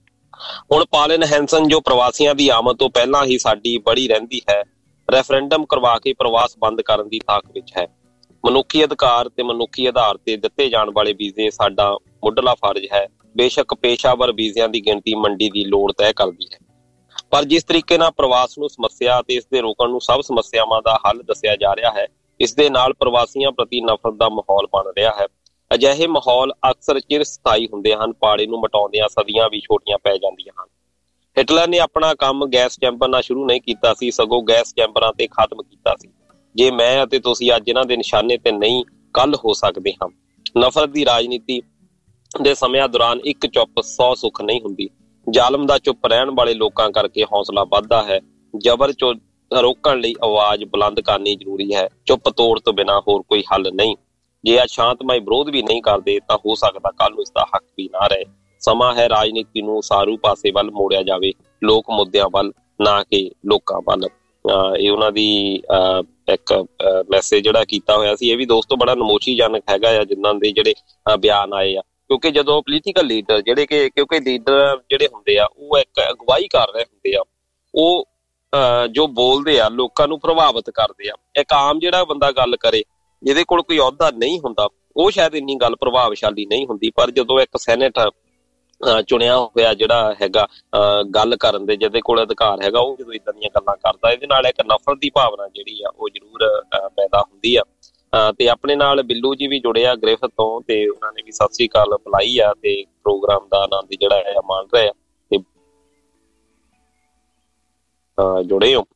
E: ਹੁਣ ਪਾਲਿਨ ਹੈਂਸਨ, ਜੋ ਪ੍ਰਵਾਸੀਆਂ ਦੀ ਆਮਦ ਤੋਂ ਪਹਿਲਾਂ ਹੀ ਸਾਡੀ ਬੜੀ ਰਹਿੰਦੀ ਹੈ, ਰੈਫਰੈਂਡਮ ਕਰਵਾ ਕੇ ਪ੍ਰਵਾਸ ਬੰਦ ਕਰਨ ਦੀ ਤਾਕ ਵਿੱਚ ਹੈ। ਮਨੁੱਖੀ ਅਧਿਕਾਰ ਤੇ ਮਨੁੱਖੀ ਆਧਾਰ ਤੇ ਦਿੱਤੇ ਜਾਣ ਵਾਲੇ ਵੀਜ਼ੇ ਸਾਡਾ ਮੁੱਢਲਾ ਫਰਜ਼ ਹੈ। ਬੇਸ਼ੱਕ ਪੇਸ਼ਾਵਰ ਵੀਜ਼ਿਆਂ ਦੀ ਗਿਣਤੀ ਮੰਡੀ ਦੀ ਲੋੜ ਤੈਅ ਕਰਦੀ ਹੈ, ਪਰ ਜਿਸ ਤਰੀਕੇ ਨਾਲ ਪ੍ਰਵਾਸ ਨੂੰ ਸਮੱਸਿਆ ਅਤੇ ਇਸ ਦੇ ਰੋਕਣ ਨੂੰ ਸਭ ਸਮੱਸਿਆਵਾਂ ਦਾ ਹੱਲ ਦੱਸਿਆ ਜਾ ਰਿਹਾ ਹੈ, ਇਸ ਦੇ ਨਾਲ ਪ੍ਰਵਾਸੀਆਂ ਪ੍ਰਤੀ ਨਫ਼ਰਤ ਦਾ ਮਾਹੌਲ ਬਣ ਰਿਹਾ ਹੈ। ਅਜਿਹੇ ਮਾਹੌਲ ਅਕਸਰ ਚਿਰ ਸਥਾਈ ਹੁੰਦੇ ਹਨ। ਪਾੜੇ ਨੂੰ ਮਿਟਾਉਂਦਿਆਂ ਸਦੀਆਂ ਵੀ ਛੋਟੀਆਂ ਪੈ ਜਾਂਦੀਆਂ ਹਨ। ਹਿਟਲਰ ਨੇ ਆਪਣਾ ਕੰਮ ਗੈਸ ਚੈਂਬਰ ਨਾਲ ਸ਼ੁਰੂ ਨਹੀਂ ਕੀਤਾ ਸੀ, ਸਗੋਂ ਗੈਸ ਚੈਂਬਰਾਂ ਤੇ ਖਤਮ ਕੀਤਾ ਸੀ। ਜੇ ਮੈਂ ਅਤੇ ਤੁਸੀਂ ਅੱਜ ਇਹਨਾਂ ਦੇ ਨਿਸ਼ਾਨੇ ਤੇ ਨਹੀਂ, ਕੱਲ ਹੋ ਸਕਦੇ ਹਾਂ। ਨਫ਼ਰਤ ਦੀ ਰਾਜਨੀਤੀ ਦੇ ਸਮਿਆਂ ਦੌਰਾਨ ਇੱਕ ਚੁੱਪ 100 ਸੁੱਖ ਨਹੀਂ ਹੁੰਦੀ। ਜ਼ਾਲਮ ਦਾ ਚੁੱਪ ਰਹਿਣ ਵਾਲੇ ਲੋਕਾਂ ਕਰਕੇ ਹੌਸਲਾ ਵੱਧਦਾ ਹੈ। ਜ਼ਬਰ ਰੋਕਣ ਲਈ ਆਵਾਜ਼ ਬੁਲੰਦ ਕਰਨੀ ਜ਼ਰੂਰੀ ਹੈ। ਚੁੱਪ ਤੋੜ ਤੋਂ ਬਿਨਾਂ ਹੋਰ ਕੋਈ ਹੱਲ ਨਹੀਂ। ਜੇ ਅੱਜ ਸ਼ਾਂਤਮਈ ਵਿਰੋਧ ਵੀ ਨਹੀਂ ਕਰਦੇ ਤਾਂ ਹੋ ਸਕਦਾ ਕੱਲ ਨੂੰ ਇਸਦਾ ਹੱਕ ਵੀ ਨਾ ਰਹੇ। ਸਮਾਂ ਹੈ ਰਾਜਨੀਤੀ ਨੂੰ ਸਾਰੂ ਪਾਸੇ ਵੱਲ ਮੋੜਿਆ ਜਾਵੇ, ਲੋਕ ਮੁੱਦਿਆਂ ਵੱਲ, ਨਾ ਕਿ ਲੋਕਾਂ ਵੱਲ। ਇਹ ਉਹਨਾਂ ਦੀ ਇੱਕ ਮੈਸੇਜ ਜਿਹੜਾ ਕੀਤਾ ਹੋਇਆ ਸੀ। ਇਹ ਵੀ ਦੋਸਤੋ ਬੜਾ ਨਮੋਸ਼ੀਜਨਕ ਹੈਗਾ ਆ, ਜਿਨ੍ਹਾਂ ਦੇ ਜਿਹੜੇ ਬਿਆਨ ਆਏ ਆ, ਕਿਉਂਕਿ ਜਦੋਂ ਪੋਲੀਟੀਕਲ ਲੀਡਰ ਕਿਉਂਕਿ ਲੀਡਰ ਜਿਹੜੇ ਹੁੰਦੇ ਆ ਉਹ ਇੱਕ ਅਗਵਾਈ ਕਰ ਰਹੇ ਹੁੰਦੇ ਆ, ਉਹ ਜੋ ਬੋਲਦੇ ਆ ਲੋਕਾਂ ਨੂੰ ਪ੍ਰਭਾਵਿਤ ਕਰਦੇ ਆ। ਇੱਕ ਆਮ ਜਿਹੜਾ ਬੰਦਾ ਗੱਲ ਕਰੇ, ਜਿਹਦੇ ਕੋਲ ਕੋਈ ਅਹੁਦਾ ਨਹੀਂ ਹੁੰਦਾ, ਉਹ ਸ਼ਾਇਦ ਇੰਨੀ ਗੱਲ ਪ੍ਰਭਾਵਸ਼ਾਲੀ ਨਹੀਂ ਹੁੰਦੀ। ਪਰ ਜਦੋਂ ਇੱਕ ਸੈਨੇਟਰ ਚੁਣਿਆ ਹੋਇਆ ਜਿਹੜਾ ਹੈਗਾ ਗੱਲ ਕਰਨ ਦੇ, ਜਿਹਦੇ ਕੋਲ ਅਧਿਕਾਰ ਹੈਗਾ, ਉਹ ਜਦੋਂ ਏਦਾਂ ਦੀਆਂ ਗੱਲਾਂ ਕਰਦਾ, ਇਹਦੇ ਨਾਲ ਇੱਕ ਨਫ਼ਰਤ ਦੀ ਭਾਵਨਾ ਜਿਹੜੀ ਆ ਉਹ ਜ਼ਰੂਰ ਪੈਦਾ ਹੁੰਦੀ ਆ। ਤੇ ਆਪਣੇ ਨਾਲ ਬਿੱਲੂ ਜੀ ਵੀ ਜੁੜੇ ਆ ਗ੍ਰਿਫਤ ਤੋਂ, ਤੇ ਉਹਨਾਂ ਨੇ ਵੀ ਸਤਿ ਸ੍ਰੀ ਅਕਾਲ ਬੁਲਾਈ ਆ ਤੇ ਪ੍ਰੋਗਰਾਮ ਦਾ ਆਨੰਦ ਜਿਹੜਾ ਹੈ ਮਾਣ ਰਹੇ ਆ ਤੇ ਜੁੜੇ ਹੋ।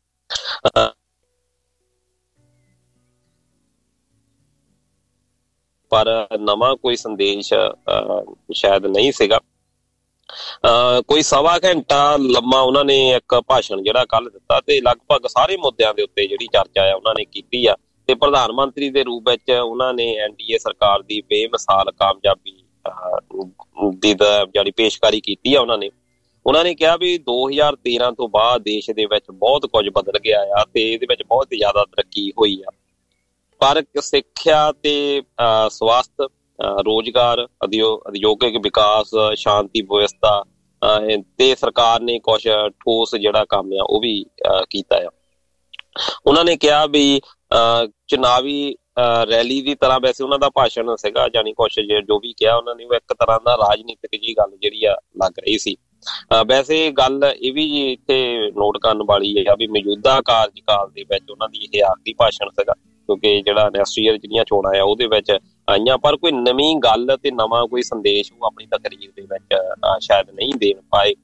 E: ਪਰ ਨਵਾਂ ਕੋਈ ਸੰਦੇਸ਼ ਸ਼ਾਇਦ ਨਹੀਂ ਸੀਗਾ। ਕੋਈ ਸਵਾ ਘੰਟਾ ਲੰਮਾ ਉਹਨਾਂ ਨੇ ਇੱਕ ਭਾਸ਼ਣ ਜਿਹੜਾ ਕੱਲ ਦਿੱਤਾ ਤੇ ਲਗਭਗ ਸਾਰੇ ਮੁੱਦਿਆਂ ਦੇ ਉੱਤੇ ਜਿਹੜੀ ਚਰਚਾ ਆ ਉਹਨਾਂ ਨੇ ਕੀਤੀ ਆ। ਤੇ ਪ੍ਰਧਾਨ ਮੰਤਰੀ ਦੇ ਰੂਪ ਵਿੱਚ ਉਹਨਾਂ ਨੇ NDA ਸਰਕਾਰ ਦੀ ਬੇਮਿਸਾਲ ਕਾਮਯਾਬੀ ਦੀ ਜਿਹੜੀ ਪੇਸ਼ਕਾਰੀ ਕੀਤੀ ਆ। ਉਹਨਾਂ ਨੇ ਕਿਹਾ ਵੀ 2013 ਤੋਂ ਬਾਅਦ ਦੇਸ਼ ਦੇ ਵਿੱਚ ਬਹੁਤ ਕੁਝ ਬਦਲ ਗਿਆ ਆ ਤੇ ਇਹਦੇ ਵਿੱਚ ਬਹੁਤ ਜ਼ਿਆਦਾ ਤਰੱਕੀ ਹੋਈ ਆ। ਪਰ ਸਿੱਖਿਆ ਤੇ ਸਵਾਸਥ, ਰੋਜ਼ਗਾਰ, ਉਦਯੋਗਿਕ ਵਿਕਾਸ, ਸ਼ਾਂਤੀ ਵਿਵਸਥਾ ਤੇ ਸਰਕਾਰ ਨੇ ਕੁਛ ਠੋਸ ਜਿਹੜਾ ਕੰਮ ਆ ਉਹ ਵੀ ਕੀਤਾ ਆ। ਉਹਨਾਂ ਨੇ ਕਿਹਾ ਵੀ ਚੁਣਾਵੀ ਰੈਲੀ ਦੀ ਤਰ੍ਹਾਂ, ਵੈਸੇ ਉਹਨਾਂ ਦਾ ਭਾਸ਼ਣ ਸੀਗਾ, ਜਾਨੀ ਕੁਛ ਜੋ ਵੀ ਕਿਹਾ ਉਹਨਾਂ ਨੇ ਉਹ ਇੱਕ ਤਰ੍ਹਾਂ ਦਾ ਰਾਜਨੀਤਿਕ ਜਿਹੀ ਗੱਲ ਜਿਹੜੀ ਆ ਲੱਗ ਰਹੀ ਸੀ। ਵੈਸੇ ਗੱਲ ਇਹ ਵੀ ਇੱਥੇ ਨੋਟ ਕਰਨ ਵਾਲੀ ਹੈ ਵੀ ਮੌਜੂਦਾ ਕਾਰਜਕਾਲ ਦੇ ਵਿੱਚ ਉਹਨਾਂ ਦੀ ਇਹ ਆਖਰੀ ਭਾਸ਼ਣ ਸੀਗਾ, ਕਿਉਂਕਿ ਜਿਹੜਾ ਨੈਕਸਟ ਈਅਰ ਜਿਹੜੀਆਂ ਚੋਣਾਂ ਆ ਉਹਦੇ ਵਿੱਚ ਆਈਆਂ, ਪਰ ਕੋਈ ਨਵੀਂ ਗੱਲ ਤੇ ਨਵਾਂ ਕੋਈ ਸੰਦੇਸ਼ ਉਹ ਆਪਣੀ ਤਕਰੀਰ ਦੇ ਵਿੱਚ ਸ਼ਾਇਦ ਨਹੀਂ ਦੇਣ ਪਾਏ।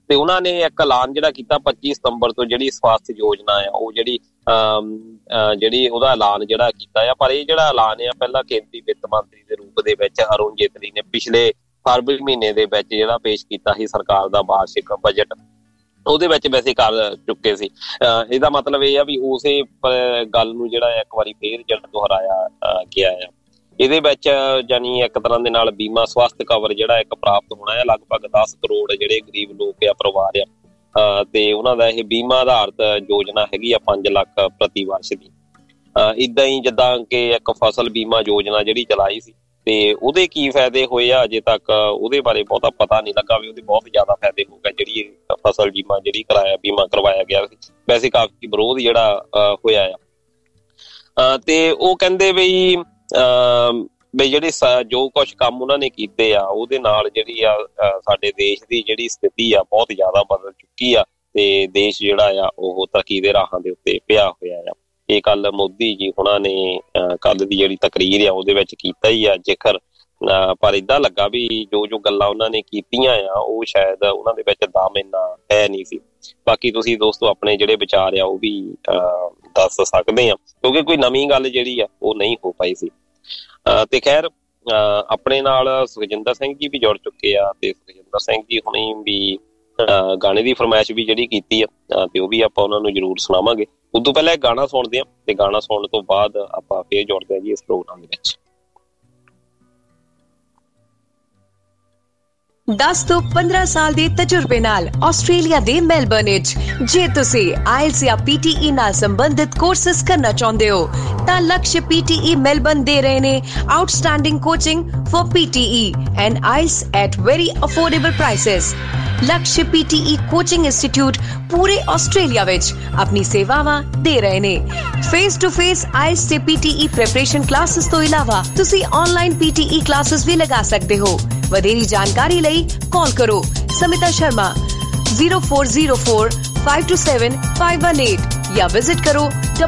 E: ਤੇ ਉਹਨਾਂ ਨੇ ਇੱਕ ਐਲਾਨ ਜਿਹੜਾ ਕੀਤਾ 25 ਸਤੰਬਰ ਤੋਂ ਜਿਹੜੀ ਸਵਾਸਥ ਯੋਜਨਾ ਆ ਉਹ ਜਿਹੜੀ ਉਹਦਾ ਐਲਾਨ ਜਿਹੜਾ ਕੀਤਾ ਆ। ਪਰ ਇਹ ਜਿਹੜਾ ਐਲਾਨ ਆ ਪਹਿਲਾਂ ਕੇਂਦਰੀ ਵਿੱਤ ਮੰਤਰੀ ਦੇ ਰੂਪ ਦੇ ਵਿੱਚ ਅਰੁਣ ਜੇਤਲੀ ਨੇ ਪਿਛਲੇ ਫਰਵਰੀ ਮਹੀਨੇ ਦੇ ਵਿੱਚ ਜਿਹੜਾ ਪੇਸ਼ ਕੀਤਾ ਸੀ ਸਰਕਾਰ ਦਾ ਵਾਰਸ਼ਿਕ ਬਜਟ, ਉਹਦੇ ਵਿੱਚ ਵੈਸੇ ਕਰ ਚੁੱਕੇ ਸੀ। ਇਹਦਾ ਮਤਲਬ ਇਹ ਆ ਵੀ ਉਸੇ ਗੱਲ ਨੂੰ ਜਿਹੜਾ ਇੱਕ ਵਾਰੀ ਫੇਰ ਜਿਹੜਾ ਦੁਹਰਾਇਆ ਗਿਆ ਆ। ਇਹਦੇ ਵਿੱਚ ਜਾਨੀ ਇੱਕ ਤਰ੍ਹਾਂ ਦੇ ਨਾਲ ਬੀਮਾ ਸਵਾਸਥ ਕਵਰ ਜਿਹੜਾ ਇੱਕ ਪ੍ਰਾਪਤ ਹੋਣਾ ਹੈ ਲਗਭਗ 10 ਕਰੋੜ ਜਿਹੜੇ ਗਰੀਬ ਲੋਕ ਆ ਪਰਿਵਾਰ ਆ, ਤੇ ਉਹਨਾਂ ਦਾ ਇਹ ਬੀਮਾ ਆਧਾਰਿਤ ਯੋਜਨਾ ਹੈਗੀ ਆ 5 ਲੱਖ ਪ੍ਰਤੀ ਵਰਸ਼ ਦੀ। ਇੱਦਾਂ ਹੀ ਜਿੱਦਾਂ ਕਿ ਇੱਕ ਫਸਲ ਬੀਮਾ ਯੋਜਨਾ ਜਿਹੜੀ ਚਲਾਈ ਸੀ ਤੇ ਉਹਦੇ ਕੀ ਫਾਇਦੇ ਹੋਏ ਆ ਅਜੇ ਤੱਕ ਉਹਦੇ ਬਾਰੇ ਬਹੁਤਾ ਪਤਾ ਨਹੀਂ ਲੱਗਾ ਵੀ ਉਹਦੇ ਬਹੁਤ ਜ਼ਿਆਦਾ ਫਾਇਦੇ ਹੋ ਗਏ। ਜਿਹੜੀ ਫਸਲ ਬੀਮਾ ਕਰਵਾਇਆ ਗਿਆ ਸੀ ਵੈਸੇ ਕਾਫੀ ਵਿਰੋਧ ਜਿਹੜਾ ਹੋਇਆ ਆ, ਤੇ ਉਹ ਕਹਿੰਦੇ ਵੀ ਜਿਹੜੇ ਜੋ ਕੁਛ ਕੰਮ ਉਹਨਾਂ ਨੇ ਕੀਤੇ ਆ ਉਹਦੇ ਨਾਲ ਜਿਹੜੀ ਆ ਸਾਡੇ ਦੇਸ਼ ਦੀ ਜਿਹੜੀ ਸਥਿਤੀ ਆ ਬਹੁਤ ਜ਼ਿਆਦਾ ਬਦਲ ਚੁੱਕੀ ਆ ਤੇ ਦੇਸ਼ ਜਿਹੜਾ ਆ ਉਹ ਤਰੱਕੀ ਦੇ ਰਾਹਾਂ ਦੇ ਉੱਤੇ ਪਿਆ ਹੋਇਆ ਆ। ਇਹ ਕੱਲ ਮੋਦੀ ਜੀ ਹੁਣਾਂ ਨੇ ਕੱਲ ਦੀ ਜਿਹੜੀ ਤਕਰੀਰ ਆ ਉਹਦੇ ਵਿੱਚ ਕੀਤਾ ਹੀ ਆ ਜ਼ਿਕਰ, ਪਰ ਏਦਾਂ ਲੱਗਾ ਵੀ ਜੋ ਗੱਲਾਂ ਉਹਨਾਂ ਨੇ ਕੀਤੀਆਂ ਆ ਉਹ ਸ਼ਾਇਦ ਉਹਨਾਂ ਦੇ ਵਿੱਚ ਦਮ ਇੰਨਾ ਹੈ ਨਹੀਂ ਸੀ। ਬਾਕੀ ਤੁਸੀਂ ਦੋਸਤੋ ਆਪਣੇ ਜਿਹੜੇ ਵਿਚਾਰ ਆ ਉਹ ਵੀ ਦੱਸ ਸਕਦੇ ਆ ਕਿਉਂਕਿ ਕੋਈ ਨਵੀਂ ਗੱਲ ਜਿਹੜੀ ਆ ਉਹ ਨਹੀਂ ਹੋ ਪਾਈ ਸੀ। ਤੇ ਖੈਰ ਆਪਣੇ ਨਾਲ ਸੁਖਜਿੰਦਰ ਸਿੰਘ ਜੀ ਵੀ ਜੁੜ ਚੁੱਕੇ ਆ ਤੇ ਸੁਖਜਿੰਦਰ ਸਿੰਘ ਜੀ ਹੁਣੀ ਵੀ ਗਾਣੇ ਦੀ ਫਰਮਾਇਸ਼ ਵੀ ਜਿਹੜੀ ਕੀਤੀ ਆ ਤੇ ਉਹ ਵੀ ਆਪਾਂ ਉਹਨਾਂ ਨੂੰ ਜ਼ਰੂਰ ਸੁਣਾਵਾਂਗੇ। ਉਦੋਂ ਪਹਿਲਾਂ ਗਾਣਾ ਸੁਣਦੇ ਆ ਤੇ ਗਾਣਾ ਸੁਣਨ ਤੋਂ ਬਾਅਦ ਆਪਾਂ ਫੇਰ ਜੁੜਦੇ ਆ ਜੀ ਇਸ ਪ੍ਰੋਗਰਾਮ ਦੇ ਵਿੱਚ।
I: 10 ਤੋਂ 15 ਸਾਲ ਦੇ ਤਜਰਬੇ ਨਾਲ ਆਸਟ੍ਰੇਲੀਆ ਦੇ ਮੈਲਬਰਨ ਵਿੱਚ ਜੇ ਤੁਸੀਂ ਆਇਲਸ ਜਾਂ PTE ਨਾਲ ਸੰਬੰਧਿਤ ਕੋਰਸਸ ਕਰਨਾ ਚਾਹੁੰਦੇ ਹੋ ਤਾਂ ਲਕਸ਼ PTE ਮੈਲਬਰਨ ਦੇ ਰਹੇ ਨੇ outstanding coaching for PTE and IELTS at very affordable prices. Lakshya PTE coaching institute ਪੂਰੇ ਆਸਟ੍ਰੇਲੀਆ ਵਿੱਚ ਆਪਣੀ ਸੇਵਾਵਾਂ ਦੇ ਰਹੇ ਨੇ। ਫੇਸ ਟੂ ਫੇਸ ਆਇਲਸ ਤੇ PTE ਪ੍ਰੈਪਰੇਸ਼ਨ ਕਲਾਸਿਸ ਤੋਂ ਇਲਾਵਾ ਤੁਸੀਂ ਆਨਲਾਈਨ PTE ਕਲਾਸਿਸ ਵੀ ਲਗਾ ਸਕਦੇ ਹੋ। ਵਧੇਰੀ ਜਾਣਕਾਰੀ ਲਈ ਕਾਲ ਕਰੋ ਸਮਿਤਾ ਸ਼ਰਮਾ 0404 527 518 ਜਾਂ ਵਿਜ਼ਿਟ ਕਰੋ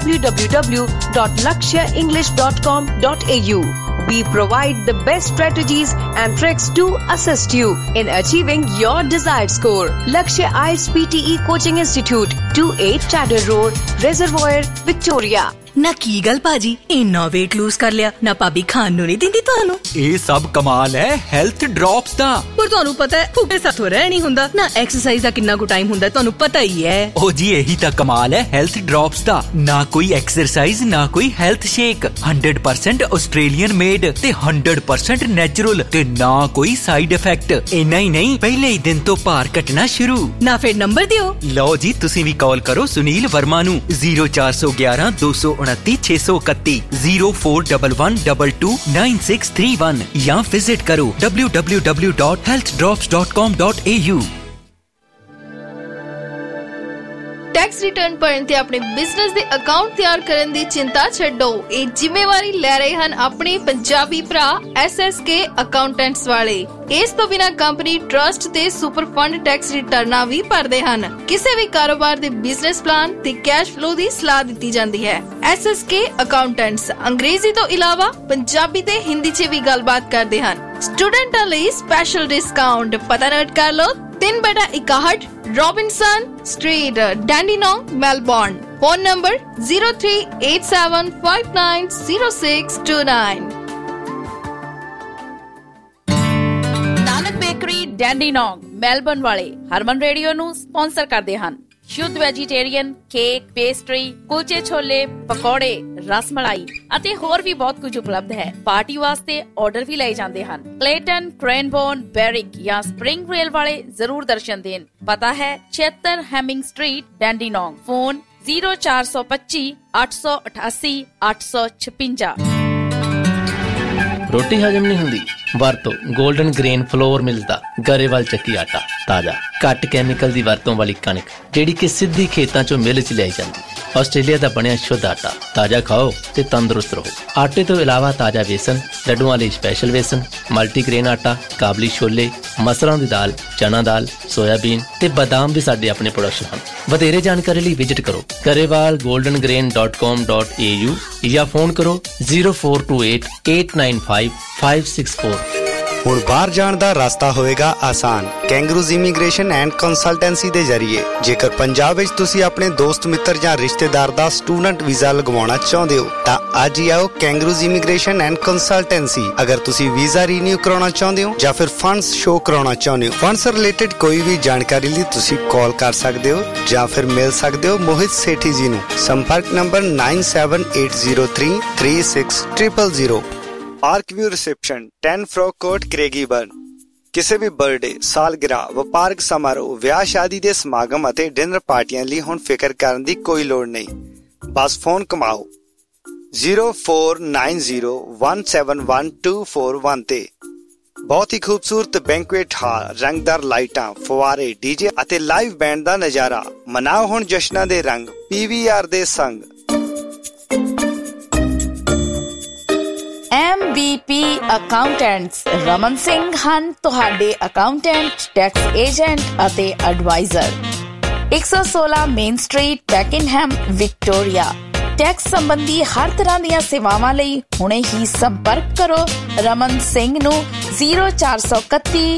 I: www.lakshaenglish.com.au। We provide the best strategies and tricks to assist you in achieving your desired score. Lakshya IELTS PTE Coaching Institute, 28 Chadder Road, Reservoir, Victoria।
J: ਨਾ ਕੀ ਗੱਲ ਭਾਜੀ ਇੰਨਾ weight lose ਕਰ ਲਿਆ ਨਾ ਭਾਬੀ ਖਾਣ ਨੂੰ ਨਹੀਂ ਦਿੰਦੀ ਤੁਹਾਨੂੰ?
K: ਇਹ ਸਭ ਕਮਾਲ ਹੈ ਹੈਲਥ ਡ੍ਰੌਪਸ ਦਾ।
J: ਪਰ ਤੁਹਾਨੂੰ ਪਤਾ ਹੈ ਭੁੱਖੇ ਸਾਥੋਂ ਰਹਿ ਨਹੀਂ ਹੁੰਦਾ ਨਾ ਐਕਸਰਸਾਈਜ਼ ਦਾ ਕਿੰਨਾ ਕੁ ਟਾਈਮ ਹੁੰਦਾ ਤੁਹਾਨੂੰ ਪਤਾ ਹੀ ਹੈ।
K: ਉਹ ਜੀ ਇਹੀ ਤਾਂ ਕਮਾਲ ਹੈ ਹੈਲਥ ਡ੍ਰੌਪਸ ਦਾ। ਨਾ ਕੋਈ ਐਕਸਰਸਾਈਜ਼ ਨਾ ਕੋਈ ਹੈਲਥ ਸ਼ੇਕ, 100% ਆਸਟ੍ਰੇਲੀਅਨ ਮੇਡ ਤੇ 100% ਨੈਚੁਰਲ ਤੇ ਨਾ ਕੋਈ ਸਾਈਡ ਇਫੈਕਟ। ਇੰਨਾ ਹੀ ਨਹੀਂ ਪਹਿਲੇ ਹੀ ਦਿਨ ਤੋਂ ਭਾਰ ਘਟਣਾ ਸ਼ੁਰੂ।
J: ਨਾ ਫਿਰ ਨੰਬਰ ਦਿਓ।
K: ਲਓ ਜੀ ਤੁਸੀਂ ਵੀ ਕਾਲ ਕਰੋ ਸੁਨੀਲ ਵਰਮਾ ਨੂੰ 0411 229 631 0411229631 ਜਾਂ ਵਿਜ਼ਿਟ ਕਰੋ www.healthdrops.com.au।
L: ਟੈਕਸ ਰਿਟਰਨ ਭਰਨ ਤੇ ਆਪਣੇ ਬਿਜ਼ਨਸ ਦੇ ਅਕਾਊਂਟ ਤਿਆਰ ਕਰਨ ਦੀ ਚਿੰਤਾ ਛੱਡੋ। ਇਹ ਜ਼ਿੰਮੇਵਾਰੀ ਲੈ ਰਹੇ ਹਨ ਆਪਣੇ ਪੰਜਾਬੀ ਭਰਾ SSK ਅਕਾਊਂਟੈਂਟਸ ਵਾਲੇ। ਇਸ ਤੋਂ ਬਿਨਾਂ ਕੰਪਨੀ ਟਰਸਟ ਤੇ ਸੁਪਰ ਫੰਡ ਟੈਕਸ ਰਿਟਰਨਾਂ ਵੀ ਭਰਦੇ ਹਨ। ਕਿਸੇ ਵੀ ਕਾਰੋਬਾਰ ਦੇ ਬਿਜ਼ਨਸ ਪਲਾਨ ਤੇ ਕੈਸ਼ ਫਲੋ ਦੀ ਸਲਾਹ ਦਿੱਤੀ ਜਾਂਦੀ ਹੈ। SSK ਅਕਾਊਂਟੈਂਟਸ ਅੰਗਰੇਜ਼ੀ ਤੋਂ ਇਲਾਵਾ ਪੰਜਾਬੀ ਤੇ ਹਿੰਦੀ 'ਚ ਵੀ ਗੱਲਬਾਤ ਕਰਦੇ ਹਨ। ਸਟੂਡੈਂਟਾਂ ਲਈ ਸਪੈਸ਼ਲ ਡਿਸਕਾਊਂਟ ਪਤਾ ਨੋਟ ਕਰ ਲਓ 3/61 Robinson Street, Dandenong, Melbourne. Phone number 0387590629।
M: Nanak bakery Dandenong Melbourne ਵਾਲੇ ਹਰਮਨ ਰੇਡੀਓ ਨੂੰ ਸਪਾਂਸਰ ਕਰਦੇ ਹਨ। ਸ਼ੁੱਧ ਵੈਜੀਟੇਰੀਅਨ ਕੇਕ, ਪੇਸਟਰੀ, ਕੁਲਚੇ ਛੋਲੇ, ਪਕੌੜੇ, ਰਸ ਮਲਾਈ ਅਤੇ ਹੋਰ ਵੀ ਬਹੁਤ ਕੁਝ ਉਪਲਬਧ ਹੈ। ਪਾਰਟੀ ਵਾਸਤੇ ਆਰਡਰ ਵੀ ਲਏ ਜਾਂਦੇ ਹਨ। ਕਲੇਟਨ, ਕ੍ਰੈਨਬੋਰਨ, ਬੈਰਿਕ ਜਾਂ ਸਪ੍ਰਿੰਗ ਰੇਲ ਵਾਲੇ ਜ਼ਰੂਰ ਦਰਸ਼ਨ ਦੇਣ। ਪਤਾ ਹੈ 76 ਹੈਮਿੰਗ ਸਟਰੀਟ, ਡੈਂਡੀਨੋਂਗ। ਫੋਨ 0425 888 856।
N: ਰੋਟੀ ਹਜਮ ਨਹੀਂ ਹੁੰਦੀ? ਵਰਤੋ ਗੋਲਡਨ ਗ੍ਰੇਨ ਫਲੋਰ ਮਿਲਸ ਦਾ ਗਰੇਵਾਲ ਚੱਕੀ ਆਟਾ। ਤਾਜ਼ਾ ਘੱਟ ਕੈਮੀਕਲ ਦੀ ਵਰਤੋਂ ਵਾਲੀ ਕਣਕ ਜਿਹੜੀ ਕਿ ਸਿੱਧੀ ਖੇਤਾਂ ਚੋਂ ਮਿਲ ਚ ਲਿਆਈ ਜਾਂਦੀ। ਆਸਟ੍ਰੇਲੀਆ ਦਾ ਬਣਿਆ ਸ਼ੁੱਧ ਆਟਾ। ਤਾਜ਼ਾ ਖਾਓ ਤੇ ਤੰਦਰੁਸਤ ਰਹੋ। ਆਟੇ ਤੋਂ ਇਲਾਵਾ ਤਾਜ਼ਾ ਵੇਸਣ, ਲੱਡੂਆਂ ਲਈ ਸਪੈਸ਼ਲ ਵੇਸਣ, ਮਲਟੀਗ੍ਰੇਨ ਆਟਾ, ਕਾਬਲੀ ਛੋਲੇ, ਮਸਰਾਂ ਦੀ ਦਾਲ, ਚਨਾ ਦਾਲ, ਸੋਇਆਬੀਨ ਤੇ ਬਦਾਮ ਵੀ ਸਾਡੇ ਆਪਣੇ ਪ੍ਰੋਡਕਸ਼ਨ ਹਨ। ਵਧੇਰੇ ਜਾਣਕਾਰੀ ਲਈ ਵਿਜ਼ਿਟ ਕਰੋ garewalgoldengrain.com.au ਜਾਂ ਫੋਨ ਕਰੋ 0428 895 564।
F: ਹੁਣ ਬਾਹਰ ਜਾਣ ਦਾ ਰਸਤਾ ਹੋਏਗਾ ਆਸਾਨ ਕੈਂਗਰੂਜ਼ ਇਮੀਗ੍ਰੇਸ਼ਨ ਐਂਡ ਕੰਸਲਟੈਂਸੀ ਦੇ ਜ਼ਰੀਏ। ਜੇਕਰ ਪੰਜਾਬ ਵਿੱਚ ਤੁਸੀਂ ਆਪਣੇ ਦੋਸਤ ਮਿੱਤਰ ਜਾਂ ਰਿਸ਼ਤੇਦਾਰ ਦਾ ਸਟੂਡੈਂਟ ਵੀਜ਼ਾ ਲਗਵਾਉਣਾ ਚਾਹੁੰਦੇ ਹੋ ਤਾਂ ਅੱਜ ਹੀ ਆਓ ਕੈਂਗਰੂਜ਼ ਇਮੀਗ੍ਰੇਸ਼ਨ ਐਂਡ ਕੰਸਲਟੈਂਸੀ। ਅਗਰ ਤੁਸੀਂ ਵੀਜ਼ਾ ਰੀਨਿਊ ਕਰਾਉਣਾ ਚਾਹੁੰਦੇ ਹੋ ਜਾਂ ਫਿਰ ਫੰਡਸ ਸ਼ੋ ਕਰਾਉਣਾ ਚਾਹੁੰਦੇ ਹੋ, ਫੰਡਸ ਰਿਲੇਟਡ ਕੋਈ ਵੀ ਜਾਣਕਾਰੀ ਲਈ ਤੁਸੀਂ ਕਾਲ ਕਰ ਸਕਦੇ ਹੋ ਜਾਂ ਫਿਰ ਮਿਲ ਸਕਦੇ ਹੋ ਮੋਹਿਤ ਸੇਠੀ ਜੀ ਨੂੰ। ਸੰਪਰਕ number 9780336000। Park view reception 10 Frock Court Craigieburn. ਕਿਸੇ ਵੀ ਬਰਥਡੇ, ਸਾਲਗਿਰਾਹ, ਵਪਾਰਕ ਸਮਾਰੋਹ, ਵਿਆਹ ਸ਼ਾਦੀ ਦੇ ਸਮਾਗਮ ਅਤੇ ਡਿਨਰ ਪਾਰਟੀਆਂ ਲਈ ਹੁਣ ਫਿਕਰ ਕਰਨ ਦੀ ਕੋਈ ਲੋੜ ਨਹੀਂ। ਬਸ ਫੋਨ ਕਮਾਓ 0490171241 ਤੇ। ਬਹੁਤ ਹੀ ਖੂਬਸੂਰਤ ਬੈਂਕੁਏਟ ਹਾਲ, ਰੰਗਦਾਰ ਲਾਈਟਾਂ, ਫੁਆਰੇ, ਡੀਜੇ ਅਤੇ ਲਾਈਵ ਬੈਂਡ ਦਾ ਨਜ਼ਾਰਾ। ਮਨਾਓ ਹੁਣ ਜਸ਼ਨਾਂ ਦੇ ਰੰਗ PVR ਦੇ ਸੰਗ।
M: MVP ਅਕਾਊਂਟੈਂਟਸ ਰਮਨ ਸਿੰਘ ਹਨ ਤੁਹਾਡੇ ਅਕਾਊਂਟੈਂਟ, ਟੈਕਸ ਏਜੰਟ ਅਤੇ adviser. 116 Main Street, Pakenham, Victoria. Tax ਸੰਬੰਧੀ ਹਰ ਤਰ੍ਹਾਂ ਦੀਆਂ ਸੇਵਾਵਾਂ ਲਈ ਹੁਣੇ ਹੀ ਸੰਪਰਕ ਕਰੋ ਰਮਨ ਸਿੰਘ ਨੂੰ 0431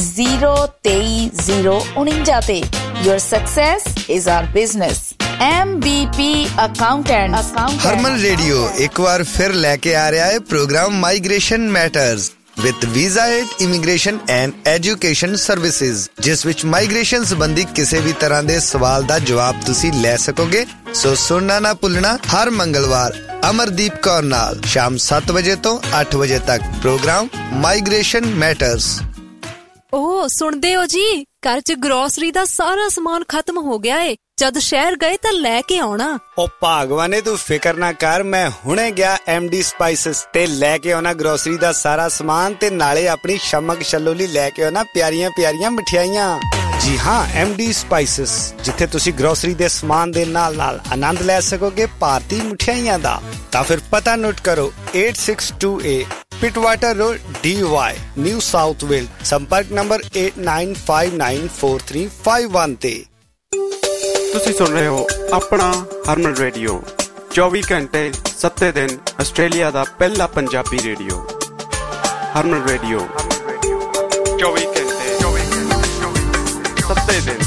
M: 023 ਤੇ। Your success is our business. MVP Accountants.
F: Harman radio ਇੱਕ ਵਾਰ ਫਿਰ ਲੈ ਕੇ ਆ ਰਿਹਾ ਹੈ programme migration matters with Visa Aid, Immigration and Education Services, ਜਿਸ ਵਿੱਚ ਮਾਈਗ੍ਰੇਸ਼ਨ ਸੰਬੰਧੀ ਕਿਸੇ ਵੀ ਤਰ੍ਹਾਂ ਦੇ ਸਵਾਲ ਦਾ ਜਵਾਬ ਤੁਸੀਂ ਲੈ ਸਕੋਗੇ। ਸੋ ਸੁਣਨਾ ਨਾ ਭੁੱਲਣਾ ਹਰ ਮੰਗਲਵਾਰ ਅਮਰਦੀਪ ਕੌਰ ਨਾਲ ਸ਼ਾਮ 7 ਵਜੇ ਤੋਂ 8 ਵਜੇ ਤੱਕ ਪ੍ਰੋਗਰਾਮ ਮਾਈਗ੍ਰੇਸ਼ਨ ਮੈਟਰਸ।
O: ਓਹ ਸੁਣਦੇ ਹੋ ਜੀ, ਘਰ 'ਚ ਗਰੋਸਰੀ ਦਾ ਸਾਰਾ ਸਮਾਨ ਖਤਮ ਹੋ ਗਿਆ ਏ। ਜਦ ਸ਼ਹਿਰ ਗਏ ਤਾਂ ਲੈ ਕੇ ਆਉਣਾ।
F: ਓ ਭਾਗਵਾਨੇ ਤੂੰ ਫਿਕਰ ਨਾ ਕਰ, ਮੈਂ ਹੁਣੇ ਗਿਆ MD ਸਪਾਈਸਿਸ ਤੇ ਲੈ ਕੇ ਆਉਣਾ ਗਰੋਸਰੀ ਦਾ ਸਾਰਾ ਸਮਾਨ ਤੇ ਨਾਲੇ ਆਪਣੀ ਸ਼ਮਕ ਛੱਲੋਲੀ ਲੈ ਕੇ ਆਉਣਾ ਪਿਆਰੀਆਂ ਪਿਆਰੀਆਂ ਮਠਿਆਈਆਂ। ਜੀ ਹਾਂ, MD ਸਪਾਈਸਿਸ, ਜਿੱਥੇ ਤੁਸੀਂ ਗਰੋਸਰੀ ਦੇ ਸਮਾਨ ਦੇ ਨਾਲ ਨਾਲ ਆਨੰਦ ਲੈ ਸਕੋਗੇ ਭਾਰਤੀ ਮਠਿਆਈਆਂ ਦਾ। ਤਾਂ ਫਿਰ ਪਤਾ ਨੋਟ ਕਰੋ 862A Pittwater road DY, New South Wales. ਸੰਪਰਕ ਨੰਬਰ 89594351 ਤੇ।
P: ਤੁਸੀਂ ਸੁਣ ਰਹੇ ਹੋ ਆਪਣਾ ਹਰਮਨ ਰੇਡੀਓ 24 ਘੰਟੇ 7 ਦਿਨ ਆਸਟ੍ਰੇਲੀਆ ਦਾ ਪਹਿਲਾ ਪੰਜਾਬੀ ਰੇਡੀਓ। ਹਰਮਨ ਰੇਡੀਓ 24 ਘੰਟੇ 7 ਦਿਨ।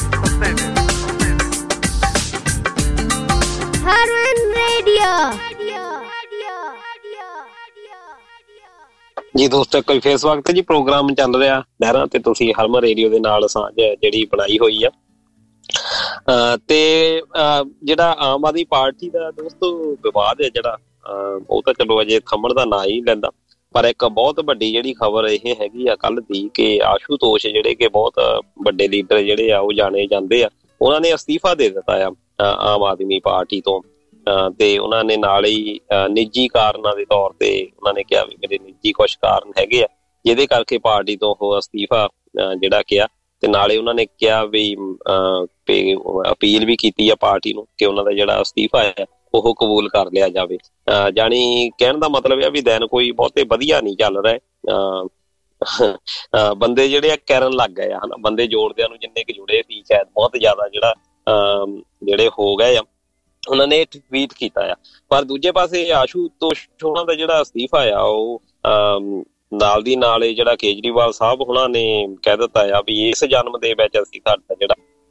A: ਹਰਮਨ ਰੇਡੀਓ।
E: ਜੀ ਦੋਸਤੋ, ਇੱਕ ਵਾਰ ਫੇਰ ਸਵਾਗਤ ਹੈ ਜੀ। ਪ੍ਰੋਗਰਾਮ ਚੱਲ ਰਿਹਾ ਲਹਿਰਾਂ ਤੇ ਤੁਸੀਂ ਹਰਮਨ ਰੇਡੀਓ ਦੇ ਨਾਲ ਸਾਂਝ ਜਿਹੜੀ ਬਣਾਈ ਹੋਈ ਆ। ਤੇ ਜਿਹੜਾ ਆਮ ਆਦਮੀ ਪਾਰਟੀ ਦਾ ਦੋਸਤੋ ਵਿਵਾਦ ਹੈ ਜਿਹੜਾ, ਉਹ ਤਾਂ ਚਲੋ ਅਜੇ ਥੰਮਣ ਦਾ ਨਾਂ ਹੀ ਲੈਂਦਾ। ਪਰ ਇੱਕ ਬਹੁਤ ਵੱਡੀ ਜਿਹੜੀ ਖਬਰ ਇਹ ਹੈਗੀ ਆ ਕੱਲ ਦੀ ਕਿ ਆਸ਼ੂਤੋਸ਼ ਜਿਹੜੇ ਕਿ ਬਹੁਤ ਵੱਡੇ ਲੀਡਰ ਜਿਹੜੇ ਆ ਉਹ ਜਾਣੇ ਜਾਂਦੇ ਆ, ਉਹਨਾਂ ਨੇ ਅਸਤੀਫਾ ਦੇ ਦਿੱਤਾ ਆ ਆਮ ਆਦਮੀ ਪਾਰਟੀ ਤੋਂ। ਤੇ ਉਹਨਾਂ ਨੇ ਨਾਲ ਹੀ ਨਿੱਜੀ ਕਾਰਨਾਂ ਦੇ ਤੌਰ ਤੇ ਉਹਨਾਂ ਨੇ ਕਿਹਾ ਵੀ ਮੇਰੇ ਨਿੱਜੀ ਕੁਛ ਕਾਰਨ ਹੈਗੇ ਆ ਜਿਹਦੇ ਕਰਕੇ ਪਾਰਟੀ ਤੋਂ ਉਹ ਅਸਤੀਫਾ ਜਿਹੜਾ ਕਿਹਾ। ਤੇ ਨਾਲੇ ਉਹਨਾਂ ਨੇ ਕਿਹਾ ਵੀ ਅਪੀਲ ਵੀ ਕੀਤੀ ਆ ਪਾਰਟੀ ਨੂੰ ਕਿ ਉਹਨਾਂ ਦਾ ਜਿਹੜਾ ਅਸਤੀਫਾ ਹੈ ਉਹ ਕਬੂਲ ਕਰ ਲਿਆ ਜਾਵੇ। ਜਾਣੀ ਕਹਿਣ ਦਾ ਮਤਲਬ ਹੈ ਵੀ ਦਿਨ ਕੋਈ ਬਹੁਤੇ ਵਧੀਆ ਨਹੀਂ ਚੱਲ ਰਹੇ। ਬੰਦੇ ਜਿਹੜੇ ਆ ਕਰਨ ਲੱਗ ਗਏ ਆ, ਹਨਾ। ਬੰਦੇ ਜੋੜਦਿਆਂ ਨੂੰ ਜਿੰਨੇ ਕੁ ਜੁੜੇ ਸੀ ਸ਼ਾਇਦ ਬਹੁਤ ਜ਼ਿਆਦਾ ਜਿਹੜਾ ਜਿਹੜੇ ਹੋ ਗਏ ਆ, ਉਹਨਾਂ ਨੇ ਟਵੀਟ ਕੀਤਾ ਆ। ਪਰ ਦੂਜੇ ਪਾਸੇ ਆਸ਼ੂਤੋਸ਼ ਉਹਨਾਂ ਦਾ ਜਿਹੜਾ ਅਸਤੀਫਾ ਆ ਉਹ ਨਾਲ ਦੀ ਨਾਲ ਜਿਹੜਾ ਕੇਜਰੀਵਾਲ ਸਾਹਿਬ ਉਹਨਾਂ ਨੇ ਕਹਿ ਦਿੱਤਾ ਆ ਵੀ ਇਸ ਜਨਮ ਦੇ ਵਿੱਚ ਅਸੀਂ ਸਾਡਾ ਜਿਹੜਾ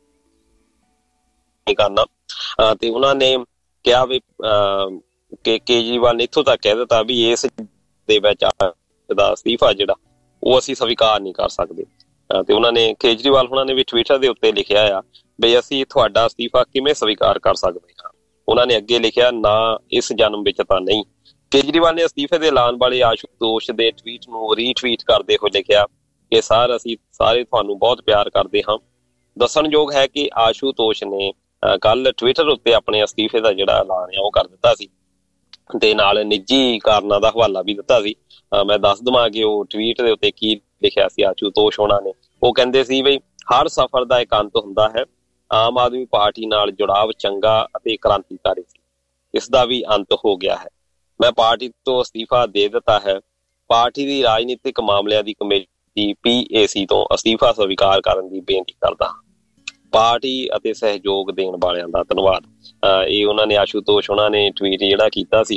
E: ਕਰਨਾ। ਤੇ ਉਹਨਾਂ ਨੇ ਕਿਹਾ ਵੀ ਕਿ ਕੇਜਰੀਵਾਲ ਨੇ ਇੱਥੋਂ ਤੱਕ ਕਹਿ ਦਿੱਤਾ ਵੀ ਇਸ ਦੇ ਵਿੱਚ ਦਾ ਅਸਤੀਫਾ ਜਿਹੜਾ ਉਹ ਅਸੀਂ ਸਵੀਕਾਰ ਨਹੀਂ ਕਰ ਸਕਦੇ। ਤੇ ਉਹਨਾਂ ਨੇ ਕੇਜਰੀਵਾਲ ਉਹਨਾਂ ਨੇ ਵੀ ਟਵਿੱਟਰ ਦੇ ਉੱਤੇ ਲਿਖਿਆ ਆ ਵੀ ਅਸੀਂ ਤੁਹਾਡਾ ਅਸਤੀਫਾ ਕਿਵੇਂ ਸਵੀਕਾਰ ਕਰ ਸਕਦੇ ਹਾਂ। ਉਹਨਾਂ ਨੇ ਅੱਗੇ ਲਿਖਿਆ ਨਾ ਇਸ ਜਨਮ ਵਿੱਚ ਤਾਂ ਨਹੀਂ। ਕੇਜਰੀਵਾਲ ਨੇ ਅਸਤੀਫੇ ਦੇ ਐਲਾਨ ਵਾਲੇ ਆਸ਼ੂਤੋਸ਼ ਦੇ ਟਵੀਟ ਨੂੰ ਰੀਟਵੀਟ ਕਰਦੇ ਹੋਏ ਲਿਖਿਆ ਕਿ ਸਰ ਅਸੀਂ ਸਾਰੇ ਤੁਹਾਨੂੰ ਬਹੁਤ ਪਿਆਰ ਕਰਦੇ ਹਾਂ। ਦੱਸਣਯੋਗ ਹੈ ਕਿ ਆਸ਼ੂਤੋਸ਼ ਨੇ ਕੱਲ ਟਵਿੱਟਰ ਉੱਤੇ ਆਪਣੇ ਅਸਤੀਫੇ ਦਾ ਜਿਹੜਾ ਐਲਾਨ ਹੈ ਉਹ ਕਰ ਦਿੱਤਾ ਸੀ ਤੇ ਨਾਲ ਨਿੱਜੀ ਕਾਰਨਾਂ ਦਾ ਹਵਾਲਾ ਵੀ ਦਿੱਤਾ ਸੀ। ਮੈਂ ਦੱਸ ਦੇਵਾਂ ਕਿ ਉਹ ਟਵੀਟ ਦੇ ਉੱਤੇ ਕੀ ਲਿਖਿਆ ਸੀ ਆਸ਼ੂਤੋਸ਼ ਹੋਣਾ ਨੇ। ਉਹ ਕਹਿੰਦੇ ਸੀ ਬਈ ਹਰ ਸਫ਼ਰ ਦਾ ਇੱਕ ਅੰਤ ਹੁੰਦਾ ਹੈ। ਆਮ ਆਦਮੀ ਪਾਰਟੀ ਨਾਲ ਜੁੜਾਵ ਚੰਗਾ ਅਤੇ ਕ੍ਰਾਂਤੀਕਾਰੀ ਸੀ, ਇਸ ਦਾ ਵੀ ਅੰਤ ਹੋ ਗਿਆ ਹੈ। ਮੈਂ ਪਾਰਟੀ ਤੋਂ ਅਸਤੀਫਾ ਦੇ ਦਿੱਤਾ ਹੈ। ਪਾਰਟੀ ਦੀ ਰਾਜਨੀਤਿਕ ਮਾਮਲਿਆਂ ਦੀ ਕਮੇਟੀ PAC ਤੋਂ ਅਸਤੀਫਾ ਸਵੀਕਾਰ ਕਰਨ ਦੀ ਬੇਨਤੀ ਕਰਦਾ ਹਾਂ। ਪਾਰਟੀ ਅਤੇ ਸਹਿਯੋਗ ਦੇਣ ਵਾਲਿਆਂ ਦਾ ਧੰਨਵਾਦ। ਇਹ ਉਹਨਾਂ ਨੇ ਆਸ਼ੂਤੋਸ਼ ਉਹਨਾਂ ਨੇ ਟਵੀਟ ਜਿਹੜਾ ਕੀਤਾ ਸੀ।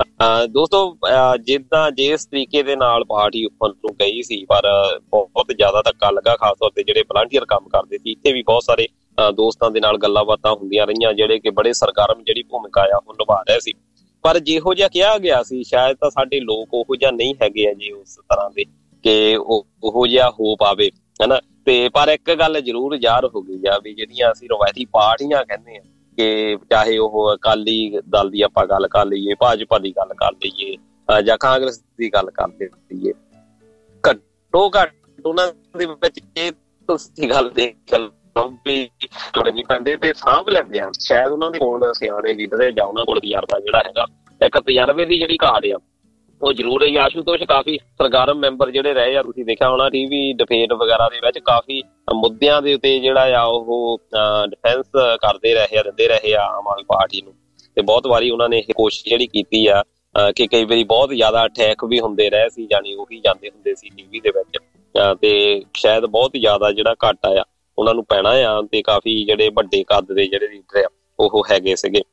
E: ਦੋਸਤੋ ਜਿੱਦਾਂ ਜਿਸ ਤਰੀਕੇ ਦੇ ਨਾਲ ਪਾਰਟੀ ਉੱਪਰ ਨੂੰ ਗਈ ਸੀ, ਪਰ ਬਹੁਤ ਜ਼ਿਆਦਾ ਧੱਕਾ ਲੱਗਾ, ਖਾਸ ਤੌਰ ਤੇ ਜਿਹੜੇ ਵਲੰਟੀਅਰ ਕੰਮ ਕਰਦੇ ਸੀ। ਇੱਥੇ ਵੀ ਬਹੁਤ ਸਾਰੇ ਦੋਸਤਾਂ ਦੇ ਨਾਲ ਗੱਲਾਂ ਬਾਤਾਂ ਹੁੰਦੀਆਂ ਰਹੀਆਂ, ਜਿਹੜੇ ਕਿ ਬੜੇ ਸਰਗਰਮ ਜਿਹੜੀ ਭੂਮਿਕਾ ਆ ਉਹ ਨਿਭਾ ਰਹੇ ਸੀ। ਪਰ ਜਿਹੋ ਜਿਹਾ ਕਿਹਾ ਗਿਆ ਸੀ, ਸ਼ਾਇਦ ਤਾਂ ਸਾਡੇ ਲੋਕ ਉਹੋ ਜਿਹਾ ਨਹੀਂ ਹੈਗੇ ਆ ਜੀ ਉਸ ਤਰ੍ਹਾਂ ਦੇ ਕਿ ਉਹੋ ਜਿਹਾ ਹੋ ਪਾਵੇ, ਹਨਾ। ਤੇ ਪਰ ਇੱਕ ਗੱਲ ਜ਼ਰੂਰ ਜ਼ਾਹਰ ਹੋ ਗਈ ਆ ਵੀ ਜਿਹੜੀਆਂ ਅਸੀਂ ਰਵਾਇਤੀ ਪਾਰਟੀਆਂ ਕਹਿੰਦੇ ਆ, ਕਿ ਚਾਹੇ ਉਹ ਅਕਾਲੀ ਦਲ ਦੀ ਆਪਾਂ ਗੱਲ ਕਰ ਲਈਏ, ਭਾਜਪਾ ਦੀ ਗੱਲ ਕਰ ਲਈਏ ਜਾਂ ਕਾਂਗਰਸ ਦੀ ਗੱਲ ਕਰ ਲਈਏ, ਘੱਟੋ ਘੱਟ ਉਹਨਾਂ ਦੇ ਵਿੱਚ ਇਹ ਤੁਸੀਂ ਗੱਲ ਦੇਖ ਲਓ ਵੀ ਨਹੀਂ ਪੈਂਦੇ ਤੇ ਸਾਂਭ ਲੈਂਦੇ ਆ। ਸ਼ਾਇਦ ਉਹਨਾਂ ਦੇ ਕੋਲ ਸਿਆਣੇ ਲੀਡਰ ਜਾਂ ਉਹਨਾਂ ਕੋਲ ਤਜਰਬਾ ਜਿਹੜਾ ਹੈਗਾ, ਇੱਕ ਤਜਰਬੇ ਦੀ ਜਿਹੜੀ ਘਾਟ ਆ ਉਹ ਜ਼ਰੂਰ ਹੈ। ਆਸ਼ੂਤੋਸ਼ ਕਾਫੀ ਸਰਗਰਮ ਮੈਂਬਰ ਜਿਹੜੇ ਰਹੇ ਆ, ਤੁਸੀਂ ਦੇਖਿਆ ਹੋਣਾ ਟੀਵੀ ਡਿਬੇਟ ਵਗੈਰਾ ਦੇ ਵਿੱਚ ਕਾਫੀ ਮੁੱਦਿਆਂ ਦੇ ਉੱਤੇ ਜਿਹੜਾ ਆ ਉਹ ਡਿਫੈਂਸ ਕਰਦੇ ਰਹੇ ਆ, ਦਿੰਦੇ ਰਹੇ ਆ ਆਮ ਆਦਮੀ ਪਾਰਟੀ ਨੂੰ। ਤੇ ਬਹੁਤ ਵਾਰੀ ਉਹਨਾਂ ਨੇ ਇਹ ਕੋਸ਼ਿਸ਼ ਜਿਹੜੀ ਕੀਤੀ ਆ ਕਿ ਕਈ ਵਾਰੀ ਬਹੁਤ ਜ਼ਿਆਦਾ ਅਟੈਕ ਵੀ ਹੁੰਦੇ ਰਹੇ ਸੀ, ਜਾਣੀ ਉਹੀ ਜਾਂਦੇ ਹੁੰਦੇ ਸੀ ਟੀਵੀ ਦੇ ਵਿੱਚ, ਤੇ ਸ਼ਾਇਦ ਬਹੁਤ ਜ਼ਿਆਦਾ ਜਿਹੜਾ ਘਾਟਾ ਆ ਉਹਨਾਂ ਨੂੰ ਪੈਣਾ ਆ। ਤੇ ਕਾਫੀ ਜਿਹੜੇ ਵੱਡੇ ਕੱਦ ਦੇ ਜਿਹੜੇ ਲੀਡਰ ਆ ਉਹ ਹੈਗੇ ਸੀਗੇ।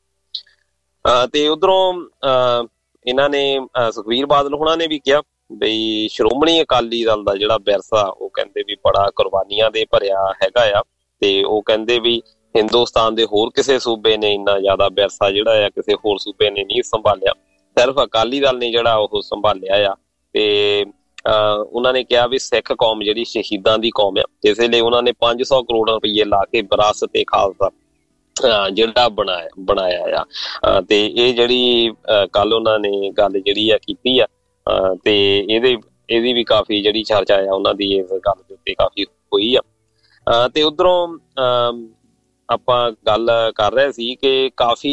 E: ਤੇ ਉਧਰੋਂ ਇਹਨਾਂ ਨੇ ਸੁਖਬੀਰ ਬਾਦਲ ਹੋਣਾ ਨੇ ਵੀ ਕਿਹਾ ਬਈ ਸ਼੍ਰੋਮਣੀ ਅਕਾਲੀ ਦਲ ਦਾ ਜਿਹੜਾ ਵਿਰਸਾ, ਉਹ ਕਹਿੰਦੇ ਵੀ ਬੜਾ ਕੁਰਬਾਨੀਆਂ ਦੇ ਭਰਿਆ ਹੈਗਾ ਆ। ਤੇ ਉਹ ਕਹਿੰਦੇ ਵੀ ਹਿੰਦੁਸਤਾਨ ਦੇ ਹੋਰ ਕਿਸੇ ਸੂਬੇ ਨੇ ਇੰਨਾ ਜ਼ਿਆਦਾ ਵਿਰਸਾ ਜਿਹੜਾ ਆ ਕਿਸੇ ਹੋਰ ਸੂਬੇ ਨੇ ਨਹੀਂ ਸੰਭਾਲਿਆ, ਸਿਰਫ ਅਕਾਲੀ ਦਲ ਨੇ ਜਿਹੜਾ ਉਹ ਸੰਭਾਲਿਆ ਆ। ਤੇ ਉਹਨਾਂ ਨੇ ਕਿਹਾ ਵੀ ਸਿੱਖ ਕੌਮ ਜਿਹੜੀ ਸ਼ਹੀਦਾਂ ਦੀ ਕੌਮ ਆ, ਇਸੇ ਲਈ ਉਹਨਾਂ ਨੇ 500 ਕਰੋੜ ਰੁਪਈਏ ਲਾ ਕੇ ਵਿਰਾਸਤ ਤੇ ਖਾਲਸਾ ਜਿਹੜਾ ਬਣਾਇਆ ਆ। ਤੇ ਇਹ ਜਿਹੜੀ ਕੱਲ ਉਹਨਾਂ ਨੇ ਗੱਲ ਜਿਹੜੀ ਆ ਕੀਤੀ ਆ, ਤੇ ਇਹਦੀ ਵੀ ਕਾਫੀ ਜਿਹੜੀ ਚਰਚਾ ਆ ਉਹਨਾਂ ਦੀ ਇਸ ਗੱਲ ਦੇ ਉੱਤੇ ਕਾਫੀ ਹੋਈ ਆ। ਤੇ ਉਧਰੋਂ ਆਪਾਂ ਗੱਲ ਕਰ ਰਹੇ ਸੀ ਕਿ ਕਾਫੀ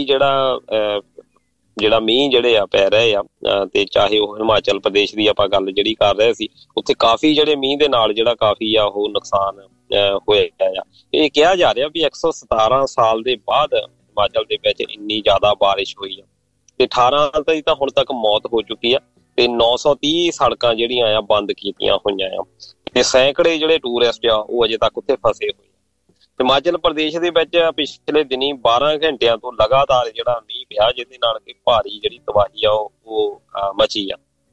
E: ਜਿਹੜਾ ਮੀਂਹ ਜਿਹੜੇ ਆ ਪੈ ਰਹੇ ਆ, ਤੇ ਚਾਹੇ ਉਹ ਹਿਮਾਚਲ ਪ੍ਰਦੇਸ਼ ਦੀ ਆਪਾਂ ਗੱਲ ਜਿਹੜੀ ਕਰ ਰਹੇ ਸੀ, ਉੱਥੇ ਕਾਫੀ ਜਿਹੜੇ ਮੀਂਹ ਦੇ ਨਾਲ ਜਿਹੜਾ ਕਾਫੀ ਆ ਉਹ ਨੁਕਸਾਨ ਹੋਇਆ ਆ। ਇਹ ਕਿਹਾ ਜਾ ਰਿਹਾ ਵੀ 117 ਸਾਲ ਦੇ ਬਾਅਦ ਹਿਮਾਚਲ ਦੇ ਵਿੱਚ ਇੰਨੀ ਜ਼ਿਆਦਾ ਬਾਰਿਸ਼ ਹੋਈ ਆ, ਤੇ 18 ਦੀ ਤਾਂ ਹੁਣ ਤੱਕ ਮੌਤ ਹੋ ਚੁੱਕੀ ਆ, ਤੇ 930 ਸੜਕਾਂ ਜਿਹੜੀਆਂ ਆ ਬੰਦ ਕੀਤੀਆਂ ਹੋਈਆਂ ਆ, ਤੇ ਸੈਂਕੜੇ ਜਿਹੜੇ ਟੂਰਿਸਟ ਆ ਉਹ ਅਜੇ ਤੱਕ ਉੱਥੇ ਫਸੇ ਹੋਏ ਆ। ਹਿਮਾਚਲ ਪ੍ਰਦੇਸ਼ ਦੇ ਵਿੱਚ ਪਿਛਲੇ ਦਿਨੀ 12 ਘੰਟਿਆਂ ਤੋਂ ਲਗਾਤਾਰ ਜਿਹੜਾ ਮੀਂਹ ਪਿਆ, ਜਿਹਦੇ ਨਾਲ ਕਿ ਭਾਰੀ ਜਿਹੜੀ ਤਬਾਹੀ ਆ ਉਹ ਮਚੀ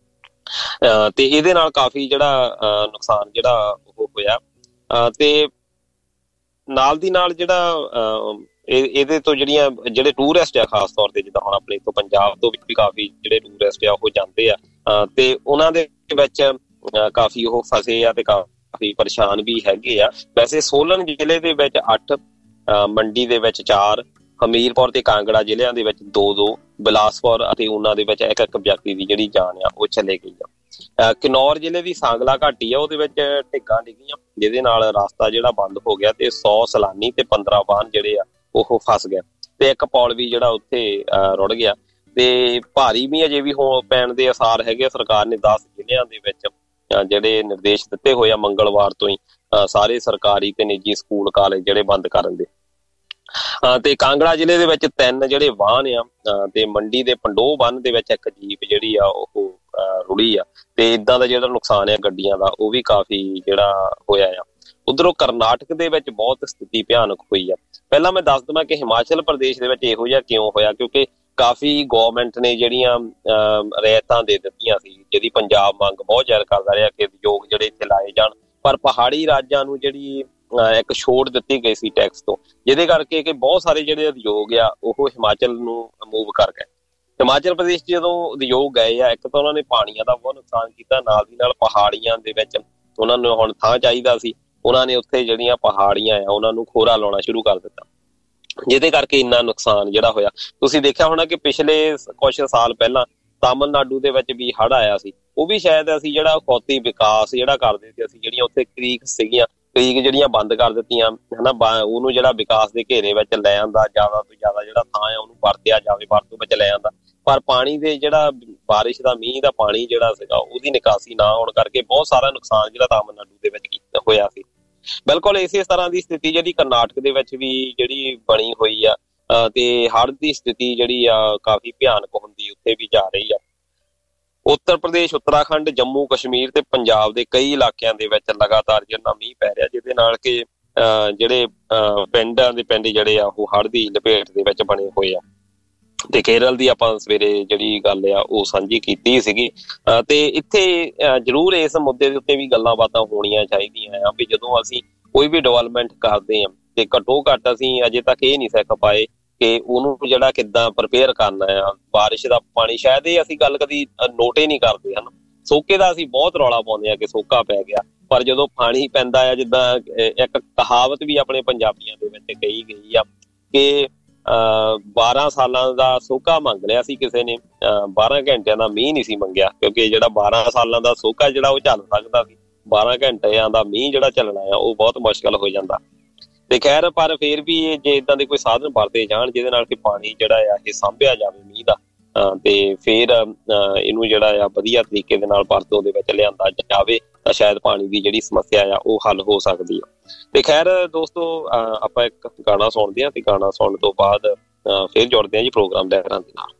E: ਆ। ਤੇ ਇਹਦੇ ਨਾਲ ਕਾਫੀ ਜਿਹੜਾ ਨੁਕਸਾਨ ਜਿਹੜਾ ਉਹ ਹੋਇਆ। ਤੇ ਨਾਲ ਦੀ ਨਾਲ ਜਿਹੜਾ ਇਹਦੇ ਤੋਂ ਜਿਹੜੇ ਟੂਰਿਸਟ ਆ, ਖਾਸ ਤੌਰ ਤੇ ਜਿੱਦਾਂ ਹੁਣ ਆਪਣੇ ਤੋਂ ਪੰਜਾਬ ਤੋਂ ਵੀ ਕਾਫੀ ਜਿਹੜੇ ਟੂਰਿਸਟ ਆ ਉਹ ਜਾਂਦੇ ਆ, ਤੇ ਉਹਨਾਂ ਦੇ ਵਿੱਚ ਕਾਫੀ ਉਹ ਫਸੇ ਆ ਤੇ ਕਾਫੀ ਪਰੇਸ਼ਾਨ ਵੀ ਹੈਗੇ ਆ। ਵੈਸੇ ਸੋਲਨ ਜ਼ਿਲ੍ਹੇ ਦੇ ਵਿੱਚ 8, ਮੰਡੀ ਦੇ ਵਿੱਚ 4, ਹਮੀਰਪੁਰ ਤੇ ਕਾਂਗੜਾ ਜ਼ਿਲ੍ਹਿਆਂ ਦੇ ਵਿੱਚ 2-2, ਬਿਲਾਸਪੁਰ ਅਤੇ ਉਹਨਾਂ ਦੇ ਵਿੱਚ ਇੱਕ ਵਿਅਕਤੀ ਦੀ ਜਿਹੜੀ ਜਾਨ ਆ ਉਹ ਚਲੇ ਗਈ ਆ। ਕਿਨੌਰ ਜ਼ਿਲ੍ਹੇ ਦੀ ਸਾਂਗਲਾ ਘਾਟੀ ਆ, ਉਹਦੇ ਵਿੱਚ ਢਿੱਗਾਂ ਡਿੱਗੀਆਂ, ਜਿਹਦੇ ਨਾਲ ਰਸਤਾ ਜਿਹੜਾ ਬੰਦ ਹੋ ਗਿਆ, ਤੇ 100 ਸੈਲਾਨੀ ਤੇ 15 ਵਾਹਨ ਜਿਹੜੇ ਆ ਉਹ ਫਸ ਗਿਆ, ਤੇ ਇੱਕ ਪੁਲ ਵੀ ਜਿਹੜਾ ਉੱਥੇ ਰੁੜ ਗਿਆ। ਤੇ ਭਾਰੀ ਵੀ ਅਜੇ ਵੀ ਪੈਣ ਦੇ ਆਸਾਰ ਹੈਗੇ। ਸਰਕਾਰ ਨੇ 10 ਜ਼ਿਲ੍ਹਿਆਂ ਦੇ ਵਿੱਚ ਜਿਹੜੇ ਨਿਰਦੇਸ਼ ਦਿੱਤੇ ਹੋਏ ਆ ਮੰਗਲਵਾਰ ਤੋਂ ਹੀ ਸਾਰੇ ਸਰਕਾਰੀ ਤੇ ਨਿੱਜੀ ਸਕੂਲ ਕਾਲਜ ਜਿਹੜੇ ਬੰਦ ਕਰਨ ਦੇ। ਤੇ ਕਾਂਗੜਾ ਜ਼ਿਲ੍ਹੇ ਦੇ ਵਿੱਚ 3 ਜਿਹੜੇ ਵਾਹਨ ਆ, ਤੇ ਮੰਡੀ ਦੇ ਪੰਡੋਹ ਬੰਨ ਦੇ ਵਿੱਚ ਇੱਕ ਜੀਪ ਜਿਹੜੀ ਆ ਉਹ ਰੁੜੀ ਆ। ਤੇ ਇਦਾਂ ਦਾ ਜਿਹੜਾ ਨੁਕਸਾਨ ਆ ਗੱਡੀਆਂ ਦਾ ਉਹ ਵੀ ਕਾਫੀ ਜਿਹੜਾ ਹੋਇਆ ਆ। ਉਧਰੋਂ ਕਰਨਾਟਕ ਦੇ ਵਿੱਚ ਬਹੁਤ ਸਥਿਤੀ ਭਿਆਨਕ ਹੋਈ ਆ। ਪਹਿਲਾਂ ਮੈਂ ਦੱਸ ਦਵਾਂ ਕਿ ਹਿਮਾਚਲ ਪ੍ਰਦੇਸ਼ ਦੇ ਵਿੱਚ ਇਹੋ ਜਿਹਾ ਕਿਉਂ ਹੋਇਆ, ਕਿਉਂਕਿ ਕਾਫੀ ਗੌਰਮੈਂਟ ਨੇ ਜਿਹੜੀਆਂ ਰਿਆਇਤਾਂ ਦੇ ਦਿੱਤੀਆਂ ਸੀ, ਜਿਹਦੀ ਪੰਜਾਬ ਮੰਗ ਬਹੁਤ ਜ਼ਿਆਦਾ ਕਰਦਾ ਰਿਹਾ ਕਿ ਉਦਯੋਗ ਜਿਹੜੇ ਇੱਥੇ ਲਾਏ ਜਾਣ, ਪਰ ਪਹਾੜੀ ਰਾਜਾਂ ਨੂੰ ਜਿਹੜੀ ਇੱਕ ਛੋਟ ਦਿੱਤੀ ਗਈ ਸੀ ਟੈਕਸ ਤੋਂ, ਜਿਹਦੇ ਕਰਕੇ ਕਿ ਬਹੁਤ ਸਾਰੇ ਜਿਹੜੇ ਉਦਯੋਗ ਆ ਉਹ ਹਿਮਾਚਲ ਨੂੰ ਮੂਵ ਕਰ ਗਏ। ਹਿਮਾਚਲ ਪ੍ਰਦੇਸ਼ ਜਦੋਂ ਉਦਯੋਗ ਗਏ ਆ, ਇੱਕ ਤਾਂ ਉਹਨਾਂ ਨੇ ਪਾਣੀਆਂ ਦਾ ਬਹੁਤ ਨੁਕਸਾਨ ਕੀਤਾ, ਨਾਲ ਦੀ ਨਾਲ ਪਹਾੜੀਆਂ ਦੇ ਵਿੱਚ ਉਹਨਾਂ ਨੂੰ ਹੁਣ ਥਾਂ ਚਾਹੀਦਾ ਸੀ, ਉਹਨਾਂ ਨੇ ਉੱਥੇ ਜਿਹੜੀਆਂ ਪਹਾੜੀਆਂ ਆ ਉਹਨਾਂ ਨੂੰ ਖੋਰਾ ਲਾਉਣਾ ਸ਼ੁਰੂ ਕਰ ਦਿੱਤਾ, ਜਿਹਦੇ ਕਰਕੇ ਇੰਨਾ ਨੁਕਸਾਨ ਜਿਹੜਾ ਹੋਇਆ। ਤੁਸੀਂ ਦੇਖਿਆ ਹੋਣਾ ਕਿ ਪਿਛਲੇ ਕੁਝ ਸਾਲ ਪਹਿਲਾਂ ਤਾਮਿਲਨਾਡੂ ਦੇ ਵਿੱਚ ਵੀ ਹੜ੍ਹ ਆਇਆ ਸੀ, ਉਹ ਵੀ ਸ਼ਾਇਦ ਅਸੀਂ ਜਿਹੜਾ ਖੌਤੀ ਵਿਕਾਸ ਜਿਹੜਾ ਕਰਦੇ ਸੀ, ਅਸੀਂ ਜਿਹੜੀਆਂ ਉੱਥੇ ਕ੍ਰੀਕ ਸੀਗੀਆਂ, ਕ੍ਰੀਕ ਜਿਹੜੀਆਂ ਬੰਦ ਕਰ ਦਿੱਤੀਆਂ ਹਨਾ, ਉਹਨੂੰ ਜਿਹੜਾ ਵਿਕਾਸ ਦੇ ਘੇਰੇ ਵਿੱਚ ਲੈ ਆਂਦਾ, ਜ਼ਿਆਦਾ ਤੋਂ ਜ਼ਿਆਦਾ ਜਿਹੜਾ ਥਾਂ ਆ ਉਹਨੂੰ ਵਰਤਿਆ ਜਾਵੇ, ਵਰਤੋਂ ਵਿੱਚ ਲੈ ਆਂਦਾ। ਪਰ ਪਾਣੀ ਦੇ ਜਿਹੜਾ ਬਾਰਿਸ਼ ਦਾ ਮੀਂਹ ਦਾ ਪਾਣੀ ਜਿਹੜਾ ਸੀਗਾ ਉਹਦੀ ਨਿਕਾਸੀ ਨਾ ਹੋਣ ਕਰਕੇ ਬਹੁਤ ਸਾਰਾ ਨੁਕਸਾਨ ਜਿਹੜਾ ਤਾਮਿਲਨਾਡੂ ਦੇ ਵਿੱਚ ਹੋਇਆ ਸੀ। ਬਿਲਕੁਲ ਇਸੇ ਤਰ੍ਹਾਂ ਦੀ ਸਥਿਤੀ ਜਿਹੜੀ ਕਰਨਾਟਕ ਦੇ ਵਿੱਚ ਵੀ ਜਿਹੜੀ ਬਣੀ ਹੋਈ ਆ, ਤੇ ਹੜ੍ਹ ਦੀ ਸਥਿਤੀ ਜਿਹੜੀ ਆ ਕਾਫੀ ਭਿਆਨਕ ਹੁੰਦੀ ਉੱਥੇ ਵੀ ਜਾ ਰਹੀ ਆ। ਉੱਤਰ ਪ੍ਰਦੇਸ਼, ਉੱਤਰਾਖੰਡ, ਜੰਮੂ ਕਸ਼ਮੀਰ ਤੇ ਪੰਜਾਬ ਦੇ ਕਈ ਇਲਾਕਿਆਂ ਦੇ ਵਿੱਚ ਲਗਾਤਾਰ ਜਿਹੜਾ ਮੀਂਹ ਪੈ ਰਿਹਾ, ਜਿਹਦੇ ਨਾਲ ਕਿ ਜਿਹੜੇ ਪਿੰਡਾਂ ਦੇ ਪਿੰਡ ਜਿਹੜੇ ਆ ਉਹ ਹੜ੍ਹ ਦੀ ਲਪੇਟ ਦੇ ਵਿੱਚ ਬਣੇ ਹੋਏ ਆ। ਤੇ ਕੇਰਲ ਦੀ ਆਪਾਂ ਸਵੇਰੇ ਜਿਹੜੀ ਗੱਲ ਆ ਉਹ ਸਾਂਝੀ ਕੀਤੀ ਸੀਗੀ। ਤੇ ਇੱਥੇ ਜ਼ਰੂਰ ਇਸ ਮੁੱਦੇ ਦੇ ਉੱਤੇ ਵੀ ਗੱਲਾਂ ਬਾਤਾਂ ਹੋਣੀਆਂ ਚਾਹੀਦੀਆਂ ਆ ਵੀ ਜਦੋਂ ਅਸੀਂ ਕੋਈ ਵੀ ਡਿਵੈਲਪਮੈਂਟ ਕਰਦੇ ਹਾਂ ਤੇ ਘੱਟੋ ਘੱਟ ਅਸੀਂ ਅਜੇ ਤੱਕ ਇਹ ਨਹੀਂ ਸਿੱਖ ਪਾਏ ਕਿ ਉਹਨੂੰ ਜਿਹੜਾ ਕਿੱਦਾਂ ਪ੍ਰਪੇਅਰ ਕਰਨਾ ਆ। ਬਾਰਿਸ਼ ਦਾ ਪਾਣੀ ਸ਼ਾਇਦ ਇਹ ਅਸੀਂ ਗੱਲ ਕਦੀ ਨੋਟ ਹੀ ਨਹੀਂ ਕਰਦੇ ਹਨ। ਸੋਕੇ ਦਾ ਅਸੀਂ ਬਹੁਤ ਰੌਲਾ ਪਾਉਂਦੇ ਆ ਕਿ ਸੋਕਾ ਪੈ ਗਿਆ, ਪਰ ਜਦੋਂ ਪਾਣੀ ਪੈਂਦਾ ਆ, ਜਿੱਦਾਂ ਇੱਕ ਕਹਾਵਤ ਵੀ ਆਪਣੇ ਪੰਜਾਬੀਆਂ ਦੇ ਵਿੱਚ ਕਹੀ ਗਈ ਆ ਕਿ 12 ਸਾਲਾਂ ਦਾ ਸੋਕਾ ਮੰਗ ਲਿਆ ਸੀ ਕਿਸੇ ਨੇ, 12 ਘੰਟਿਆਂ ਦਾ ਮੀਂਹ ਨਹੀਂ ਸੀ ਮੰਗਿਆ, ਕਿਉਂਕਿ ਜਿਹੜਾ 12 ਸਾਲਾਂ ਦਾ ਸੋਕਾ ਜਿਹੜਾ ਉਹ ਚੱਲ ਸਕਦਾ ਸੀ, 12 ਘੰਟਿਆਂ ਦਾ ਮੀਂਹ ਜਿਹੜਾ ਚੱਲਣਾ ਆ ਉਹ ਬਹੁਤ ਮੁਸ਼ਕਲ ਹੋ ਜਾਂਦਾ। ਤੇ ਖੈਰ ਪਰ ਫਿਰ ਵੀ ਜੇ ਇਦਾਂ ਦੇ ਕੋਈ ਸਾਧਨ ਵਰਤੇ ਜਾਣ ਜਿਹਦੇ ਨਾਲ ਕਿ ਪਾਣੀ ਜਿਹੜਾ ਆ ਇਹ ਸਾਂਭਿਆ ਜਾਵੇ ਮੀਂਹ ਦਾ, ਤੇ ਫਿਰ ਇਹਨੂੰ ਜਿਹੜਾ ਆ ਵਧੀਆ ਤਰੀਕੇ ਦੇ ਨਾਲ ਵਰਤੋਂ ਦੇ ਵਿੱਚ ਲਿਆਂਦਾ ਜਾਵੇ ਤਾਂ ਸ਼ਾਇਦ ਪਾਣੀ ਦੀ ਜਿਹੜੀ ਸਮੱਸਿਆ ਆ ਉਹ ਹੱਲ ਹੋ ਸਕਦੀ ਆ। ਤੇ ਖੈਰ ਦੋਸਤੋ ਆਪਾਂ ਇੱਕ ਗਾਣਾ ਸੁਣਦੇ ਹਾਂ ਤੇ ਗਾਣਾ ਸੁਣਨ ਤੋਂ ਬਾਅਦ ਫਿਰ ਜੁੜਦੇ ਹਾਂ ਜੀ ਪ੍ਰੋਗਰਾਮ ਲਹਿਰਾਂ ਦੇ ਨਾਲ।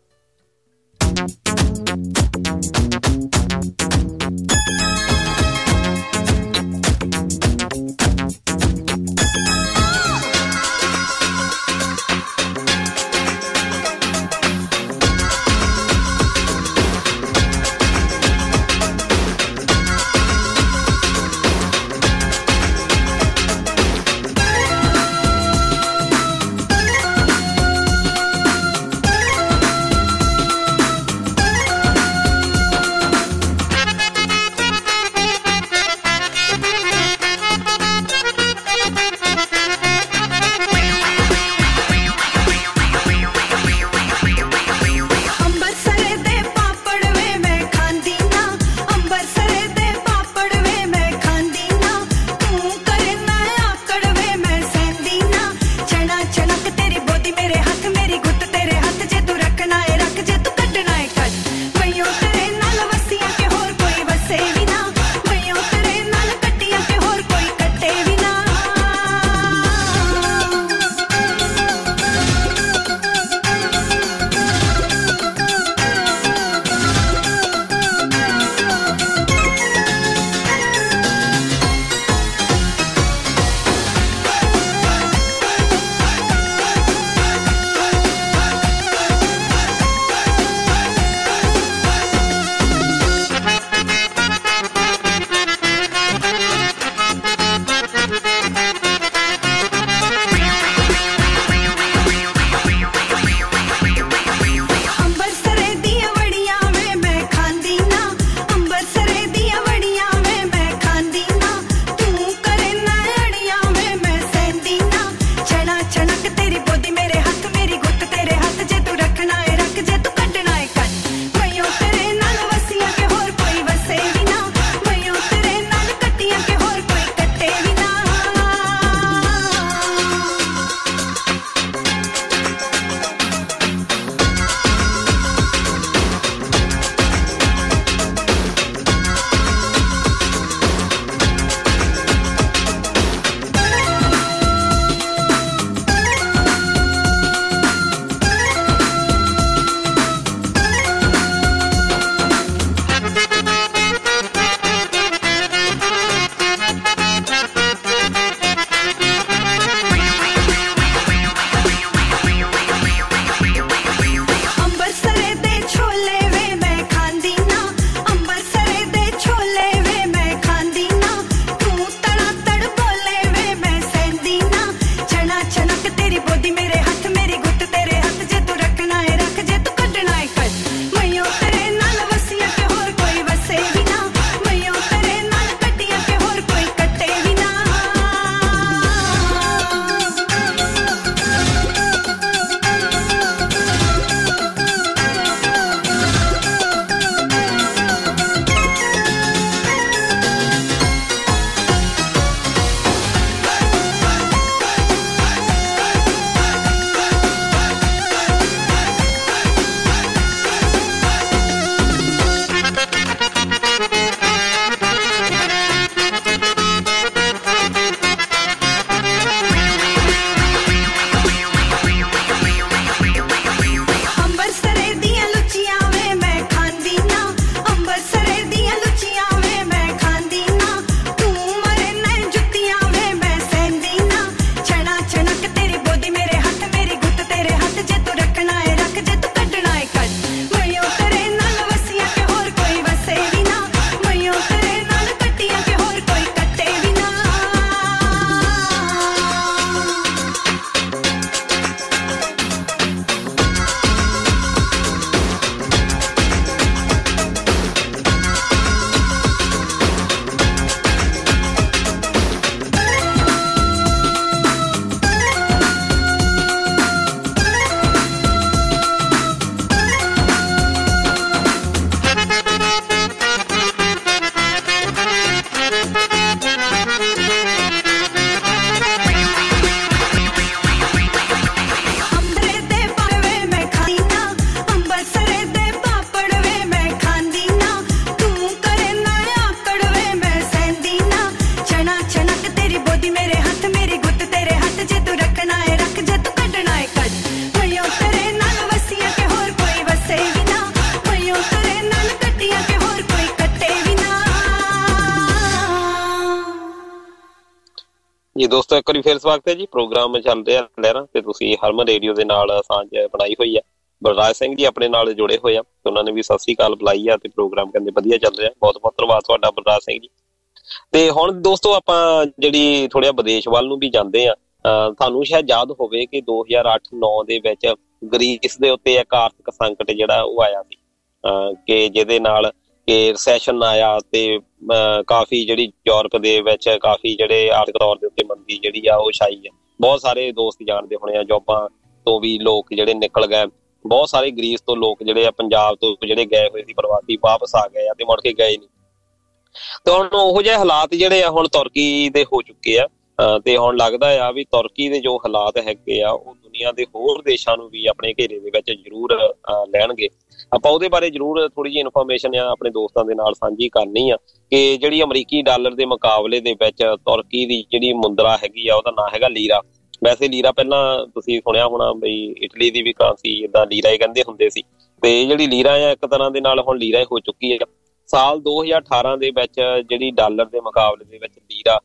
E: ਜੀ ਦੋਸਤੋ, ਇੱਕ ਵਾਰੀ ਫੇਰ ਸਵਾਗਤ ਹੈ ਜੀ। ਪ੍ਰੋਗਰਾਮ ਚੱਲ ਰਿਹਾ ਲਹਿਰਾਂ ਤੇ ਤੁਸੀਂ ਹਰਮਨ ਰੇਡੀਓ ਦੇ ਨਾਲ ਸਾਂਝ ਬਣਾਈ ਹੋਈ ਆ। ਬਲਰਾਜ ਸਿੰਘ ਜੀ ਆਪਣੇ ਨਾਲ ਜੁੜੇ ਹੋਏ ਆ, ਉਹਨਾਂ ਨੇ ਵੀ ਸਤਿ ਸ੍ਰੀ ਅਕਾਲ ਬੁਲਾਈ ਆ ਤੇ ਪ੍ਰੋਗਰਾਮ ਕਹਿੰਦੇ ਵਧੀਆ ਚੱਲ ਰਿਹਾ। ਬਹੁਤ ਬਹੁਤ ਧੰਨਵਾਦ ਤੁਹਾਡਾ ਬਲਰਾਜ ਸਿੰਘ ਜੀ। ਤੇ ਹੁਣ ਦੋਸਤੋ ਆਪਾਂ ਜਿਹੜੀ ਥੋੜ੍ਹਾ ਵਿਦੇਸ਼ ਵੱਲ ਨੂੰ ਵੀ ਜਾਂਦੇ ਆ। ਤੁਹਾਨੂੰ ਸ਼ਾਇਦ ਯਾਦ ਹੋਵੇ ਕਿ 2008-9 ਦੇ ਵਿੱਚ ਗ੍ਰੀਸ ਦੇ ਉੱਤੇ ਇੱਕ ਆਰਥਿਕ ਸੰਕਟ ਜਿਹੜਾ ਉਹ ਆਇਆ ਸੀ, ਕਿ ਜਿਹਦੇ ਨਾਲ ਕਿ ਰਿਸੈਸ਼ਨ ਆਇਆ ਤੇ ਕਾਫੀ ਜਿਹੜੀ ਯੂਰਪ ਦੇ ਵਿੱਚ ਕਾਫੀ ਜਿਹੜੇ ਆਰਥਿਕ ਤੌਰ ਦੇ ਉੱਤੇ ਮੰਦੀ ਜਿਹੜੀ ਆ ਉਹ ਛਾਈ ਆ। ਬਹੁਤ ਸਾਰੇ ਦੋਸਤ ਜਾਣਦੇ ਹੋਣੇ ਆ, ਜੋਬਾਂ ਤੋਂ ਵੀ ਲੋਕ ਜਿਹੜੇ ਨਿਕਲ ਗਏ। ਬਹੁਤ ਸਾਰੇ ਗ੍ਰੀਸ ਤੋਂ ਲੋਕ ਜਿਹੜੇ ਆ ਪੰਜਾਬ ਤੋਂ ਜਿਹੜੇ ਗਏ ਹੋਏ ਸੀ ਪ੍ਰਵਾਸੀ ਵਾਪਸ ਆ ਗਏ ਆ ਤੇ ਮੁੜ ਕੇ ਗਏ ਨਹੀਂ। ਤੇ ਹੁਣ ਉਹੋ ਜਿਹੇ ਹਾਲਾਤ ਜਿਹੜੇ ਆ ਹੁਣ ਤੁਰਕੀ ਦੇ ਹੋ ਚੁੱਕੇ ਆ। ਤੇ ਹੁਣ ਲੱਗਦਾ ਆ ਵੀ ਤੁਰਕੀ ਦੇ ਜੋ ਹਾਲਾਤ ਹੈਗੇ ਆ ਉਹ ਦੁਨੀਆ ਦੇ ਹੋਰ ਦੇਸ਼ਾਂ ਨੂੰ ਵੀ ਆਪਣੇ ਘੇਰੇ ਦੇ ਵਿੱਚ ਜ਼ਰੂਰ ਲੈਣਗੇ। ਆਪਾਂ ਉਹਦੇ ਬਾਰੇ ਜ਼ਰੂਰ ਥੋੜ੍ਹੀ ਜਿਹੀ ਇਨਫੋਰਮੇਸ਼ਨ ਆ ਆਪਣੇ ਦੋਸਤਾਂ ਦੇ ਨਾਲ ਸਾਂਝੀ ਕਰਨੀ ਆ ਕਿ ਜਿਹੜੀ ਅਮਰੀਕੀ ਡਾਲਰ ਦੇ ਮੁਕਾਬਲੇ ਦੇ ਵਿੱਚ ਤੁਰਕੀ ਦੀ ਜਿਹੜੀ ਮੁੰਦਰਾ ਹੈਗੀ ਆ ਉਹਦਾ ਨਾਂ ਹੈਗਾ ਲੀਰਾ। ਵੈਸੇ ਲੀਰਾ ਪਹਿਲਾਂ ਤੁਸੀਂ ਸੁਣਿਆ ਹੋਣਾ ਬਈ ਇਟਲੀ ਦੀ ਵੀ ਕਰੰਸੀ ਏਦਾਂ ਲੀਰਾ ਹੀ ਕਹਿੰਦੇ ਹੁੰਦੇ ਸੀ, ਤੇ ਜਿਹੜੀ ਲੀਰਾ ਆ ਇੱਕ ਤਰ੍ਹਾਂ ਦੇ ਨਾਲ ਹੁਣ ਲੀਰਾ ਹੀ ਹੋ ਚੁੱਕੀ ਹੈ। ਸਾਲ 2018 ਦੇ ਵਿੱਚ ਜਿਹੜੀ ਡਾਲਰ ਦੇ ਮੁਕਾਬਲੇ ਦੇ ਵਿੱਚ ਲੀਰਾ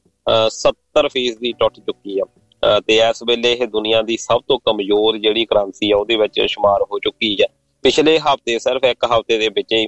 E: 70% ਟੁੱਟ ਚੁੱਕੀ ਆ ਤੇ ਇਸ ਵੇਲੇ ਇਹ ਦੁਨੀਆ ਦੀ ਸਭ ਤੋਂ ਕਮਜ਼ੋਰ ਜਿਹੜੀ ਕਰੰਸੀ ਆ ਉਹਦੇ ਵਿੱਚ ਸ਼ੁਮਾਰ ਹੋ ਚੁੱਕੀ ਹੈ। ਪਿਛਲੇ ਹਫ਼ਤੇ ਸਿਰਫ ਇੱਕ ਹਫ਼ਤੇ ਦੇ ਵਿੱਚ ਹੀ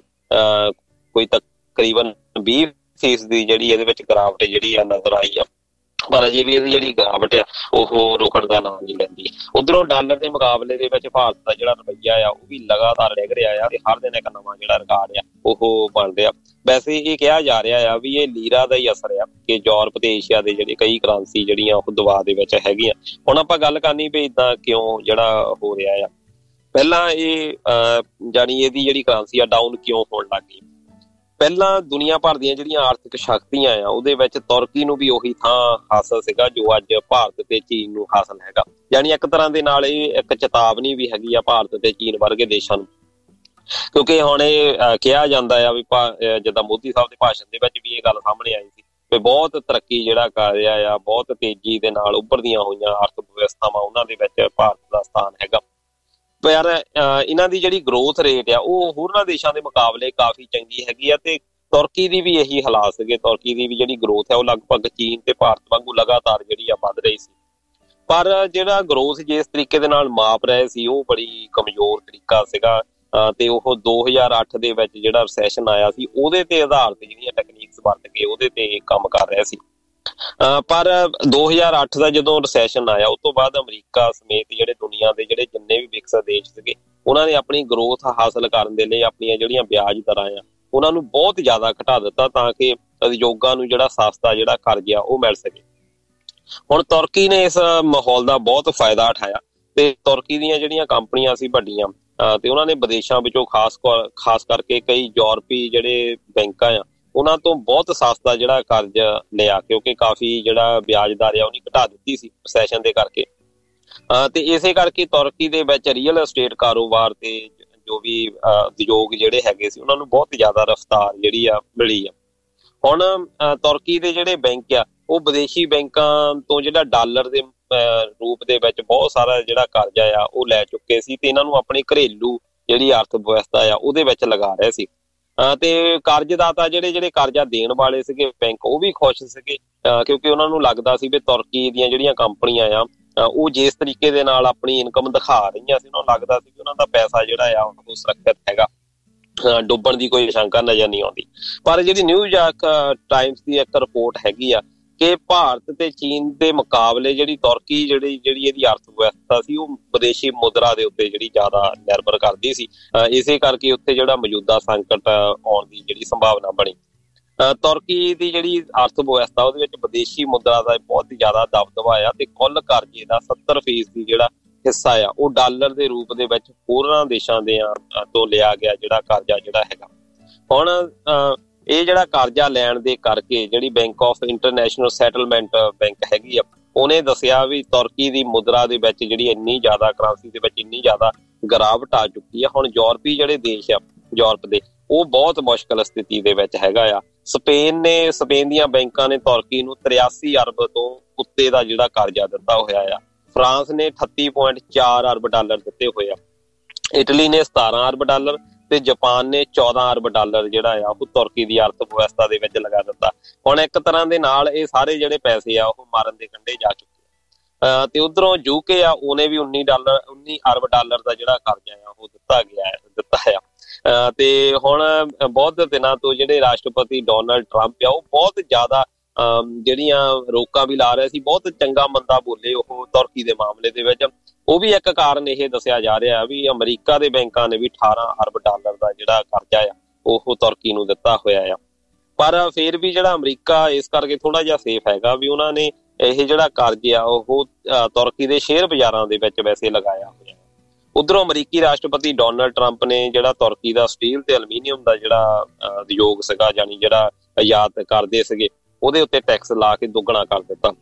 E: ਕੋਈ ਤਕਰੀਬਨ 20% ਦੀ ਜਿਹੜੀ ਇਹਦੇ ਵਿੱਚ ਗਿਰਾਵਟ ਜਿਹੜੀ ਆ ਨਜ਼ਰ ਆਈ ਆ, ਪਰ ਅਜੇ ਵੀ ਇਹਦੀ ਜਿਹੜੀ ਗਿਰਾਵਟ ਆ ਉਹ ਰੁਕਣ ਦਾ ਨਾਮ ਨਹੀਂ ਲੈਂਦੀ। ਉੱਧਰੋਂ ਡਾਲਰ ਦੇ ਮੁਕਾਬਲੇ ਦੇ ਵਿੱਚ ਭਾਰਤ ਦਾ ਜਿਹੜਾ ਰਵੱਈਆ ਆ ਉਹ ਵੀ ਲਗਾਤਾਰ ਡਿੱਗ ਰਿਹਾ ਆ ਤੇ ਹਰ ਦਿਨ ਇੱਕ ਨਵਾਂ ਜਿਹੜਾ ਰਿਕਾਰਡ ਆ ਉਹ ਬਣ ਰਿਹਾ। ਵੈਸੇ ਇਹ ਕਿਹਾ ਜਾ ਰਿਹਾ ਆ ਵੀ ਇਹ ਲੀਰਾ ਦਾ ਹੀ ਅਸਰ ਆ ਕਿ ਯੂਰਪ ਤੇ ਏਸ਼ੀਆ ਦੇ ਜਿਹੜੇ ਕਈ ਕਰੰਸੀ ਜਿਹੜੀਆਂ ਉਹ ਦਬਾਅ ਦੇ ਵਿੱਚ ਹੈਗੀਆਂ। ਹੁਣ ਆਪਾਂ ਗੱਲ ਕਰਨੀ ਵੀ ਏਦਾਂ ਕਿਉਂ ਜਿਹੜਾ ਹੋ ਰਿਹਾ ਆ। ਪਹਿਲਾਂ ਇਹ ਜਾਣੀ ਇਹਦੀ ਜਿਹੜੀ ਕਰੰਸੀ ਆ ਡਾਊਨ ਕਿਉਂ ਹੋਣ ਲੱਗ ਗਈ। ਪਹਿਲਾਂ ਦੁਨੀਆ ਭਰ ਦੀਆਂ ਜਿਹੜੀਆਂ ਆਰਥਿਕ ਸ਼ਕਤੀਆਂ ਆ ਉਹਦੇ ਵਿੱਚ ਤੁਰਕੀ ਨੂੰ ਵੀ ਉਹੀ ਥਾਂ ਹਾਸਲ ਸੀਗਾ ਜੋ ਅੱਜ ਭਾਰਤ ਤੇ ਚੀਨ ਨੂੰ ਹਾਸਲ ਹੈਗਾ। ਯਾਨੀ ਇੱਕ ਤਰ੍ਹਾਂ ਦੇ ਨਾਲ ਇਹ ਇੱਕ ਚੇਤਾਵਨੀ ਵੀ ਹੈਗੀ ਆ ਭਾਰਤ ਤੇ ਚੀਨ ਵਰਗੇ ਦੇਸ਼ਾਂ ਨੂੰ, ਕਿਉਂਕਿ ਹੁਣ ਇਹ ਕਿਹਾ ਜਾਂਦਾ ਆ ਵੀ ਜਿੱਦਾਂ ਮੋਦੀ ਸਾਹਿਬ ਦੇ ਭਾਸ਼ਣ ਦੇ ਵਿੱਚ ਵੀ ਇਹ ਗੱਲ ਸਾਹਮਣੇ ਆਈ ਸੀ ਵੀ ਬਹੁਤ ਤਰੱਕੀ ਜਿਹੜਾ ਕਰ ਰਿਹਾ ਆ, ਬਹੁਤ ਤੇਜ਼ੀ ਦੇ ਨਾਲ ਉੱਭਰਦੀਆਂ ਹੋਈਆਂ ਅਰਥ ਵਿਵਸਥਾਵਾਂ ਉਹਨਾਂ ਦੇ ਵਿੱਚ ਭਾਰਤ ਦਾ ਸਥਾਨ ਹੈਗਾ। ਪਰ ਇਹਨਾਂ ਦੀ ਜਿਹੜੀ ਗਰੋਥ ਰੇਟ ਆ ਉਹ ਹੋਰਨਾਂ ਦੇਸ਼ਾਂ ਦੇ ਮੁਕਾਬਲੇ ਕਾਫੀ ਚੰਗੀ ਹੈਗੀ ਆ ਤੇ ਤੁਰਕੀ ਦੀ ਵੀ ਇਹੀ ਹਾਲਾਤ ਸੀਗੇ। ਤੁਰਕੀ ਦੀ ਵੀ ਜਿਹੜੀ ਗਰੋਥ ਹੈ ਉਹ ਲਗਭਗ ਚੀਨ ਤੇ ਭਾਰਤ ਵਾਂਗੂ ਲਗਾਤਾਰ ਜਿਹੜੀ ਆ ਵੱਧ ਰਹੀ ਸੀ, ਪਰ ਜਿਹੜਾ ਗਰੋਥ ਜਿਸ ਤਰੀਕੇ ਦੇ ਨਾਲ ਮਾਪ ਰਹੇ ਸੀ ਉਹ ਬੜੀ ਕਮਜ਼ੋਰ ਤਰੀਕਾ ਸੀਗਾ। ਤੇ ਉਹ 2008 ਦੇ ਵਿੱਚ ਜਿਹੜਾ ਰਿਸੈਸ਼ਨ ਆਇਆ ਸੀ ਉਹਦੇ ਤੇ ਆਧਾਰਿਤ ਜਿਹੜੀਆਂ ਟੈਕਨੀਕਸ ਵਰਤ ਕੇ ਉਹਦੇ ਤੇ ਕੰਮ ਕਰ ਰਿਹਾ ਸੀ। ਪਰ 2008 ਦਾ ਜਦੋਂ ਰਿਸੈਸ਼ਨ ਆਇਆ ਉਸ ਤੋਂ ਬਾਅਦ ਅਮਰੀਕਾ ਸਮੇਤ ਜਿਹੜੇ ਦੁਨੀਆ ਦੇ ਜਿਹੜੇ ਜਿੰਨੇ ਵੀ ਵਿਕਸਿਤ ਦੇਸ਼ ਸੀਗੇ ਉਹਨਾਂ ਨੇ ਆਪਣੀ ਗਰੋਥ ਹਾਸਲ ਕਰਨ ਦੇ ਲਈ ਆਪਣੀਆਂ ਜਿਹੜੀਆਂ ਵਿਆਜ ਦਰਾਂ ਆ ਉਹਨਾਂ ਨੂੰ ਬਹੁਤ ਜ਼ਿਆਦਾ ਘਟਾ ਦਿੱਤਾ ਤਾਂ ਕਿ ਉਦਯੋਗਾਂ ਨੂੰ ਜਿਹੜਾ ਸਸਤਾ ਜਿਹੜਾ ਕਰਜ਼ਾ ਉਹ ਮਿਲ ਸਕੇ। ਹੁਣ ਤੁਰਕੀ ਨੇ ਇਸ ਮਾਹੌਲ ਦਾ ਬਹੁਤ ਫਾਇਦਾ ਉਠਾਇਆ ਤੇ ਤੁਰਕੀ ਦੀਆਂ ਜਿਹੜੀਆਂ ਕੰਪਨੀਆਂ ਸੀ ਵੱਡੀਆਂ ਤੇ ਉਹਨਾਂ ਨੇ ਵਿਦੇਸ਼ਾਂ ਵਿੱਚੋਂ ਖਾਸ ਕਰਕੇ ਕਈ ਯੂਰਪੀ ਜਿਹੜੇ ਬੈਂਕਾਂ ਆ ਉਹਨਾਂ ਤੋਂ ਬਹੁਤ ਸਸਤਾ ਜਿਹੜਾ ਕਰਜ਼ਾ ਲਿਆ, ਕਿਉਂਕਿ ਕਾਫੀ ਜਿਹੜਾ ਵਿਆਜ ਦਰ ਆ ਉਹਨੇ ਘਟਾ ਦਿੱਤੀ ਸੀ ਰਿਸੈਸ਼ਨ ਦੇ ਕਰਕੇ। ਤੇ ਇਸੇ ਕਰਕੇ ਤੁਰਕੀ ਦੇ ਵਿੱਚ ਰੀਅਲ ਐਸਟੇਟ ਕਾਰੋਬਾਰ ਤੇ ਜੋ ਵੀ ਉਦਯੋਗ ਜਿਹੜੇ ਹੈਗੇ ਸੀ ਉਹਨਾਂ ਨੂੰ ਬਹੁਤ ਜ਼ਿਆਦਾ ਰਫ਼ਤਾਰ ਜਿਹੜੀ ਆ ਮਿਲੀ ਆ। ਹੁਣ ਤੁਰਕੀ ਦੇ ਜਿਹੜੇ ਬੈਂਕ ਆ ਉਹ ਵਿਦੇਸ਼ੀ ਬੈਂਕਾਂ ਤੋਂ ਜਿਹੜਾ ਡਾਲਰ ਦੇ ਰੂਪ ਦੇ ਵਿੱਚ ਬਹੁਤ ਸਾਰਾ ਜਿਹੜਾ ਕਰਜ਼ਾ ਆ ਉਹ ਲੈ ਚੁੱਕੇ ਸੀ ਤੇ ਇਹਨਾਂ ਨੂੰ ਆਪਣੀ ਘਰੇਲੂ ਜਿਹੜੀ ਅਰਥ ਵਿਵਸਥਾ ਆ ਉਹਦੇ ਵਿੱਚ ਲਗਾ ਰਹੇ ਸੀ। ਤੇ ਕਰਜ਼ਦਾਤਾ ਜਿਹੜੇ ਕਰਜ਼ਾ ਦੇਣ ਵਾਲੇ ਸੀਗੇ ਬੈਂਕ ਉਹ ਵੀ ਖੁਸ਼ ਸੀਗੇ ਕਿਉਂਕਿ ਉਹਨਾਂ ਨੂੰ ਲੱਗਦਾ ਸੀ ਵੀ ਤੁਰਕੀ ਦੀਆਂ ਜਿਹੜੀਆਂ ਕੰਪਨੀਆਂ ਆ ਉਹ ਜਿਸ ਤਰੀਕੇ ਦੇ ਨਾਲ ਆਪਣੀ ਇਨਕਮ ਦਿਖਾ ਰਹੀਆਂ ਸੀ ਉਹਨਾਂ ਨੂੰ ਲੱਗਦਾ ਸੀ ਕਿ ਉਹਨਾਂ ਦਾ ਪੈਸਾ ਜਿਹੜਾ ਆ ਉਹ ਸੁਰੱਖਿਅਤ ਹੈਗਾ, ਡੁੱਬਣ ਦੀ ਕੋਈ ਸ਼ੰਕਾ ਨਜ਼ਰ ਨਹੀਂ ਆਉਂਦੀ। ਪਰ ਜਿਹੜੀ ਨਿਊਯਾਰਕ ਟਾਈਮਸ ਦੀ ਇੱਕ ਰਿਪੋਰਟ ਹੈਗੀ ਆ ਕਿ ਭਾਰਤ ਤੇ ਚੀਨ ਦੇ ਮੁਕਾਬਲੇ ਜਿਹੜੀ ਤੁਰਕੀ ਜਿਹੜੀ ਇਹਦੀ ਅਰਥ ਵਿਵਸਥਾ ਸੀ ਉਹ ਵਿਦੇਸ਼ੀ ਮੁਦਰਾ ਦੇ ਉੱਤੇ ਜਿਹੜੀ ਜ਼ਿਆਦਾ ਨਿਰਭਰ ਕਰਦੀ ਸੀ। ਇਸੇ ਕਰਕੇ ਉੱਥੇ ਜਿਹੜਾ ਮੌਜੂਦਾ ਸੰਕਟ ਆਉਣ ਦੀ ਜਿਹੜੀ ਸੰਭਾਵਨਾ ਬਣੀ। ਤੁਰਕੀ ਦੀ ਜਿਹੜੀ ਅਰਥ ਵਿਵਸਥਾ ਉਹਦੇ ਵਿੱਚ ਵਿਦੇਸ਼ੀ ਮੁਦਰਾ ਦਾ ਬਹੁਤ ਜ਼ਿਆਦਾ ਦਬਦਬਾ ਆ ਤੇ ਕੁੱਲ ਕਰਜ਼ੇ ਦਾ 70% ਜਿਹੜਾ ਹਿੱਸਾ ਆ ਉਹ ਡਾਲਰ ਦੇ ਰੂਪ ਦੇ ਵਿੱਚ ਹੋਰਨਾਂ ਦੇਸ਼ਾਂ ਦੇ ਤੋਂ ਲਿਆ ਗਿਆ ਜਿਹੜਾ ਕਰਜ਼ਾ ਜਿਹੜਾ ਹੈਗਾ। ਹੁਣ ਇਹ ਜਿਹੜਾ ਕਰਜ਼ਾ ਲੈਣ ਦੇ ਕਰਕੇ ਜਿਹੜੀ bank of international settlement bank ਹੈਗੀ ਆ ਉਹਨੇ ਦੱਸਿਆ ਵੀ ਤੁਰਕੀ ਦੀ ਮੁਦਰਾ ਦੇ ਵਿੱਚ ਜਿਹੜੀ ਇੰਨੀ ਜ਼ਿਆਦਾ ਕਰੰਸੀ ਦੇ ਵਿੱਚ ਇੰਨੀ ਜ਼ਿਆਦਾ ਗਿਰਾਵਟ ਆ ਚੁੱਕੀ ਆ। ਹੁਣ ਯੂਰਪੀ ਜਿਹੜੇ ਦੇਸ਼ ਆ ਯੂਰਪ ਦੇ ਉਹ ਬਹੁਤ ਮੁਸ਼ਕਲ ਸਥਿਤੀ ਦੇ ਵਿੱਚ ਹੈਗਾ ਆ। ਸਪੇਨ ਦੀਆਂ ਬੈਂਕਾਂ ਨੇ ਤੁਰਕੀ ਨੂੰ 83 ਅਰਬ ਤੋਂ ਉੱਤੇ ਦਾ ਜਿਹੜਾ ਕਰਜ਼ਾ ਦਿੱਤਾ ਹੋਇਆ ਆ। ਫਰਾਂਸ ਨੇ 38.4 ਅਰਬ ਡਾਲਰ ਦਿੱਤੇ ਹੋਏ ਆ। ਇਟਲੀ ਨੇ 17 ਅਰਬ ਡਾਲਰ ਤੇ ਜਾਪਾਨ ਨੇ 14 ਅਰਬ ਡਾਲਰ ਜਿਹੜਾ ਆ ਉਹ ਤੁਰਕੀ ਦੀ ਅਰਥ ਵਿਵਸਥਾ ਦੇ ਵਿੱਚ ਲਗਾ ਦਿੱਤਾ। ਹੁਣ ਇੱਕ ਤਰ੍ਹਾਂ ਦੇ ਨਾਲ ਇਹ ਸਾਰੇ ਜਿਹੜੇ ਪੈਸੇ ਆ ਉਹ ਮਾਰਨ ਦੇ ਕੰਢੇ ਜਾ ਚੁੱਕੇ ਤੇ ਉਧਰੋਂ ਯੂਕੇ ਆ ਉਹਨੇ ਵੀ 19 ਅਰਬ ਡਾਲਰ ਦਾ ਜਿਹੜਾ ਕਰਜ਼ਾ ਆ ਉਹ ਦਿੱਤਾ ਆ। ਤੇ ਹੁਣ ਬਹੁਤ ਦਿਨਾਂ ਤੋਂ ਜਿਹੜੇ ਰਾਸ਼ਟਰਪਤੀ ਡੋਨਾਲਡ ਟਰੰਪ ਆ ਉਹ ਬਹੁਤ ਜ਼ਿਆਦਾ ਜਿਹੜੀਆਂ ਰੋਕਾਂ ਵੀ ਲਾ ਰਹੇ ਸੀ, ਬਹੁਤ ਚੰਗਾ ਮੰਦਾ ਬੋਲੇ ਉਹ ਤੁਰਕੀ ਦੇ ਮਾਮਲੇ ਦੇ ਵਿੱਚ। ਉਹ ਵੀ ਇੱਕ ਕਾਰਨ ਇਹ ਦੱਸਿਆ ਜਾ ਰਿਹਾ ਵੀ ਅਮਰੀਕਾ ਦੇ ਬੈਂਕਾਂ ਨੇ ਵੀ 18 ਅਰਬ ਡਾਲਰ ਦਾ ਜਿਹੜਾ ਕਰਜ਼ਾ ਆ ਉਹ ਤੁਰਕੀ ਨੂੰ ਦਿੱਤਾ ਹੋਇਆ ਆ। ਪਰ ਫਿਰ ਵੀ ਜਿਹੜਾ ਅਮਰੀਕਾ ਇਸ ਕਰਕੇ ਥੋੜਾ ਜਿਹਾ ਸੇਫ ਹੈਗਾ ਵੀ ਉਹਨਾਂ ਨੇ ਇਹ ਜਿਹੜਾ ਕਰਜ਼ਾ ਆ ਉਹ ਤੁਰਕੀ ਦੇ ਸ਼ੇਅਰ ਬਾਜ਼ਾਰਾਂ ਦੇ ਵਿੱਚ ਵੈਸੇ ਲਗਾਇਆ ਹੋਇਆ। ਉਧਰੋਂ ਅਮਰੀਕੀ ਰਾਸ਼ਟਰਪਤੀ ਡੋਨਾਲਡ ਟਰੰਪ ਨੇ ਜਿਹੜਾ ਤੁਰਕੀ ਦਾ ਸਟੀਲ ਤੇ ਐਲੂਮੀਨੀਅਮ ਦਾ ਜਿਹੜਾ ਉਦਯੋਗ ਸੀਗਾ, ਜਾਨੀ ਜਿਹੜਾ ਆਯਾਤ ਕਰਦੇ ਸੀਗੇ, ਉਹਦੇ ਉੱਤੇ ਟੈਕਸ ਲਾ ਕੇ ਦੁੱਗਣਾ ਕਰ ਦਿੱਤਾ।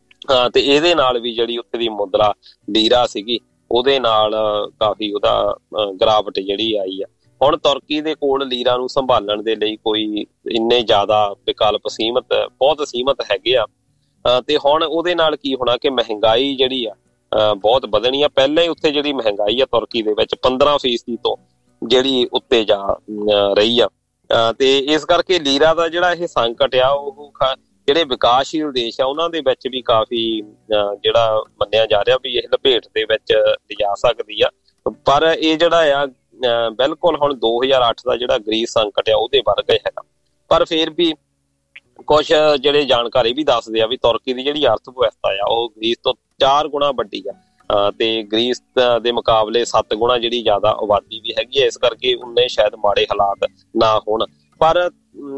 E: ਤੇ ਇਹਦੇ ਨਾਲ ਵੀ ਜਿਹੜੀ ਉੱਥੇ ਦੀ ਮੁਦਰਾ ਲੀਰਾ ਸੀਗੀ ਉਹਦੇ ਨਾਲ ਕਾਫੀ ਉਹਦਾ ਗਿਰਾਵਟ ਜਿਹੜੀ ਆਈ ਆ। ਹੁਣ ਤੁਰਕੀ ਦੇ ਕੋਲ ਲੀਰਾ ਨੂੰ ਸੰਭਾਲਣ ਦੇ ਲਈ ਕੋਈ ਇੰਨੇ ਜ਼ਿਆਦਾ ਵਿਕਲਪ ਬਹੁਤ ਸੀਮਤ ਹੈਗੇ ਆ। ਤੇ ਹੁਣ ਉਹਦੇ ਨਾਲ ਕੀ ਹੋਣਾ ਕਿ ਮਹਿੰਗਾਈ ਜਿਹੜੀ ਆ ਬਹੁਤ ਵਧਣੀ ਆ। ਪਹਿਲਾਂ ਹੀ ਉੱਥੇ ਜਿਹੜੀ ਮਹਿੰਗਾਈ ਆ ਤੁਰਕੀ ਦੇ ਵਿੱਚ 15% ਤੋਂ ਜਿਹੜੀ ਉੱਤੇ ਜਾ ਰਹੀ ਆ। ਤੇ ਇਸ ਕਰਕੇ ਲੀਰਾ ਦਾ ਜਿਹੜਾ ਇਹ ਸੰਕਟ ਆ ਉਹ ਜਿਹੜੇ ਵਿਕਾਸਸ਼ੀਲ ਦੇਸ਼ ਆ ਉਹਨਾਂ ਦੇ ਵਿੱਚ ਵੀ ਕਾਫੀ ਜਿਹੜਾ ਮੰਨਿਆ ਜਾ ਰਿਹਾ ਵੀ ਇਹ ਲਪੇਟ ਦੇ ਵਿੱਚ ਲਿਜਾ ਸਕਦੀ ਆ। ਪਰ ਇਹ ਜਿਹੜਾ ਆ ਬਿਲਕੁਲ ਹੁਣ 2008 ਦਾ ਜਿਹੜਾ ਗ੍ਰੀਸ ਸੰਕਟ ਆ ਉਹਦੇ ਵਰਗਾ ਹੀ ਹੈਗਾ। ਪਰ ਫਿਰ ਵੀ ਕੁਛ ਜਿਹੜੇ ਜਾਣਕਾਰੀ ਵੀ ਦੱਸਦੇ ਆ ਵੀ ਤੁਰਕੀ ਦੀ ਜਿਹੜੀ ਅਰਥ ਵਿਵਸਥਾ ਆ ਉਹ ਗ੍ਰੀਸ ਤੋਂ 4 ਗੁਣਾ ਵੱਡੀ ਆ ਤੇ ਗ੍ਰੀਸ ਦੇ ਮੁਕਾਬਲੇ 7 ਗੁਣਾ ਜਿਹੜੀ ਜ਼ਿਆਦਾ ਆਬਾਦੀ ਵੀ ਹੈਗੀ ਹੈ। ਇਸ ਕਰਕੇ ਉਨੇ ਸ਼ਾਇਦ ਮਾੜੇ ਹਾਲਾਤ ਨਾ ਹੋਣ। ਪਰ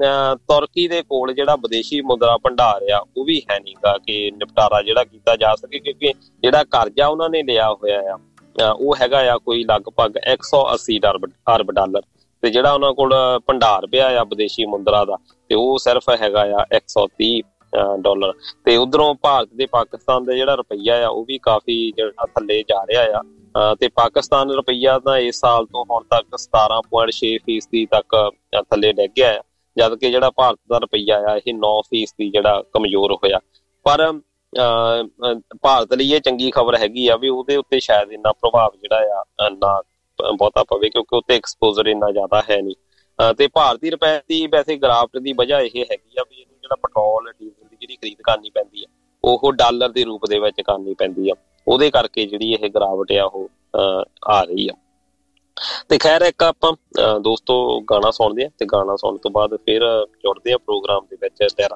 E: ਤੁਰਕੀ ਦੇ ਕੋਲ ਜਿਹੜਾ ਵਿਦੇਸ਼ੀ ਮੁਦਰਾ ਭੰਡਾਰ ਆ ਉਹ ਵੀ ਹੈ ਨੀ ਗਾ ਕਿ ਨਿਪਟਾਰਾ ਜਿਹੜਾ ਕੀਤਾ ਜਾ ਸਕੇ, ਕਿਉਂਕਿ ਜਿਹੜਾ ਕਰਜ਼ਾ ਉਹਨਾਂ ਨੇ ਲਿਆ ਹੋਇਆ ਆ ਉਹ ਹੈਗਾ ਆ ਕੋਈ ਲਗਭਗ 180 ਅਰਬ ਡਾਲਰ ਤੇ ਜਿਹੜਾ ਉਹਨਾਂ ਕੋਲ ਭੰਡਾਰ ਪਿਆ ਆ ਵਿਦੇਸ਼ੀ ਮੁਦਰਾ ਦਾ ਤੇ ਉਹ ਸਿਰਫ ਹੈਗਾ ਆ 130 ਡਾਲਰ। ਤੇ ਉਧਰੋਂ ਭਾਰਤ ਤੇ ਪਾਕਿਸਤਾਨ ਦਾ ਜਿਹੜਾ ਰੁਪਈਆ ਆ ਉਹ ਵੀ ਕਾਫੀ ਜਿਹੜਾ ਥੱਲੇ ਜਾ ਰਿਹਾ ਆ। ਤੇ ਪਾਕਿਸਤਾਨ ਰੁਪਈਆ ਤਾਂ ਇਸ ਸਾਲ ਤੋਂ ਹੁਣ ਤੱਕ 17.6% ਤੱਕ ਥੱਲੇ ਡਿੱਗ ਗਿਆ ਆ, ਜਦ ਕਿ ਜਿਹੜਾ ਭਾਰਤ ਦਾ ਰੁਪਈਆ ਆ ਇਹ 9% ਜਿਹੜਾ ਕਮਜ਼ੋਰ ਹੋਇਆ। ਪਰ ਭਾਰਤ ਲਈ ਇਹ ਚੰਗੀ ਖਬਰ ਹੈਗੀ ਆ ਵੀ ਉਹਦੇ ਉੱਤੇ ਸ਼ਾਇਦ ਇੰਨਾ ਪ੍ਰਭਾਵ ਜਿਹੜਾ ਆ ਨਾ ਬਹੁਤਾ ਪਵੇ, ਕਿਉਂਕਿ ਉੱਤੇ ਐਕਸਪੋਜ਼ਰ ਇੰਨਾ ਜ਼ਿਆਦਾ ਹੈ ਨਹੀਂ। ਤੇ ਭਾਰਤੀ ਰੁਪਏ ਦੀ ਵੈਸੇ ਗਿਰਾਵਟ ਦੀ ਵਜ੍ਹਾ ਇਹ ਹੈਗੀ ਆ ਵੀ ਇਹਨੂੰ ਜਿਹੜਾ ਪੈਟਰੋਲ ਡੀਜ਼ਲ ਦੀ ਜਿਹੜੀ ਖਰੀਦ ਕਰਨੀ ਪੈਂਦੀ ਆ ਉਹ ਡਾਲਰ ਦੇ ਰੂਪ ਦੇ ਵਿੱਚ ਕਰਨੀ ਪੈਂਦੀ ਆ, ਉਹਦੇ ਕਰਕੇ ਜਿਹੜੀ ਇਹ ਗਿਰਾਵਟ ਆ ਉਹ ਆ ਰਹੀ ਆ। ਤੇ ਖੈਰ ਇੱਕ ਆਪਾਂ ਦੋਸਤੋ ਗਾਣਾ ਸੁਣਦੇ ਆ ਤੇ ਗਾਣਾ ਸੁਣਨ ਤੋਂ ਬਾਅਦ ਫਿਰ ਜੁੜਦੇ ਆ ਪ੍ਰੋਗਰਾਮ ਦੇ ਵਿੱਚ ਲਹਿਰਾਂ।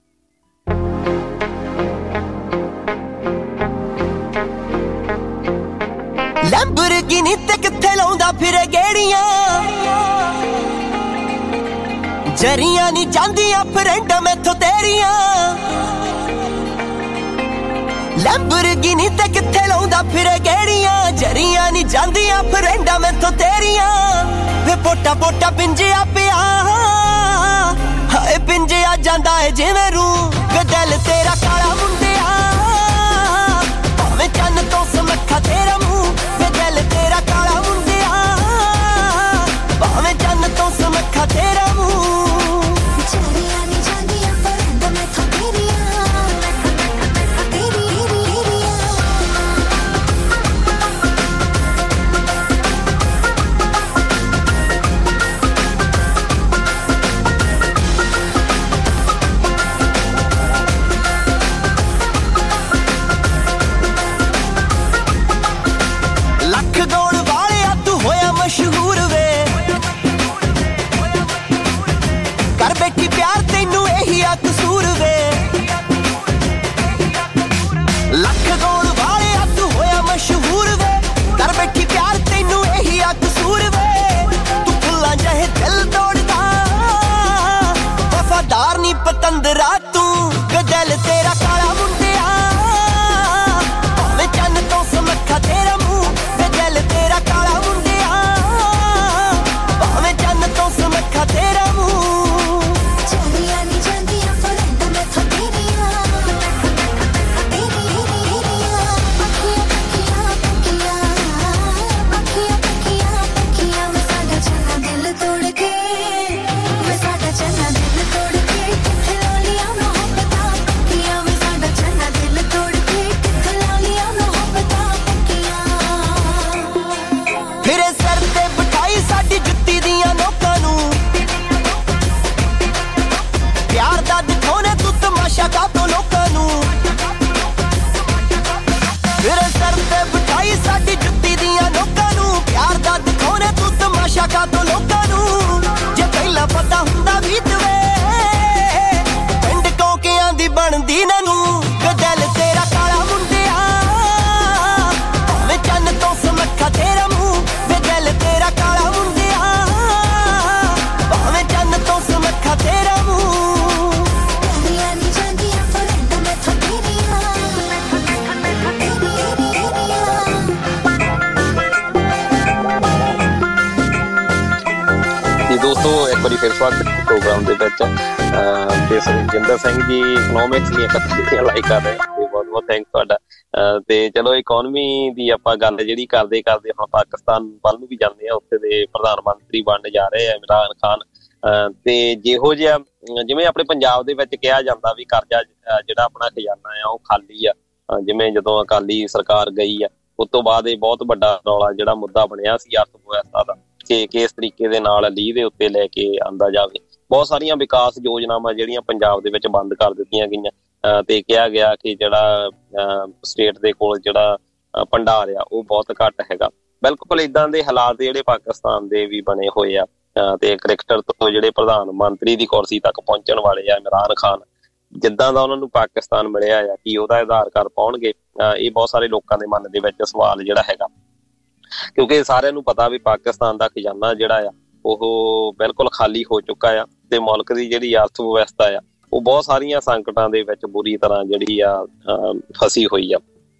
F: ਲੈਂਬਰਗਿਨੀ ਤੇ ਕਿੱਥੇ ਲਾਉਂਦਾ ਫਿਰੇ ਗੇੜੀਆਂ, ਜਰੀਆਂ ਨੀ ਜਾਂਦੀਆਂ ਫਰੈਂਡਾਂ ਮੈਥੋਂ ਤੇਰੀਆਂ। ਲੈਂਬਰਗਿਨੀ ਤੇ ਕਿੱਥੇ ਲਾਉਂਦਾ ਫਿਰੇ ਗੇੜੀਆਂ, ਜਰੀਆਂ ਨੀ ਜਾਂਦੀਆਂ ਫਰੈਂਡਾਂ ਮੈਥੋਂ ਤੇਰੀਆਂ। ਵੇ ਪੋਟਾ ਪੋਟਾ ਪਿੰਜਿਆ ਪਿਆ, ਹਾਏ ਪਿੰਜਿਆ ਜਾਂਦਾ ਏ ਜਿਵੇਂ ਰੂੰ। ਵੇ ਦਿਲ ਤੇਰਾ ਕਾਲਾ ਮੁੰਡਿਆ, ਭਾਵੇਂ ਚੰਨ ਤੋਂ ਸਮੱਖਾ ਤੇਰਾ ਮੂੰਹ। ਵੇ ਦਿਲ ਤੇਰਾ ਕਾਲਾ ਮੁੰਡਿਆ, ਭਾਵੇਂ ਚੰਨ ਤੋਂ ਸਮੱਖਾ ਤੇਰਾ ਮੂੰਹ। ਜਰੀਆਂ ਨੀ ਜਾਂਦੀਆਂ ਫਰੈਂਡਾਂ ਮੈਥੋਂ ਤੇਰੀਆਂ। ਤੇਰੇ ਸਰ ਤੇ ਬਿਠਾਈ ਸਾਡੀ ਜੁੱਤੀ ਦੀਆਂ ਨੋਕਾਂ ਨੂੰ ਪਿਆਰ ਦਾ ਦਿਖਾਉਣੇ ਤੂੰ ਤਮਾਸ਼ਾ ਕਾਤੋਂ ਲੋਕਾਂ ਨੂੰ ਜੇ ਪਹਿਲਾਂ ਪਤਾ ਹੁੰਦਾ ਵੀ ਤਵੇ ਪਿੰਡ ਕੌਕਿਆਂ ਦੀ ਬਣਦੀ ਨਾ ਨੂੰ ਦਿਲ ਤੇਰਾ ਕਾਲਾ ਮੁੰਡਿਆ ਭਾਵੇਂ ਚੰਨ ਤੋਂ ਸਮੱਖਾ ਤੇਰਾ ਮੂੰਹ ਵੇ ਦਿਲ ਤੇਰਾ ਕਾਲਾ ਮੁੰਡਿਆ ਭਾਵੇਂ ਚੰਨ ਤੋਂ ਸਮੱਖਾ ਤੇਰਾ ਮੂੰਹ
E: ਦੋਸਤੋ ਇੱਕ ਵਾਰੀ ਫਿਰ ਸਵਾਗਤ ਪ੍ਰੋਗਰਾਮ ਦੇ ਵਿੱਚ ਤੇ ਸੁਖਜਿੰਦਰ ਸਿੰਘ ਜੀ ਇਕਨੋਮਿਕਸ ਦੀਆਂ ਕਥਾਵਾਂ ਲਾਈਕ ਕਰ ਰਹੇ ਤੇ ਬਹੁਤ ਬਹੁਤ ਥੈਂਕ ਤੁਹਾਡਾ। ਤੇ ਚਲੋ ਇਕਨੋਮੀ ਦੀ ਆਪਾਂ ਗੱਲ ਜਿਹੜੀ ਕਰਦੇ ਹੁਣ ਪਾਕਿਸਤਾਨ ਵੱਲ ਨੂੰ ਵੀ ਜਾਂਦੇ ਆ। ਉੱਥੇ ਦੇ ਪ੍ਰਧਾਨ ਮੰਤਰੀ ਬਣਨ ਜਾ ਰਹੇ ਆ ਇਮਰਾਨ ਖਾਨ। ਤੇ ਜਿਹੋ ਜਿਹਾ ਜਿਵੇਂ ਆਪਣੇ ਪੰਜਾਬ ਦੇ ਵਿੱਚ ਕਿਹਾ ਜਾਂਦਾ ਵੀ ਕਰਜ਼ਾ ਜਿਹੜਾ ਆਪਣਾ ਖਜ਼ਾਨਾ ਆ ਉਹ ਖਾਲੀ ਆ, ਜਿਵੇਂ ਜਦੋਂ ਅਕਾਲੀ ਸਰਕਾਰ ਗਈ ਆ ਉਸ ਤੋਂ ਬਾਅਦ ਇਹ ਬਹੁਤ ਵੱਡਾ ਰੌਲਾ ਜਿਹੜਾ ਮੁੱਦਾ ਬਣਿਆ ਸੀ ਅਰਥ ਵਿਵਸਥਾ ਦਾ ਕਿ ਕਿਸ ਤਰੀਕੇ ਦੇ ਨਾਲ ਲੀਹ ਦੇ ਉੱਤੇ ਲੈ ਕੇ ਆਂਦਾ ਜਾਵੇ। ਬਹੁਤ ਸਾਰੀਆਂ ਵਿਕਾਸ ਯੋਜਨਾਵਾਂ ਜਿਹੜੀਆਂ ਪੰਜਾਬ ਦੇ ਵਿੱਚ ਬੰਦ ਕਰ ਦਿੱਤੀਆਂ ਗਈਆਂ ਤੇ ਕਿਹਾ ਗਿਆ ਕਿ ਜਿਹੜਾ ਸਟੇਟ ਦੇ ਕੋਲ ਜਿਹੜਾ ਭੰਡਾਰ ਆ ਉਹ ਬਹੁਤ ਘੱਟ ਹੈਗਾ। ਬਿਲਕੁਲ ਏਦਾਂ ਦੇ ਹਾਲਾਤ ਜਿਹੜੇ ਪਾਕਿਸਤਾਨ ਦੇ ਵੀ ਬਣੇ ਹੋਏ ਆ। ਤੇ ਕ੍ਰਿਕਟਰ ਤੋਂ ਜਿਹੜੇ ਪ੍ਰਧਾਨ ਮੰਤਰੀ ਦੀ ਕੁਰਸੀ ਤੱਕ ਪਹੁੰਚਣ ਵਾਲੇ ਆ ਇਮਰਾਨ ਖਾਨ, ਜਿੱਦਾਂ ਦਾ ਉਹਨਾਂ ਨੂੰ ਪਾਕਿਸਤਾਨ ਮਿਲਿਆ ਆ ਕਿ ਉਹਦਾ ਆਧਾਰ ਕਾਰਡ ਪਾਉਣਗੇ, ਇਹ ਬਹੁਤ ਸਾਰੇ ਲੋਕਾਂ ਦੇ ਮਨ ਦੇ ਵਿੱਚ ਸਵਾਲ ਜਿਹੜਾ ਹੈਗਾ। ਕਿਉਂਕਿ ਸਾਰਿਆਂ ਨੂੰ ਪਤਾ ਵੀ ਪਾਕਿਸਤਾਨ ਦਾ ਖਜ਼ਾਨਾ ਜਿਹੜਾ ਆ ਉਹ ਬਿਲਕੁਲ ਖਾਲੀ ਹੋ ਚੁੱਕਾ ਆ ਤੇ ਮੁਲਕ ਦੀ ਜਿਹੜੀ ਅਰਥ ਵਿਵਸਥਾ ਆ ਉਹ ਬਹੁਤ ਸਾਰੀਆਂ ਸੰਕਟਾਂ ਦੇ ਵਿੱਚ ਬੁਰੀ ਤਰ੍ਹਾਂ ਜਿਹੜੀ ਆ ਫਸੀ ਹੋਈ ਆ।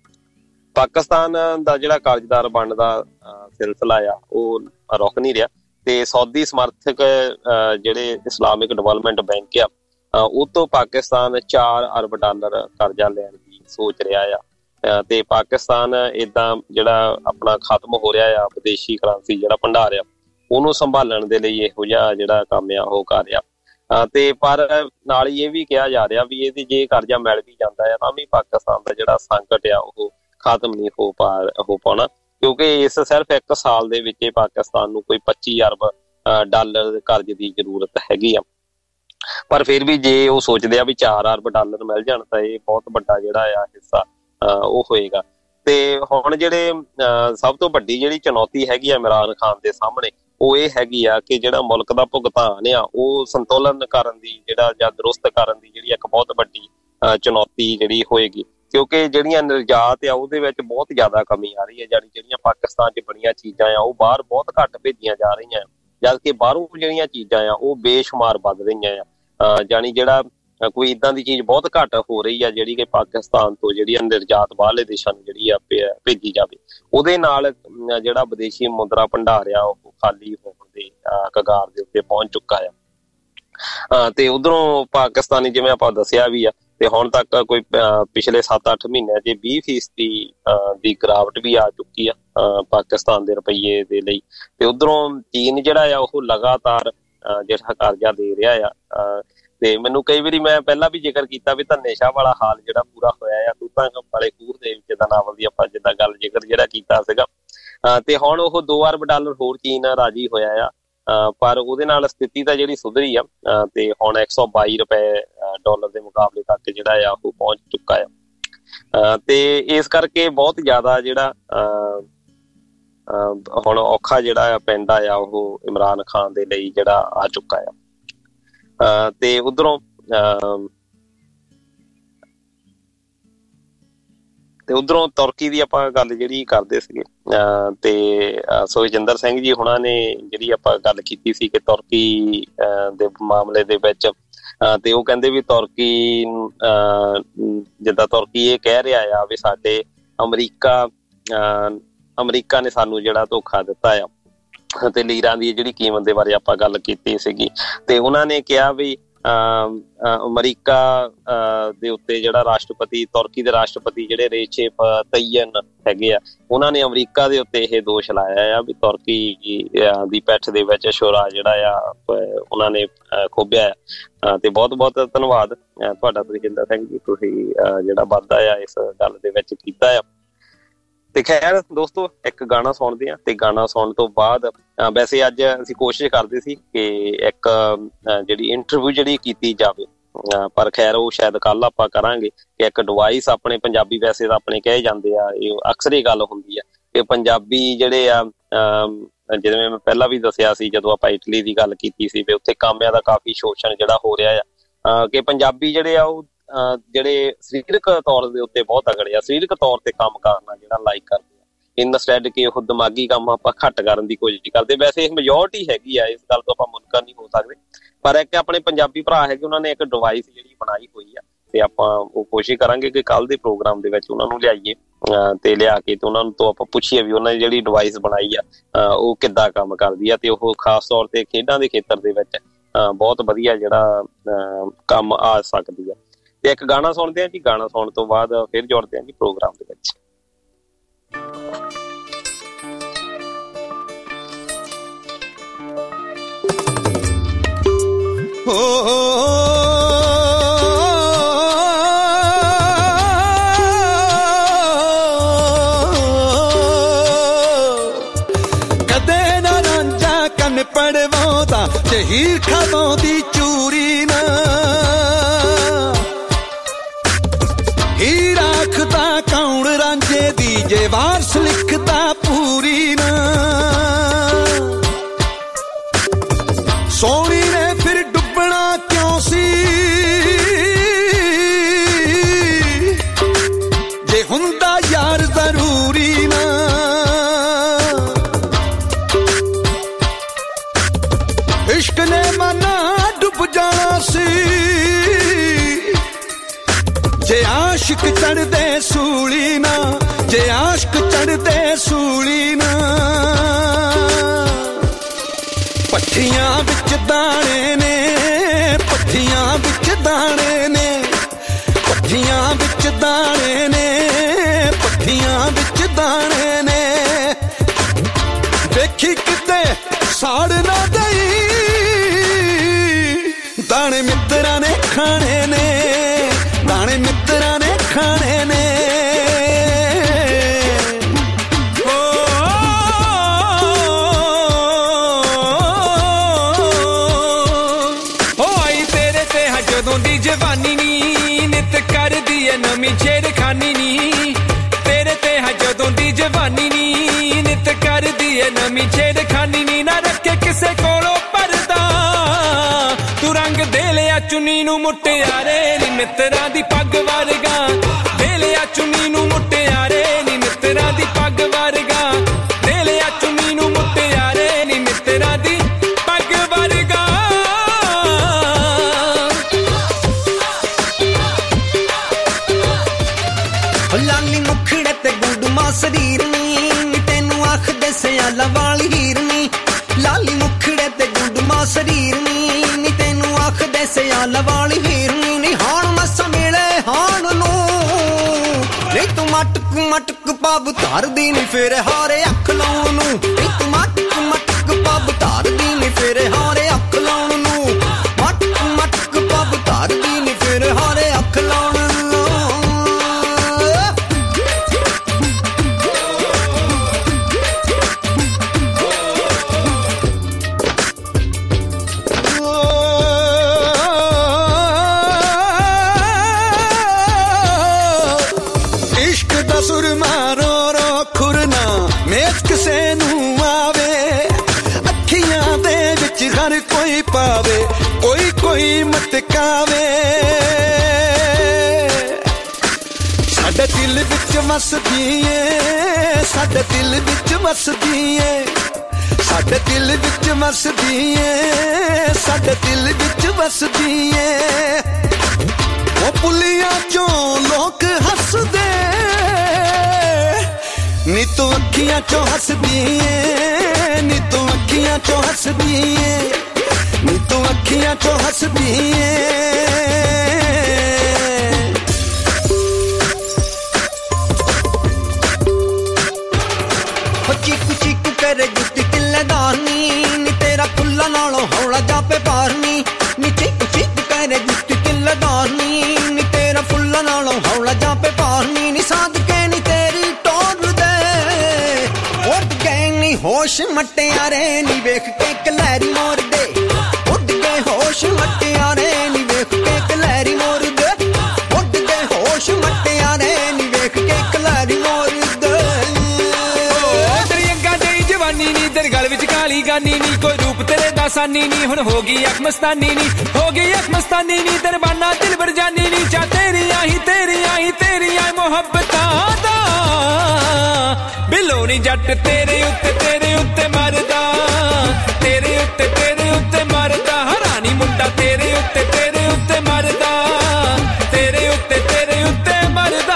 E: ਪਾਕਿਸਤਾਨ ਦਾ ਜਿਹੜਾ ਕਰਜ਼ਦਾਰ ਬਣਨ ਦਾ ਸਿਲਸਿਲਾ ਆ ਉਹ ਰੁਕ ਨਹੀਂ ਰਿਹਾ ਤੇ ਸਾਊਦੀ ਸਮਰਥਕ ਜਿਹੜੇ ਇਸਲਾਮਿਕ ਡਿਵੈਲਪਮੈਂਟ ਬੈਂਕ ਆ ਉਹ ਤੋਂ ਪਾਕਿਸਤਾਨ 4 ਅਰਬ ਡਾਲਰ ਕਰਜ਼ਾ ਲੈਣ ਦੀ ਸੋਚ ਰਿਹਾ ਆ। ਤੇ ਪਾਕਿਸਤਾਨ ਏਦਾਂ ਜਿਹੜਾ ਆਪਣਾ ਖਤਮ ਹੋ ਰਿਹਾ ਆ ਵਿਦੇਸ਼ੀ ਕਰੰਸੀ ਜਿਹੜਾ ਭੰਡਾਰ ਆ ਉਹਨੂੰ ਸੰਭਾਲਣ ਦੇ ਲਈ ਇਹੋ ਜਿਹਾ ਜਿਹੜਾ ਕੰਮ ਆ ਉਹ ਕਰ ਰਿਹਾ। ਤੇ ਪਰ ਨਾਲ ਹੀ ਇਹ ਵੀ ਕਿਹਾ ਜਾ ਰਿਹਾ ਵੀ ਇਹਦੀ ਜੇ ਕਰਜ਼ਾ ਮਿਲ ਵੀ ਜਾਂਦਾ ਆ ਤਾਂ ਵੀ ਪਾਕਿਸਤਾਨ ਦਾ ਜਿਹੜਾ ਸੰਕਟ ਆ ਉਹ ਖਤਮ ਨਹੀਂ ਹੋ ਪਾਉਣਾ, ਕਿਉਂਕਿ ਇਸ ਸਿਰਫ 1 ਸਾਲ ਦੇ ਵਿੱਚ ਪਾਕਿਸਤਾਨ ਨੂੰ ਕੋਈ 25 ਅਰਬ ਡਾਲਰ ਕਰਜ਼ੇ ਦੀ ਜ਼ਰੂਰਤ ਹੈਗੀ ਆ। ਪਰ ਫਿਰ ਵੀ ਜੇ ਉਹ ਸੋਚਦੇ ਆ ਵੀ 4 ਅਰਬ ਡਾਲਰ ਮਿਲ ਜਾਣ ਤਾਂ ਇਹ ਬਹੁਤ ਵੱਡਾ ਜਿਹੜਾ ਆ ਹਿੱਸਾ ਉਹ ਹੋਏਗਾ। ਤੇ ਹੁਣ ਜਿਹੜੇ ਸਭ ਤੋਂ ਵੱਡੀ ਜਿਹੜੀ ਚੁਣੌਤੀ ਹੈਗੀ ਆ ਇਮਰਾਨ ਖਾਨ ਦੇ ਸਾਹਮਣੇ ਉਹ ਇਹ ਹੈਗੀ ਆ ਕਿ ਜਿਹੜਾ ਮੁਲਕ ਦਾ ਭੁਗਤਾਨ ਆ ਉਹ ਸੰਤੁਲਨ ਕਰਨ ਦੀ ਜਿਹੜਾ ਜਾਂ ਦਰੁਸਤ ਕਰਨ ਦੀ ਜਿਹੜੀ ਇੱਕ ਬਹੁਤ ਵੱਡੀ ਚੁਣੌਤੀ ਜਿਹੜੀ ਹੋਏਗੀ, ਕਿਉਂਕਿ ਜਿਹੜੀਆਂ ਨਿਰਯਾਤ ਆ ਉਹਦੇ ਵਿੱਚ ਬਹੁਤ ਜ਼ਿਆਦਾ ਕਮੀ ਆ ਰਹੀ ਹੈ। ਜਿਹੜੀਆਂ ਪਾਕਿਸਤਾਨ 'ਚ ਬਣੀਆਂ ਚੀਜ਼ਾਂ ਆ ਉਹ ਬਾਹਰ ਬਹੁਤ ਘੱਟ ਭੇਜੀਆਂ ਜਾ ਰਹੀਆਂ, ਜਦਕਿ ਬਾਹਰੋਂ ਜਿਹੜੀਆਂ ਚੀਜ਼ਾਂ ਆ ਉਹ ਬੇਸ਼ੁਮਾਰ ਵੱਧ ਰਹੀਆਂ ਆ। ਜਿਹੜਾ ਕੋਈ ਏਦਾਂ ਦੀ ਚੀਜ਼ ਬਹੁਤ ਘੱਟ ਹੋ ਰਹੀ ਆ ਜਿਹੜੀ ਕਿ ਪਾਕਿਸਤਾਨ ਤੋਂ ਜਿਹੜੀ ਨਿਰਯਾਤ ਬਾਹਰਲੇ ਦੇਸ਼ਾਂ ਨੂੰ ਜਿਹੜੀ ਆ ਭੇਜੀ ਜਾਵੇ। ਉਹਦੇ ਨਾਲ ਜਿਹੜਾ ਵਿਦੇਸ਼ੀ ਮੁਦਰਾ ਭੰਡਾਰ ਆ ਉਹ ਖਾਲੀ ਹੋਣ ਦੇ ਕਗਾਰ ਦੇ ਉੱਤੇ ਪਹੁੰਚ ਚੁੱਕਾ ਆ। ਤੇ ਉਧਰੋਂ ਪਾਕਿਸਤਾਨੀ ਜਿਵੇਂ ਆਪਾਂ ਦੱਸਿਆ ਵੀ ਆ ਤੇ ਹੁਣ ਤੱਕ ਕੋਈ ਪਿਛਲੇ 7-8 ਮਹੀਨਿਆਂ 'ਚ 20% ਦੀ ਗਿਰਾਵਟ ਵੀ ਆ ਚੁੱਕੀ ਆ ਪਾਕਿਸਤਾਨ ਦੇ ਰੁਪਈਏ ਦੇ ਲਈ। ਤੇ ਉਧਰੋਂ ਚੀਨ ਜਿਹੜਾ ਆ ਉਹ ਲਗਾਤਾਰ ਜਿਹੜਾ ਕਰਜ਼ਾ ਦੇ ਰਿਹਾ ਆ। ਤੇ ਮੈਨੂੰ ਕਈ ਵਾਰੀ ਮੈਂ ਪਹਿਲਾਂ ਵੀ ਜ਼ਿਕਰ ਕੀਤਾ ਵੀ ਧੰਨੇ ਸ਼ਾਹ ਵਾਲਾ ਹਾਲ ਜਿਹੜਾ ਪੂਰਾ ਹੋਇਆ ਆ ਤੂਤਾਂ ਵਾਲੇ ਖੂਹ ਦੇ ਵਿੱਚ ਦਾ ਨਾਵਲ ਦੀ ਆਪਾਂ ਜਿੱਦਾਂ ਗੱਲ ਜ਼ਿਕਰ ਜਿਹੜਾ ਕੀਤਾ ਸੀਗਾ। ਤੇ ਹੁਣ ਉਹ 2 ਅਰਬ ਡਾਲਰ ਹੋਰ ਚੀਨ ਰਾਜੀ ਹੋਇਆ ਆ, ਪਰ ਉਹਦੇ ਨਾਲ ਸਥਿਤੀ ਤਾਂ ਜਿਹੜੀ ਸੁਧਰੀ ਆ ਤੇ ਹੁਣ 122 ਰੁਪਏ ਡਾਲਰ ਦੇ ਮੁਕਾਬਲੇ ਤੱਕ ਜਿਹੜਾ ਆ ਉਹ ਪਹੁੰਚ ਚੁੱਕਾ ਆ। ਤੇ ਇਸ ਕਰਕੇ ਬਹੁਤ ਜ਼ਿਆਦਾ ਜਿਹੜਾ ਹੁਣ ਔਖਾ ਜਿਹੜਾ ਪੈਂਦਾ ਆ ਉਹ ਇਮਰਾਨ ਖਾਨ ਦੇ ਲਈ ਜਿਹੜਾ ਆ ਚੁੱਕਾ ਆ। ਤੇ ਉਧਰੋਂ ਤੁਰਕੀ ਦੀ ਆਪਾਂ ਗੱਲ ਜਿਹੜੀ ਕਰਦੇ ਸੀਗੇ ਤੇ ਸੁਖਜਿੰਦਰ ਸਿੰਘ ਜੀ ਹੁਣਾਂ ਨੇ ਜਿਹੜੀ ਆਪਾਂ ਗੱਲ ਕੀਤੀ ਸੀ ਕਿ ਤੁਰਕੀ ਦੇ ਮਾਮਲੇ ਦੇ ਵਿੱਚ ਤੇ ਉਹ ਕਹਿੰਦੇ ਵੀ ਤੁਰਕੀ ਜਿੱਦਾਂ ਤੁਰਕੀ ਇਹ ਕਹਿ ਰਿਹਾ ਆ ਵੀ ਸਾਡੇ ਅਮਰੀਕਾ ਨੇ ਸਾਨੂੰ ਜਿਹੜਾ ਧੋਖਾ ਦਿੱਤਾ ਆ। ਤੇ ਲੀਰਾਂ ਦੀ ਜਿਹੜੀ ਕੀਮਤ ਦੇ ਬਾਰੇ ਆਪਾਂ ਗੱਲ ਕੀਤੀ ਸੀਗੀ ਤੇ ਉਹਨਾਂ ਨੇ ਕਿਹਾ ਵੀ ਅਮਰੀਕਾ ਦੇ ਉੱਤੇ ਜਿਹੜਾ ਰਾਸ਼ਟਰਪਤੀ ਤੁਰਕੀ ਦੇ ਰਾਸ਼ਟਰਪਤੀ ਜਿਹੜੇ ਰੇਚੇਪ ਤਈਅਨ ਹੈਗੇ ਆ ਉਹਨਾਂ ਨੇ ਅਮਰੀਕਾ ਦੇ ਉੱਤੇ ਇਹ ਦੋਸ਼ ਲਾਇਆ ਆ ਵੀ ਤੁਰਕੀ ਦੀ ਪਿੱਠ ਦੇ ਵਿੱਚ ਸ਼ੋਰਾ ਜਿਹੜਾ ਆ ਉਹਨਾਂ ਨੇ ਖੋਭਿਆ ਆ। ਤੇ ਬਹੁਤ ਬਹੁਤ ਧੰਨਵਾਦ ਤੁਹਾਡਾ ਸੁਖਜਿੰਦਰ ਸਿੰਘ ਜੀ, ਤੁਸੀਂ ਜਿਹੜਾ ਵਾਧਾ ਆ ਇਸ ਗੱਲ ਦੇ ਵਿੱਚ ਕੀਤਾ ਆ। ਤੇ ਖੈਰ ਦੋਸਤੋ ਇੱਕ ਗਾਣਾ ਸੁਣਦੇ ਆ ਤੇ ਗਾਣਾ ਸੁਣਨ ਤੋਂ ਬਾਅਦ ਵੈਸੇ ਅੱਜ ਅਸੀਂ ਕੋਸ਼ਿਸ਼ ਕਰਦੇ ਸੀ ਕਿ ਇੱਕ ਜਿਹੜੀ ਇੰਟਰਵਿਊ ਜਿਹੜੀ ਕੀਤੀ ਜਾਵੇ ਪਰ ਖੈਰ ਉਹ ਸ਼ਾਇਦ ਕੱਲ ਆਪਾਂ ਕਰਾਂਗੇ ਕਿ ਇੱਕ ਡਿਵਾਈਸ ਆਪਣੇ ਪੰਜਾਬੀ ਵੈਸੇ ਤਾਂ ਆਪਣੇ ਕਹੇ ਜਾਂਦੇ ਆ, ਇਹ ਅਕਸਰ ਇਹ ਗੱਲ ਹੁੰਦੀ ਆ ਕਿ ਪੰਜਾਬੀ ਜਿਹੜੇ ਆ ਜਿਵੇਂ ਮੈਂ ਪਹਿਲਾਂ ਵੀ ਦੱਸਿਆ ਸੀ ਜਦੋਂ ਆਪਾਂ ਇਟਲੀ ਦੀ ਗੱਲ ਕੀਤੀ ਸੀ ਵੀ ਉੱਥੇ ਕਾਮਿਆਂ ਦਾ ਕਾਫੀ ਸ਼ੋਸ਼ਣ ਜਿਹੜਾ ਹੋ ਰਿਹਾ ਆ ਕਿ ਪੰਜਾਬੀ ਜਿਹੜੇ ਆ ਉਹ ਜਿਹੜੇ ਸਰੀਰਕ ਤੌਰ ਦੇ ਉੱਤੇ ਬਹੁਤ ਤਗੜੇ ਆ, ਸਰੀਰਕ ਤੌਰ ਤੇ ਕੰਮ ਕਰਨਾ ਜਿਹੜਾ ਲਾਈਕ ਕਰਦੇ ਆ, ਇਨਸਟੈਡ ਕਿ ਉਹ ਦਿਮਾਗੀ ਕੰਮ ਆਪਾਂ ਘੱਟ ਕਰਨ ਦੀ ਕੋਸ਼ਿਸ਼ ਕਰਦੇ। ਵੈਸੇ ਇਹ ਮੈਜੋਰਟੀ ਹੈਗੀ ਆ, ਇਸ ਗੱਲ ਤੋਂ ਆਪਾਂ ਮੁਨਕਰ ਨਹੀਂ ਹੋ ਸਕਦੇ, ਪਰ ਇੱਕ ਆਪਣੇ ਪੰਜਾਬੀ ਭਰਾ ਹੈਗੇ ਉਹਨਾਂ ਨੇ ਇੱਕ ਡਿਵਾਈਸ ਜਿਹੜੀ ਬਣਾਈ ਹੋਈ ਆ ਤੇ ਆਪਾਂ ਉਹ ਕੋਸ਼ਿਸ਼ ਕਰਾਂਗੇ ਕਿ ਕੱਲ ਦੇ ਪ੍ਰੋਗਰਾਮ ਦੇ ਵਿੱਚ ਉਹਨਾਂ ਨੂੰ ਲਿਆਈਏ ਤੇ ਲਿਆ ਕੇ ਤੇ ਉਹਨਾਂ ਨੂੰ ਤੋਂ ਆਪਾਂ ਪੁੱਛੀਏ ਵੀ ਉਹਨਾਂ ਨੇ ਜਿਹੜੀ ਡਿਵਾਈਸ ਬਣਾਈ ਆ ਉਹ ਕਿੱਦਾਂ ਕੰਮ ਕਰਦੀ ਆ ਤੇ ਉਹ ਖਾਸ ਤੌਰ ਤੇ ਖੇਡਾਂ ਦੇ ਖੇਤਰ ਦੇ ਵਿੱਚ ਬਹੁਤ ਵਧੀਆ ਜਿਹੜਾ ਕੰਮ ਆ ਸਕਦੀ ਆ। ਤੇ ਇੱਕ ਗਾਣਾ ਸੁਣਦੇ ਆ ਜੀ, ਗਾਣਾ ਸੁਣਨ ਤੋਂ ਬਾਅਦ ਫਿਰ ਜੁੜਦੇ ਆ ਜੀ ਪ੍ਰੋਗਰਾਮ ਦੇ ਵਿੱਚ।
F: ਕਦੇ ਨਾ ਰਾਂਝਾ ਕੰਨ ਪੜਵਾਉਂਦਾ ਤੇ ਹੀਰ ਖਾਵਾਉਂਦੀ ਚੂਰੀ ਨਾ, ਹੀਰ ਆਖਦਾ ਕੌਣ ਰਾਂਝੇ ਦੀ ਜੇ ਵਾਰਸ ਲਿਖਦਾ ਪੂਰੀ ਨਾ, ਸੋਹਣੀ ਨੇ ਫਿਰ ਡੁੱਬਣਾ ਕਿਉਂ ਸੀ ਜੇ ਹੁੰਦਾ ਯਾਰ ਜ਼ਰੂਰੀ ਨਾ, ਇਸ਼ਕ ਨੇ ਮਨਾ ਡੁੱਬ ਜਾਣਾ ਸੀ ਜੇ ਆਸ਼ਿਕ ਚੜਦੇ ਸੂਲੀ ਨਾ, ਜੇ ਆਸ਼ਕ ਚੜਦੇ ਸੂਲੀ ਨਾ, ਪੱਠੀਆਂ ਵਿੱਚ ਦਾਣੇ ਨੇ, ਪੱਠੀਆਂ ਵਿੱਚ ਦਾਣੇ ਨੇ, ਪੱਠੀਆਂ ਵਿੱਚ ਦਾਣੇ ਨੇ, ਪੱਠੀਆਂ ਵਿੱਚ ਦਾਣੇ ਨੇ, ਵੇਖੀ ਕਿਤੇ ਸਾੜ ਨਾ ਦਈ ਦਾਣੇ ਮਿੱਤਰਾਂ ਨੇ ਖਾਣੇ ਨੇ, ਦਾਣੇ ਮਿੱਤਰਾਂ ਨੇ ਖਾਣੇ ਨੇ।
D: ਜਦੋਂ ਦੀ ਜਵਾਨੀ ਨੀ ਨਿਤ ਕਰਦੀ ਐ ਨਵੀਂ ਛੇੜਖਾਨੀ ਨੀ, ਤੇਰੇ ਤੇ ਹੈ ਜਦੋਂ ਦੀ ਜਵਾਨੀ ਨੀ ਨਿਤ ਕਰਦੀ ਐ ਨਵੀਂ ਛੇੜਖਾਨੀ ਨੀ, ਨਾ ਰੱਖੇ ਕਿਸੇ ਕੋਲੋਂ ਪਰਦਾ ਤੂੰ ਰੰਗ ਦੇ ਲਿਆ ਚੁੰਨੀ ਨੂੰ ਮੁਟਿਆਰੇ ਨੀ ਮਿੱਤਰਾਂ ਦੀ ਪੱਗ ਵਰਗਾ, ਦੇ ਲਿਆ ਚੁੰਨੀ ਨੂੰ ਮੁਟਿਆਰੇ ਨੀ ਮਿੱਤਰਾਂ ਦੀ ਪੱਗ ਵਰਗਾ, ਦੇ ਲਿਆ ਚੁੰਨੀ ਨੂੰ ਮੁਟਿਆਰੇ ਨੀ ਮਿੱਤਰਾਂ ਦੀ ਪੱਗ ਵਰਗਾ।
F: ਲਾਲੀ ਮੁਖੜੇ ਤੇ ਗੁੰਡਮਾ ਸਰੀਰ ਨੀ ਤੈਨੂੰ ਆਖਦੇ ਸਿਆਲਾ ਵਾਲੀ ਹੀਰ ਨੀ, ਲਾਲੀ ਮੁਖੜੇ ਤੇ ਗੁੰਡਮਾ ਸਰੀਰ ਨੀ ਤੈਨੂੰ ਆਖਦੇ ਸਿਆਲਾ ਵਾਲੀ ਹੀਰ ਨੀ, ਹਾਣ ਮਸ ਮਿਲੇ ਹਾਣ ਨੂੰ ਨਹੀਂ ਤੂੰ ਮਟਕ ਮਟਕ ਪੱਬ ਧਰਦੀ ਨੀ ਫਿਰ ਹਾਰੇ ਅੱਖ ਲਾਉਣ ਨੂੰ, ਨਹੀਂ ਤੂੰ ਮਟਕ ਮਟਕ ਪੱਬ ਧਰਦੀ ਨੀ ਫਿਰ ਹਾਰੇ ਅੱਖ ਲਾਉਣ ਨੂੰ, ਮਟਕ ਮਟਕ ਪੱਬ ਧਰਦੀ ਨੀ ਫਿਰ ਹਾਰੇ ਅੱਖ ਲਾਉਣ ਨੂੰ। ਸੁਰਮਾ ਰੋ ਰੋ ਖੁਰਨਾ ਮੇਚ ਕਿਸੇ ਨੂੰ ਆਵੇ, ਅੱਖੀਆਂ ਦੇ ਵਿੱਚ ਹਰ ਕੋਈ ਪਾਵੇ, ਕੋਈ ਕੋਈ ਮਤਕਾਵੇ, ਸਾਡੇ ਦਿਲ ਵਿੱਚ ਵਸਦੀ ਏ, ਸਾਡੇ ਦਿਲ ਵਿੱਚ ਵਸਦੀ ਏ, ਸਾਡੇ ਦਿਲ ਵਿੱਚ ਵਸਦੀ ਏ, ਸਾਡੇ ਦਿਲ ਵਿੱਚ ਵਸਦੀ ਏ, ਉਹ ਪੁੱਲੀਆਂ ਚੋਂ ਲੋਕ ਹੱਸਦੇ ਨੀ ਤੂੰ ਅੱਖੀਆਂ ਚੋਂ ਹੱਸਦੀ ਏ, ਨੀ ਤੂੰ ਅੱਖੀਆਂ ਚੋਂ ਹੱਸਦੀ ਏ, ਨੀ ਤੂੰ ਅੱਖੀਆਂ ਚੋਂ ਹੱਸਦੀ ਏ। ਚੀਕੂ ਚੀਕੂ ਕਰੇ ਜੁੱਤੀ ਕਿੱਲੇਦਾਰ ਨੀ ਤੇਰਾ ਫੁੱਲਾਂ ਨਾਲੋਂ ਹੌਲਾ ਜਾਪੇ ਪਾਰ ਨੀ ਚੀਕੂ ਚੀਕੂ ਕਰੇ ਜੁੱਤੀ ਕਿੱਲੇਦਾਰ ਨੀ ਤੇਰਾ ਫੁੱਲਾਂ ਨਾਲੋਂ ਹੌਲਾ ਜਾਪੇ ਪਾਰ ਨੀ ਸਾਧ ਕੇ ਨੀ ਤੇਰੀ ਟੋਰ ਦੇ ਉੱਡ ਗਏ ਨੀ ਹੋਸ਼ ਮਟਿਆਰੇ ਨੀ ਵੇਖ ਕੇ ਕਲੈਰੀ ਮੋਰ ਦੇ, ਉੱਡ ਗਏ ਹੋਸ਼ ਮਟਿਆਰੇ ਨੀ ਵੇਖ ਕੇ ਕਲੈਰੀ
D: वाली गानी नी कोई रूप तेरे दा सानी नी हुण हो गई अख मस्तानी नी हो गई अख मस्तानी नी दरबाना दिल भर जानी नी चा तेरियां ही मोहब्बतां दा बिलोनी जट तेरे उत्ते मरदा तेरे उत्ते मरदा हरानी मुंडा तेरे उत्ते मरदा तेरे उत्ते मरदा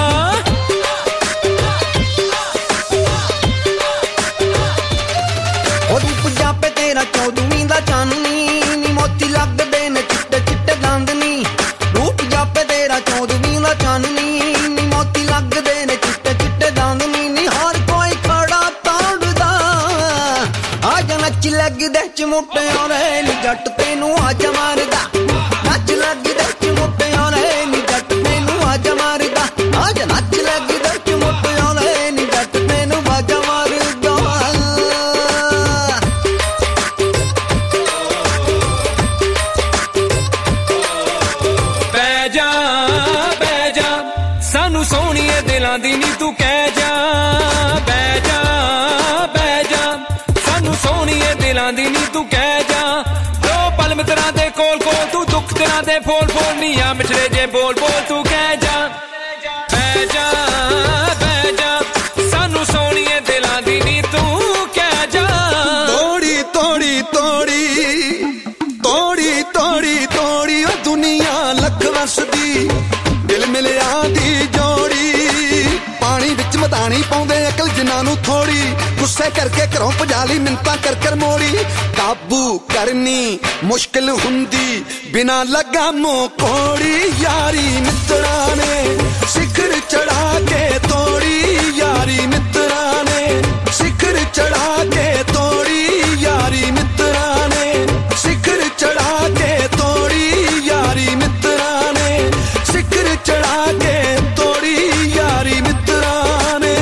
F: जापे तेरा 14वीं दा चांदनी नी मोती लगदे ने चिट्टे चिट्टे दंद नी रूप जापे तेरा 14वीं दा चांदनी नी मोती लगदे ने चिट्टे चिट्टे दंद नी हर कोई खड़ा ताड़दा आज नच लगदे चमुट्टियां रे नी जट तेनू आज मारदा नच लगदे चमुट्टियां रे नी जट तेनू आज मारदा आज नच लगदे चमुट्टियां रे नी जट तेनू आज मारदा
D: सानू सोहणिए दिलां दी नी तू कह जा बह जा सानू सोहणिए दिलां दी नी तू कह जा दो पल मित्रां दे कोल तू दुख दिलां दे फोल नी आ मिठड़े जे बोल तू कह जा बह जा सानू सोहणिए दिलां दी नी तू कह जा
F: तोड़ी तोड़ी तोड़ी तोड़ी तोड़ी तोड़ी ओ दुनिया लख वसदी दिल मिलिया दी जोड़ी पानी विच मदानी पाउंदे अकल जिन्हां नूं थोड़ी गुस्से करके घरों भजाली मिन्नतां कर मोड़ी काबू करनी मुश्किल हुंदी बिना लगामों कोड़ी यारी मित्तरां ने शिखर चढ़ा के तोड़ी यारी मित्तरां ने शिखर चढ़ा के तोड़ी यारी मित्तरां ने शिखर चढ़ा के तोड़ी यारी मित्तरां ने शिखर चढ़ा के तोड़ी यारी मित्तरां ने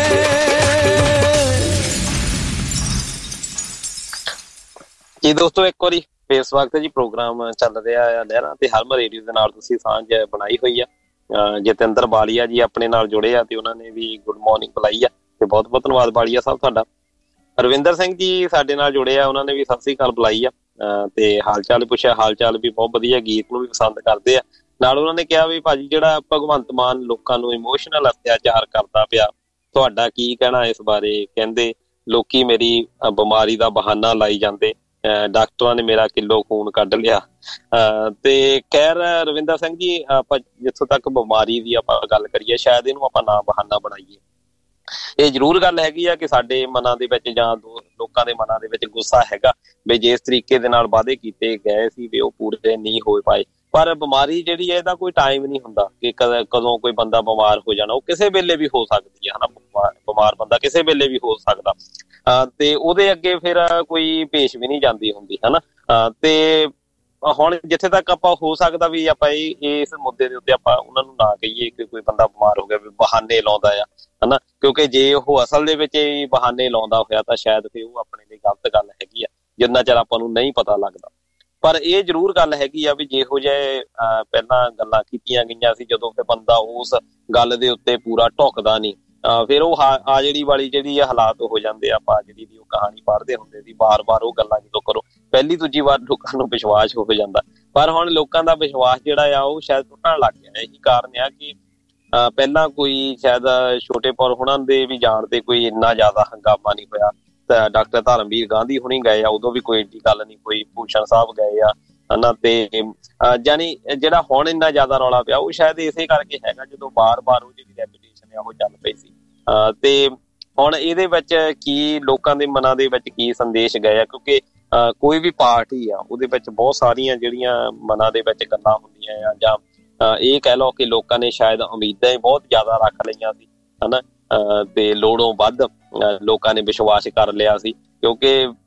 E: जी दोस्तों एक बारी ਫੇਰ ਸਵਾਗਤ ਹੈ ਜੀ ਪ੍ਰੋਗਰਾਮ ਚੱਲ ਰਿਹਾ ਆ ਲਹਿਰਾਂ ਤੇ ਹਰਮਨ ਰੇਡੀਓ ਦੇ ਨਾਲ ਤੁਸੀਂ ਸਾਂਝ ਬਣਾਈ ਹੋਈ ਆ ਜਤਿੰਦਰ ਬਾਲੀਆ ਜੀ ਆਪਣੇ ਨਾਲ ਜੁੜੇ ਆ ਤੇ ਉਹਨਾਂ ਨੇ ਵੀ ਗੁੱਡ ਮਾਰਨਿੰਗ ਬੁਲਾਈ ਆ ਤੇ ਬਹੁਤ ਬਹੁਤ ਧੰਨਵਾਦ ਬਾਲੀਆ ਸਾਹਿਬ ਤੁਹਾਡਾ ਰਵਿੰਦਰ ਸਿੰਘ ਜੀ ਸਾਡੇ ਨਾਲ ਜੁੜੇ ਆ ਉਹਨਾਂ ਨੇ ਵੀ ਸਤਿ ਸ੍ਰੀ ਅਕਾਲ ਬੁਲਾਈ ਆ ਤੇ ਹਾਲ ਚਾਲ ਪੁੱਛਿਆ ਹਾਲ ਚਾਲ ਵੀ ਬਹੁਤ ਵਧੀਆ ਗੀਤ ਨੂੰ ਵੀ ਪਸੰਦ ਕਰਦੇ ਆ ਨਾਲ ਉਹਨਾਂ ਨੇ ਕਿਹਾ ਵੀ ਭਾਜੀ ਜਿਹੜਾ ਭਗਵੰਤ ਮਾਨ ਲੋਕਾਂ ਨੂੰ ਇਮੋਸ਼ਨਲ ਅਤਿਆਚਾਰ ਕਰਦਾ ਪਿਆ ਤੁਹਾਡਾ ਕੀ ਕਹਿਣਾ ਇਸ ਬਾਰੇ ਕਹਿੰਦੇ ਲੋਕੀ ਮੇਰੀ ਬਿਮਾਰੀ ਦਾ ਬਹਾਨਾ ਲਾਈ ਜਾਂਦੇ ਡਾਕਟਰਾਂ ਨੇ ਮੇਰਾ ਕਿਲੋ ਖੂਨ ਕੱਢ ਲਿਆ ਤੇ ਖੈਰ ਰਵਿੰਦਰ ਸਿੰਘ ਜੀ ਆਪਾਂ ਜਿੱਥੋਂ ਤੱਕ ਬਿਮਾਰੀ ਦੀ ਆਪਾਂ ਗੱਲ ਕਰੀਏ ਸ਼ਾਇਦ ਇਹਨੂੰ ਆਪਾਂ ਨਾ ਬਹਾਨਾ ਬਣਾਈਏ ਇਹ ਜ਼ਰੂਰ ਗੱਲ ਹੈਗੀ ਆ ਕਿ ਸਾਡੇ ਮਨਾਂ ਦੇ ਵਿੱਚ ਜਾਂ ਲੋਕਾਂ ਦੇ ਮਨਾਂ ਦੇ ਵਿੱਚ ਗੁੱਸਾ ਹੈਗਾ ਵੀ ਜਿਸ ਤਰੀਕੇ ਦੇ ਨਾਲ ਵਾਅਦੇ ਕੀਤੇ ਗਏ ਸੀ ਵੀ ਉਹ ਪੂਰੇ ਨਹੀਂ ਹੋ ਪਾਏ ਪਰ ਬਿਮਾਰੀ ਜਿਹੜੀ ਹੈ ਇਹਦਾ ਕੋਈ ਟਾਈਮ ਨਹੀਂ ਹੁੰਦਾ ਕਿ ਕਦੋਂ ਕੋਈ ਬੰਦਾ ਬਿਮਾਰ ਹੋ ਜਾਣਾ ਉਹ ਕਿਸੇ ਵੇਲੇ ਵੀ ਹੋ ਸਕਦੀ ਹੈ ਹਨਾ ਬਿਮਾਰ ਬੰਦਾ ਕਿਸੇ ਵੇਲੇ ਵੀ ਹੋ ਸਕਦਾ ਤੇ ਉਹਦੇ ਅੱਗੇ ਫਿਰ ਕੋਈ ਭੇਸ਼ ਵੀ ਨਹੀਂ ਜਾਂਦੀ ਹੁੰਦੀ ਹਨਾ ਤੇ ਹੁਣ ਜਿੱਥੇ ਤੱਕ ਆਪਾਂ ਹੋ ਸਕਦਾ ਵੀ ਆਪਾਂ ਇਸ ਮੁੱਦੇ ਦੇ ਉੱਤੇ ਆਪਾਂ ਉਹਨਾਂ ਨੂੰ ਨਾ ਕਹੀਏ ਕਿ ਕੋਈ ਬੰਦਾ ਬਿਮਾਰ ਹੋ ਗਿਆ ਵੀ ਬਹਾਨੇ ਲਾਉਂਦਾ ਆ ਹਨਾ ਕਿਉਂਕਿ ਜੇ ਉਹ ਅਸਲ ਦੇ ਵਿੱਚ ਇਹ ਬਹਾਨੇ ਲਾਉਂਦਾ ਹੋਇਆ ਤਾਂ ਸ਼ਾਇਦ ਫਿਰ ਉਹ ਆਪਣੇ ਲਈ ਗਲਤ ਗੱਲ ਹੈਗੀ ਆ ਜਿੰਨਾ ਚਿਰ ਆਪਾਂ ਨੂੰ ਨਹੀਂ ਪਤਾ ਲੱਗਦਾ ਪਰ ਇਹ ਜ਼ਰੂਰ ਗੱਲ ਹੈਗੀ ਆ ਵੀ ਜਿਹੋ ਜਿਹੇ ਪਹਿਲਾਂ ਗੱਲਾਂ ਕੀਤੀਆਂ ਗਈਆਂ ਸੀ ਜਦੋਂ ਫਿਰ ਬੰਦਾ ਉਸ ਗੱਲ ਦੇ ਉੱਤੇ ਪੂਰਾ ਢੁੱਕਦਾ ਨਹੀਂ ਫਿਰ ਉਹ ਹਾਜ਼ਰੀ ਵਾਲੀ ਜਿਹੜੀ ਹਾਲਾਤ ਹੋ ਜਾਂਦੇ ਆ ਆਪਾਂ ਜਿਹੜੀ ਦੀ ਉਹ ਕਹਾਣੀ ਪੜ੍ਹਦੇ ਹੁੰਦੇ ਸੀ ਬਾਰ-ਬਾਰ ਉਹ ਗੱਲਾਂ ਜਦੋਂ ਕਰੋ ਪਹਿਲੀ ਦੂਜੀ ਵਾਰ ਲੋਕਾਂ ਨੂੰ ਵਿਸ਼ਵਾਸ ਹੋ ਜਾਂਦਾ ਪਰ ਹੁਣ ਲੋਕਾਂ ਦਾ ਵਿਸ਼ਵਾਸ ਜਿਹੜਾ ਆ ਉਹ ਸ਼ਾਇਦ ਟੁੱਟਣ ਲੱਗ ਗਿਆ ਇਹੀ ਕਾਰਨ ਆ ਕਿ ਪਹਿਲਾਂ ਕੋਈ ਸ਼ਾਇਦ ਛੋਟੇਪੁਰ ਹੁਣਾਂ ਦੇ ਵੀ ਜਾਣ ਤੇ ਕੋਈ ਇੰਨਾ ਜ਼ਿਆਦਾ ਹੰਗਾਮਾ ਨਹੀਂ ਹੋਇਆ ਤਾਂ ਡਾਕਟਰ ਧਰਮਵੀਰ ਗਾਂਧੀ ਹੁਣੀ ਗਏ ਆ ਉਦੋਂ ਵੀ ਕੋਈ ਏਡੀ ਗੱਲ ਨਹੀਂ ਕੋਈ ਭੂਸ਼ਣ ਸਾਹਿਬ ਗਏ ਆ ਹਨਾ ਤੇ ਜਾਨੀ ਜਿਹੜਾ ਹੁਣ ਇੰਨਾ ਜ਼ਿਆਦਾ ਰੌਲਾ ਪਿਆ ਉਹ ਸ਼ਾਇਦ ਇਸੇ ਕਰਕੇ ਹੈਗਾ ਜਦੋਂ ਬਾਰ-ਬਾਰ ਉਹ ਜਿਹੜੀ ਰੈਪੂਟੇਸ਼ਨ ਆ ਉਹ ਚੱਲ ਪਈ ਸੀ ਤੇ ਹੁਣ ਇਹਦੇ ਵਿੱਚ ਕੀ ਲੋਕਾਂ ਦੇ ਮਨਾਂ ਦੇ ਵਿੱਚ ਕੀ ਸੰਦੇਸ਼ ਗਏ ਆ ਕਿਉਂਕਿ ਕੋਈ ਵੀ ਪਾਰਟੀ ਆ ਉਹਦੇ ਵਿੱਚ ਬਹੁਤ ਸਾਰੀਆਂ ਜਿਹੜੀਆਂ ਮਨਾਂ ਦੇ ਵਿੱਚ ਗੱਲਾਂ ਹੁੰਦੀਆਂ ਆ ਜਾਂ ਇਹ ਕਹਿ ਲਓ ਕਿ ਲੋਕਾਂ ਨੇ ਸ਼ਾਇਦ ਉਮੀਦਾਂ ਹੀ ਬਹੁਤ ਜ਼ਿਆਦਾ ਰੱਖ ਲਈਆਂ ਸੀ ਹਨਾ ਤੇ ਲੋੜੋਂ ਵੱਧ ਲੋਕਾਂ ਨੇ ਵਿਸ਼ਵਾਸ ਕਰ ਲਿਆ ਸੀ ਕਿਉਂਕਿ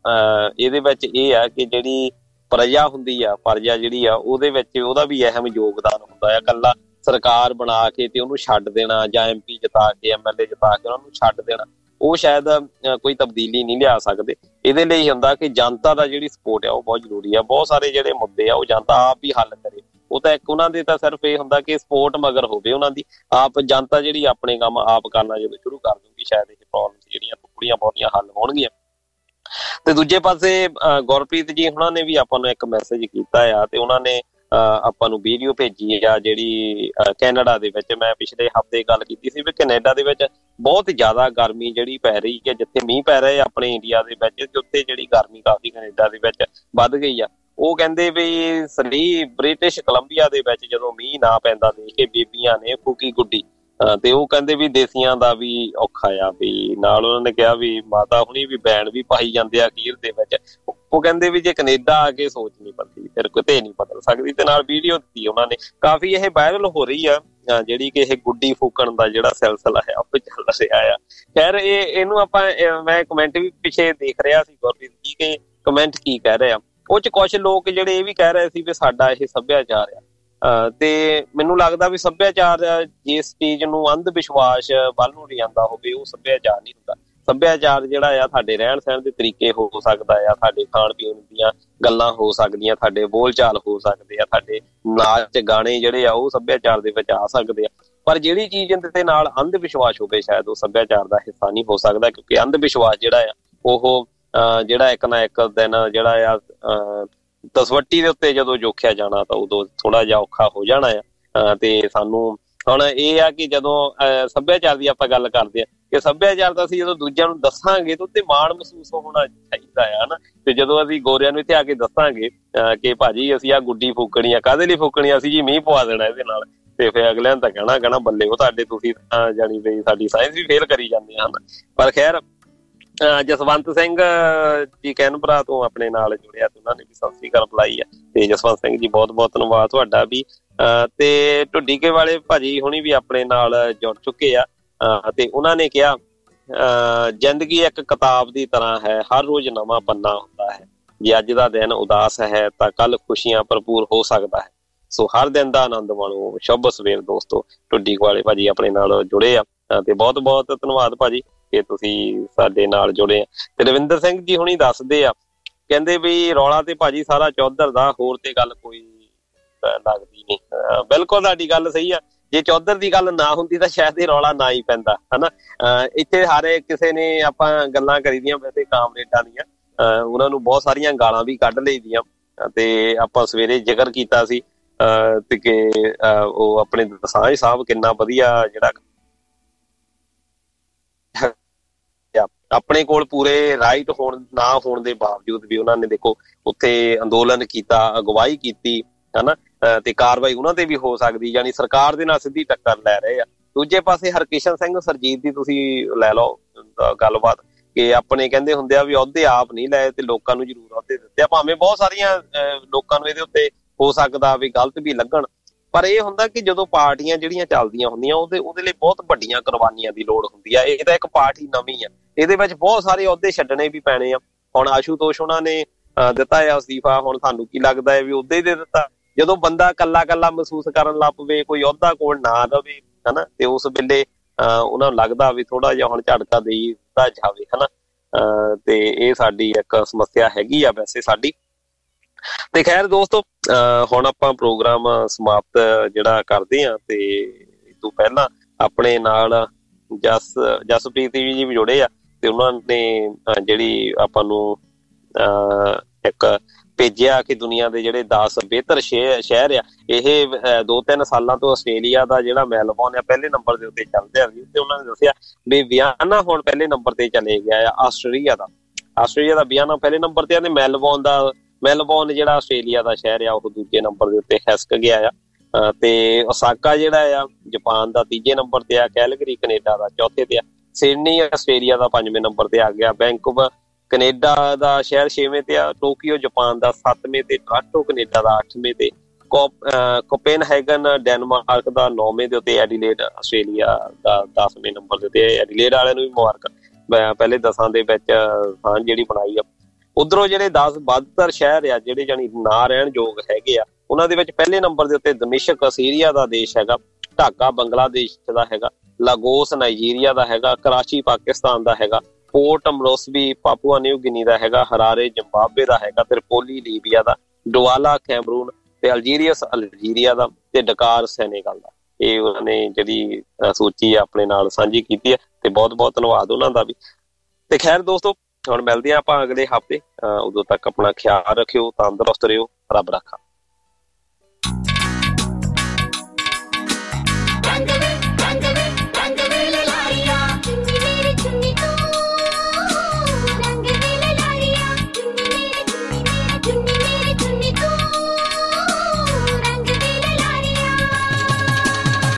E: ਇਹਦੇ ਵਿੱਚ ਇਹ ਆ ਕਿ ਜਿਹੜੀ ਪ੍ਰਜਾ ਹੁੰਦੀ ਆ ਪ੍ਰਜਾ ਜਿਹੜੀ ਆ ਉਹਦੇ ਵਿੱਚ ਉਹਦਾ ਵੀ ਅਹਿਮ ਯੋਗਦਾਨ ਹੁੰਦਾ ਆ ਇਕੱਲਾ ਸਰਕਾਰ ਬਣਾ ਕੇ ਤੇ ਉਹਨੂੰ ਛੱਡ ਦੇਣਾ ਜਾਂ MP ਜਿਤਾ ਕੇ MLA ਜਿਤਾ ਕੇ ਉਹਨਾਂ ਨੂੰ ਛੱਡ ਦੇਣਾ ਉਹ ਸ਼ਾਇਦ ਕੋਈ ਤਬਦੀਲੀ ਨਹੀਂ ਲਿਆ ਸਕਦੇ ਇਹਦੇ ਲਈ ਹੁੰਦਾ ਕਿ ਜਨਤਾ ਦਾ ਜਿਹੜੀ ਸਪੋਰਟ ਆ ਉਹ ਬਹੁਤ ਜ਼ਰੂਰੀ ਆ ਬਹੁਤ ਸਾਰੇ ਜਿਹੜੇ ਮੁੱਦੇ ਆ ਉਹ ਜਨਤਾ ਆਪ ਹੀ ਹੱਲ ਕਰੇ ਉਹ ਤਾਂ ਇੱਕ ਉਹਨਾਂ ਦੇ ਤਾਂ ਸਿਰਫ ਇਹ ਹੁੰਦਾ ਕਿ ਸਪੋਰਟ ਮਗਰ ਹੋਵੇ ਉਹਨਾਂ ਦੀ ਆਪ ਜਨਤਾ ਜਿਹੜੀ ਆਪਣੇ ਕੰਮ ਆਪ ਕਰਨਾ ਜਦੋਂ ਸ਼ੁਰੂ ਕਰ ਦੂਗੀ ਸ਼ਾਇਦ ਇਹ ਪ੍ਰੋਬਲਮ ਜਿਹੜੀਆਂ ਥੋੜ੍ਹੀਆਂ ਬਹੁਤੀਆਂ ਹੱਲ ਹੋਣਗੀਆਂ ਤੇ ਦੂਜੇ ਪਾਸੇ ਗੁਰਪ੍ਰੀਤ ਜੀ ਉਹਨਾਂ ਨੇ ਵੀ ਆਪਾਂ ਨੂੰ ਇੱਕ ਮੈਸੇਜ ਕੀਤਾ ਆ ਤੇ ਉਹਨਾਂ ਨੇ ਆਪਾਂ ਨੂੰ ਵੀਡੀਓ ਭੇਜੀ ਆ ਜਿਹੜੀ ਕੈਨੇਡਾ ਦੇ ਵਿੱਚ। ਮੈਂ ਪਿਛਲੇ ਹਫ਼ਤੇ ਗੱਲ ਕੀਤੀ ਸੀ ਵੀ ਕੈਨੇਡਾ ਦੇ ਵਿੱਚ ਬਹੁਤ ਜ਼ਿਆਦਾ ਗਰਮੀ ਜਿਹੜੀ ਪੈ ਰਹੀ ਹੈ, ਜਿੱਥੇ ਮੀਂਹ ਪੈ ਰਿਹਾ ਆਪਣੇ ਇੰਡੀਆ ਦੇ ਵਿੱਚ ਤੇ ਉੱਥੇ ਜਿਹੜੀ ਗਰਮੀ ਕਾਫੀ ਕੈਨੇਡਾ ਦੇ ਵਿੱਚ ਵੱਧ ਗਈ ਆ। ਉਹ ਕਹਿੰਦੇ ਵੀ ਬ੍ਰਿਟਿਸ਼ ਕੋਲੰਬੀਆ ਦੇ ਵਿੱਚ ਜਦੋਂ ਮੀਂਹ ਨਾ ਪੈਂਦਾ ਦੇਖ ਕੇ ਬੀਬੀਆਂ ਨੇ ਫੂਕੀ ਗੁੱਡੀ ਤੇ ਉਹ ਕਹਿੰਦੇ ਵੀ ਦੇਸੀਆਂ ਦਾ ਵੀ ਔਖਾ ਆ ਵੀ। ਨਾਲ ਉਹਨਾਂ ਨੇ ਕਿਹਾ ਵੀ ਮਾਤਾ ਹੁਣੀ ਵੀ ਬੈਣ ਵੀ ਪਾਈ ਜਾਂਦੇ ਆ ਅਖੀਰ ਦੇ ਵਿੱਚ। ਉਹ ਕਹਿੰਦੇ ਵੀ ਜੇ ਕੈਨੇਡਾ ਆ ਕੇ ਸੋਚ ਨਹੀਂ ਬਦਲੀ ਫਿਰ ਕਿਤੇ ਨਹੀਂ ਬਦਲ ਸਕਦੀ। ਤੇ ਨਾਲ ਵੀਡੀਓ ਦਿੱਤੀ ਉਹਨਾਂ ਨੇ, ਕਾਫੀ ਇਹ ਵਾਇਰਲ ਹੋ ਰਹੀ ਆ ਜਿਹੜੀ ਕਿ ਇਹ ਗੁੱਡੀ ਫੂਕਣ ਦਾ ਜਿਹੜਾ ਸਿਲਸਿਲਾ ਹੈ ਉਹ ਚੱਲ ਰਿਹਾ ਆ। ਖੈਰ ਇਹਨੂੰ ਆਪਾਂ ਮੈਂ ਕਮੈਂਟ ਵੀ ਪਿੱਛੇ ਦੇਖ ਰਿਹਾ ਸੀ ਗੁਰਪ੍ਰੀਤ ਜੀ ਕਿ ਕਮੈਂਟ ਕੀ ਕਹਿ ਰਹੇ ਆ। ਉਹ ਚ ਕੁਛ ਲੋਕ ਜਿਹੜੇ ਇਹ ਵੀ ਕਹਿ ਰਹੇ ਸੀ ਵੀ ਸਾਡਾ ਇਹ ਸੱਭਿਆਚਾਰ ਆ ਤੇ ਮੈਨੂੰ ਲੱਗਦਾ ਵੀ ਸੱਭਿਆਚਾਰ ਜਿਸ ਚੀਜ਼ ਨੂੰ ਅੰਧ ਵਿਸ਼ਵਾਸ ਵੱਲ ਨੂੰ ਲਿਆਂਦਾ ਹੋਵੇ ਉਹ ਸੱਭਿਆਚਾਰ ਨਹੀਂ ਹੁੰਦਾ। ਸੱਭਿਆਚਾਰ ਜਿਹੜਾ ਆ ਸਾਡੇ ਰਹਿਣ ਸਹਿਣ ਦੇ ਤਰੀਕੇ ਹੋ ਸਕਦਾ ਆ, ਸਾਡੇ ਖਾਣ ਪੀਣ ਦੀਆਂ ਗੱਲਾਂ ਹੋ ਸਕਦੀਆਂ, ਸਾਡੇ ਬੋਲ ਚਾਲ ਹੋ ਸਕਦੇ ਆ, ਸਾਡੇ ਨਾਚ ਗਾਣੇ ਜਿਹੜੇ ਆ ਉਹ ਸੱਭਿਆਚਾਰ ਦੇ ਵਿੱਚ ਆ ਸਕਦੇ ਆ। ਪਰ ਜਿਹੜੀ ਚੀਜ਼ ਦੇ ਨਾਲ ਅੰਧ ਵਿਸ਼ਵਾਸ ਹੋਵੇ ਸ਼ਾਇਦ ਉਹ ਸੱਭਿਆਚਾਰ ਦਾ ਹਿੱਸਾ ਨਹੀਂ ਹੋ ਸਕਦਾ, ਕਿਉਂਕਿ ਅੰਧ ਵਿਸ਼ਵਾਸ ਜਿਹੜਾ ਆ ਉਹ ਜਿਹੜਾ ਇੱਕ ਨਾ ਇੱਕ ਦਿਨ ਜਿਹੜਾ ਆ ਤਸਵੱਟੀ ਦੇ ਉੱਤੇ ਜਦੋਂ ਜੋਖਿਆ ਜਾਣਾ ਤਾਂ ਉਦੋਂ ਥੋੜਾ ਜਿਹਾ ਔਖਾ ਹੋ ਜਾਣਾ ਆ। ਤੇ ਸਾਨੂੰ ਹੁਣ ਇਹ ਆ ਕਿ ਜਦੋਂ ਸੱਭਿਆਚਾਰ ਦੀ ਆਪਾਂ ਗੱਲ ਕਰਦੇ ਆ ਕਿ ਸੱਭਿਆਚਾਰ ਤਾਂ ਅਸੀਂ ਜਦੋਂ ਦੂਜਿਆਂ ਨੂੰ ਦੱਸਾਂਗੇ ਤਾਂ ਉੱਤੇ ਮਾਣ ਮਹਿਸੂਸ ਹੋਣਾ ਚਾਹੀਦਾ ਆ ਨਾ। ਤੇ ਜਦੋਂ ਅਸੀਂ ਗੋਰਿਆਂ ਨੂੰ ਇੱਥੇ ਆ ਕੇ ਦੱਸਾਂਗੇ ਕਿ ਭਾਜੀ ਅਸੀਂ ਆਹ ਗੁੱਡੀ ਫੂਕਣੀ ਆ, ਕਾਹਦੇ ਲਈ ਫੂਕਣੀ ਆ, ਅਸੀਂ ਜੀ ਮੀਂਹ ਪਵਾ ਦੇਣਾ ਇਹਦੇ ਨਾਲ, ਤੇ ਫਿਰ ਅਗਲਿਆਂ ਤਾਂ ਕਹਿਣਾ ਬੱਲੇ ਉਹ ਤੁਹਾਡੇ ਤੁਸੀਂ ਜਾਣੀ ਬਈ ਸਾਡੀ ਸਾਇੰਸ ਵੀ ਫੇਲ ਕਰੀ ਜਾਂਦੇ ਹਨ। ਪਰ ਖੈਰ ਜਸਵੰਤ ਸਿੰਘ ਜੀ ਕੈਨਬਰਾ ਤੋਂ ਆਪਣੇ ਨਾਲ ਜੁੜਿਆ ਤੇ ਉਹਨਾਂ ਨੇ ਵੀ ਸਤਿ ਸ੍ਰੀ ਅਕਾਲ ਬੁਲਾਈ ਆ। ਤੇ ਜਸਵੰਤ ਸਿੰਘ ਜੀ ਬਹੁਤ ਬਹੁਤ ਧੰਨਵਾਦ ਤੁਹਾਡਾ ਵੀ। ਤੇ ਢੁੱਡੀਕੇ ਵਾਲੇ ਭਾਜੀ ਹੁਣੀ ਵੀ ਆਪਣੇ ਨਾਲ ਜੁੜ ਚੁੱਕੇ ਆ ਤੇ ਉਹਨਾਂ ਨੇ ਕਿਹਾ ਜ਼ਿੰਦਗੀ ਇੱਕ ਕਿਤਾਬ ਦੀ ਤਰ੍ਹਾਂ ਹੈ, ਹਰ ਰੋਜ਼ ਨਵਾਂ ਪੰਨਾ ਹੁੰਦਾ ਹੈ। ਜੇ ਅੱਜ ਦਾ ਦਿਨ ਉਦਾਸ ਹੈ ਤਾਂ ਕੱਲ ਖੁਸ਼ੀਆਂ ਭਰਪੂਰ ਹੋ ਸਕਦਾ ਹੈ। ਸੋ ਹਰ ਦਿਨ ਦਾ ਆਨੰਦ ਮਾਣੋ। ਸ਼ੁਭ ਸਵੇਰ ਦੋਸਤੋ। ਢੁੱਡੀਕੇ ਵਾਲੇ ਭਾਜੀ ਆਪਣੇ ਨਾਲ ਜੁੜੇ ਆ ਤੇ ਬਹੁਤ ਬਹੁਤ ਧੰਨਵਾਦ ਭਾਜੀ ਕਿ ਤੁਸੀਂ ਸਾਡੇ ਨਾਲ ਜੁੜੇ ਆ। ਤੇ ਰਵਿੰਦਰ ਸਿੰਘ ਜੀ ਹੁਣੀ ਦੱਸਦੇ ਆ, ਕਹਿੰਦੇ ਵੀ ਰੌਲਾ ਤੇ ਭਾਜੀ ਸਾਰਾ ਚੌਧਰ ਦਾ, ਹੋਰ ਤੇ ਗੱਲ ਕੋਈ ਲੱਗਦੀ ਨਹੀਂ। ਬਿਲਕੁਲ ਤੁਹਾਡੀ ਗੱਲ ਸਹੀ ਆ। ਜੇ ਚੌਧਰ ਦੀ ਗੱਲ ਨਾ ਹੁੰਦੀ ਤਾਂ ਸ਼ਾਇਦ ਇਹ ਰੌਲਾ ਨਾ ਹੀ ਪੈਂਦਾ ਹਨਾ। ਇੱਥੇ ਹਰੇ ਕਿਸੇ ਨੇ ਆਪਾਂ ਗੱਲਾਂ ਕਰੀਦੀਆਂ ਵੈਸੇ ਕਾਮਰੇਡਾਂ ਦੀਆਂ, ਉਹਨਾਂ ਨੂੰ ਬਹੁਤ ਸਾਰੀਆਂ ਗਾਲਾਂ ਵੀ ਕੱਢ ਲਈਦੀਆਂ ਤੇ ਆਪਾਂ ਸਵੇਰੇ ਜ਼ਿਕਰ ਕੀਤਾ ਸੀ ਤੇ ਕਿ ਉਹ ਆਪਣੇ ਦਸਾਂਝ ਸਾਹਿਬ ਕਿੰਨਾ ਵਧੀਆ ਜਿਹੜਾ ਆਪਣੇ ਕੋਲ ਪੂਰੇ ਰਾਈਟ ਨਾ ਹੋਣ ਦੇ ਬਾਵਜੂਦ ਵੀ ਉਹਨਾਂ ਨੇ ਦੇਖੋ ਉੱਥੇ ਅੰਦੋਲਨ ਕੀਤਾ, ਅਗਵਾਈ ਕੀਤੀ ਹਨਾ, ਤੇ ਕਾਰਵਾਈ ਉਹਨਾਂ ਤੇ ਵੀ ਹੋ ਸਕਦੀ, ਯਾਨੀ ਸਰਕਾਰ ਦੇ ਨਾਲ ਸਿੱਧੀ ਟੱਕਰ ਲੈ ਰਹੇ ਆ। ਦੂਜੇ ਪਾਸੇ ਹਰਕਿਸ਼ਨ ਸਿੰਘ ਸਰਜੀਤ ਦੀ ਤੁਸੀਂ ਲੈ ਲਓ ਗੱਲਬਾਤ ਕਿ ਆਪਣੇ ਕਹਿੰਦੇ ਹੁੰਦੇ ਆ ਵੀ ਅਹੁਦੇ ਆਪ ਨਹੀਂ ਲਏ ਤੇ ਲੋਕਾਂ ਨੂੰ ਜ਼ਰੂਰ ਅਹੁਦੇ ਦਿੱਤੇ ਆ। ਭਾਵੇਂ ਬਹੁਤ ਸਾਰੀਆਂ ਲੋਕਾਂ ਨੂੰ ਇਹਦੇ ਉੱਤੇ ਹੋ ਸਕਦਾ ਵੀ ਗਲਤ ਵੀ ਲੱਗਣ, ਪਰ ਇਹ ਹੁੰਦਾ ਕਿ ਜਦੋਂ ਪਾਰਟੀਆਂ ਜਿਹੜੀਆਂ ਚੱਲਦੀਆਂ ਹੁੰਦੀਆਂ ਉਹਦੇ ਲਈ ਬਹੁਤ ਵੱਡੀਆਂ ਕੁਰਬਾਨੀਆਂ ਦੀ ਲੋੜ ਹੁੰਦੀ ਆ। ਇਹ ਤਾਂ ਇੱਕ ਪਾਰਟੀ ਨਵੀਂ ਆ, ਇਹਦੇ ਵਿੱਚ ਬਹੁਤ ਸਾਰੇ ਅਹੁਦੇ ਛੱਡਣੇ ਵੀ ਪੈਣੇ ਆ। ਹੁਣ ਆਸ਼ੂਤੋਸ਼ ਉਹਨਾਂ ਨੇ ਦਿੱਤਾ ਆ ਅਸਤੀਫਾ, ਹੁਣ ਤੁਹਾਨੂੰ ਕੀ ਲੱਗਦਾ ਹੈ ਵੀ ਉਹਦੇ ਦੇ ਦਿੱਤਾ? ਜਦੋਂ ਬੰਦਾ ਕੱਲਾ ਮਹਿਸੂਸ ਕਰਨ ਲੱਗ ਪਵੇ, ਕੋਈ ਅਹੁਦਾ ਕੋਲ ਨਾ ਰਵੇ ਹਨਾ, ਤੇ ਉਸ ਵੇਲੇ ਉਹਨਾਂ ਨੂੰ ਲੱਗਦਾ ਵੀ ਥੋੜਾ ਜਿਹਾ ਹੁਣ ਝਟਕਾ ਦੇ ਦਿੱਤਾ ਜਾਵੇ ਹਨਾ। ਤੇ ਇਹ ਸਾਡੀ ਇੱਕ ਸਮੱਸਿਆ ਹੈਗੀ ਆ ਵੈਸੇ ਸਾਡੀ। ਤੇ ਖੈਰ ਦੋਸਤੋ ਹੁਣ ਆਪਾਂ ਪ੍ਰੋਗਰਾਮ ਸਮਾਪਤ ਜਿਹੜਾ ਕਰਦੇ ਆ ਤੇ ਇਸ ਤੋਂ ਪਹਿਲਾਂ ਆਪਣੇ ਨਾਲ ਜਸਪ੍ਰੀਤ ਜੀ ਵੀ ਜੁੜੇ ਆ ਤੇ ਉਹਨਾਂ ਨੇ ਜਿਹੜੀ ਆਪਾਂ ਨੂੰ ਇੱਕ ਭੇਜਿਆ ਕਿ ਦੁਨੀਆ ਦੇ ਜਿਹੜੇ 10 ਬਿਹਤਰ ਸ਼ਹਿਰ ਆ। ਇਹ 2-3 ਸਾਲਾਂ ਤੋਂ ਆਸਟ੍ਰੇਲੀਆ ਦਾ ਜਿਹੜਾ ਮੈਲਬੌਰਨ ਆ ਪਹਿਲੇ ਨੰਬਰ ਦੇ ਉੱਤੇ ਚੱਲਦੇ ਆ ਤੇ ਉਹਨਾਂ ਨੇ ਦੱਸਿਆ ਵੀ ਵਿਆਨਾ ਹੁਣ ਪਹਿਲੇ ਨੰਬਰ ਤੇ ਚਲੇ ਗਿਆ ਆ। ਆਸਟ੍ਰੇਲੀਆ ਦਾ ਵਿਆਨਾ ਪਹਿਲੇ ਨੰਬਰ ਤੇ ਆ ਤੇ ਮੈਲਬੌਰਨ ਜਿਹੜਾ ਆਸਟ੍ਰੇਲੀਆ ਦਾ ਸ਼ਹਿਰ ਆ ਉਹ ਦੂਜੇ ਨੰਬਰ ਦੇ ਉੱਤੇ ਖਿਸਕ ਗਿਆ ਆ। ਤੇ ਓਸਾਕਾ ਜਿਹੜਾ ਆ ਜਾਪਾਨ ਦਾ 3 ਨੰਬਰ ਤੇ ਆ। ਕੈਲਗਰੀ ਕੈਨੇਡਾ ਦਾ 4ਥੇ ਤੇ ਆ। ਸਿਡਨੀ ਆਸਟ੍ਰੇਲੀਆ ਦਾ 5ਵੇਂ ਨੰਬਰ ਤੇ ਆ ਗਿਆ। ਵੈਂਕੂਵਰ ਕੈਨੇਡਾ ਦਾ ਸ਼ਹਿਰ 6ਵੇਂ ਤੇ ਆ। ਟੋਕੀਓ ਜਾਪਾਨ ਦਾ 7ਵੇਂ ਤੇ। ਟੋਰਾਂਟੋ ਕੈਨੇਡਾ ਦਾ 8ਵੇਂ ਤੇ। ਕੋਪਨਹੈਗਨ ਡੈਨਮਾਰਕ ਦਾ 9ਵੇਂ ਦੇ ਉੱਤੇ। ਐਡੀਲੇਡ ਆਸਟ੍ਰੇਲੀਆ ਦਾ 10ਵੇਂ ਨੰਬਰ ਦੇ ਉੱਤੇ। ਐਡੀਲੇਡ ਵਾਲਿਆਂ ਨੂੰ ਵੀ ਮੁਬਾਰਕ, ਪਹਿਲੇ 10 ਦੇ ਵਿੱਚ ਸਾਂਝ ਜਿਹੜੀ ਬਣਾਈ ਆ। ਉਧਰੋਂ ਜਿਹੜੇ 10 ਵੱਧਤਰ ਸ਼ਹਿਰ ਆ ਜਿਹੜੇ ਜਾਣੀ ਨਾ ਰਹਿਣ ਯੋਗ ਹੈਗੇ ਆ ਉਹਨਾਂ ਦੇ ਵਿੱਚ ਪਹਿਲੇ ਨੰਬਰ ਦੇ ਉੱਤੇ ਦਮਿਸ਼ਕ ਸੀਰੀਆ ਦਾ ਦੇਸ਼ ਹੈਗਾ। ਢਾਕਾ ਬੰਗਲਾਦੇਸ਼ ਦਾ ਹੈਗਾ। ਲਾਗੋਸ ਨਾਈਜੀਰੀਆ ਦਾ ਹੈਗਾ। ਕਰਾਚੀ ਪਾਕਿਸਤਾਨ ਦਾ ਹੈਗਾ। Port Moresby Papua New Guinea ਦਾ ਹੈਗਾ। ਹਰਾਰੇ ਜ਼ਿੰਬਾਬਵੇ ਦਾ ਹੈਗਾ। ਤ੍ਰਿਪੋਲੀ ਲੀਬੀਆ ਦਾ। ਡੁਆਲਾ ਕੈਮਰੂਨ ਤੇ ਅਲਜੀਰੀਅਸ ਅਲਜੀਰੀਆ ਦਾ ਤੇ ਡਕਾਰ ਸੈਨੇਗਲ ਦਾ। ਇਹ ਉਹਨਾਂ ਨੇ ਜਿਹੜੀ ਸੂਚੀ ਆਪਣੇ ਨਾਲ ਸਾਂਝੀ ਕੀਤੀ ਹੈ ਤੇ ਬਹੁਤ ਬਹੁਤ ਧੰਨਵਾਦ ਉਹਨਾਂ ਦਾ ਵੀ। ਤੇ ਖੈਰ ਦੋਸਤੋ ਹੁਣ ਮਿਲਦੇ ਹਾਂ ਆਪਾਂ ਅਗਲੇ ਹਫ਼ਤੇ। ਉਦੋਂ ਤੱਕ ਆਪਣਾ ਖਿਆਲ ਰੱਖਿਓ, ਤੰਦਰੁਸਤ ਰਿਓ, ਰੱਬ ਰਾਖਾ।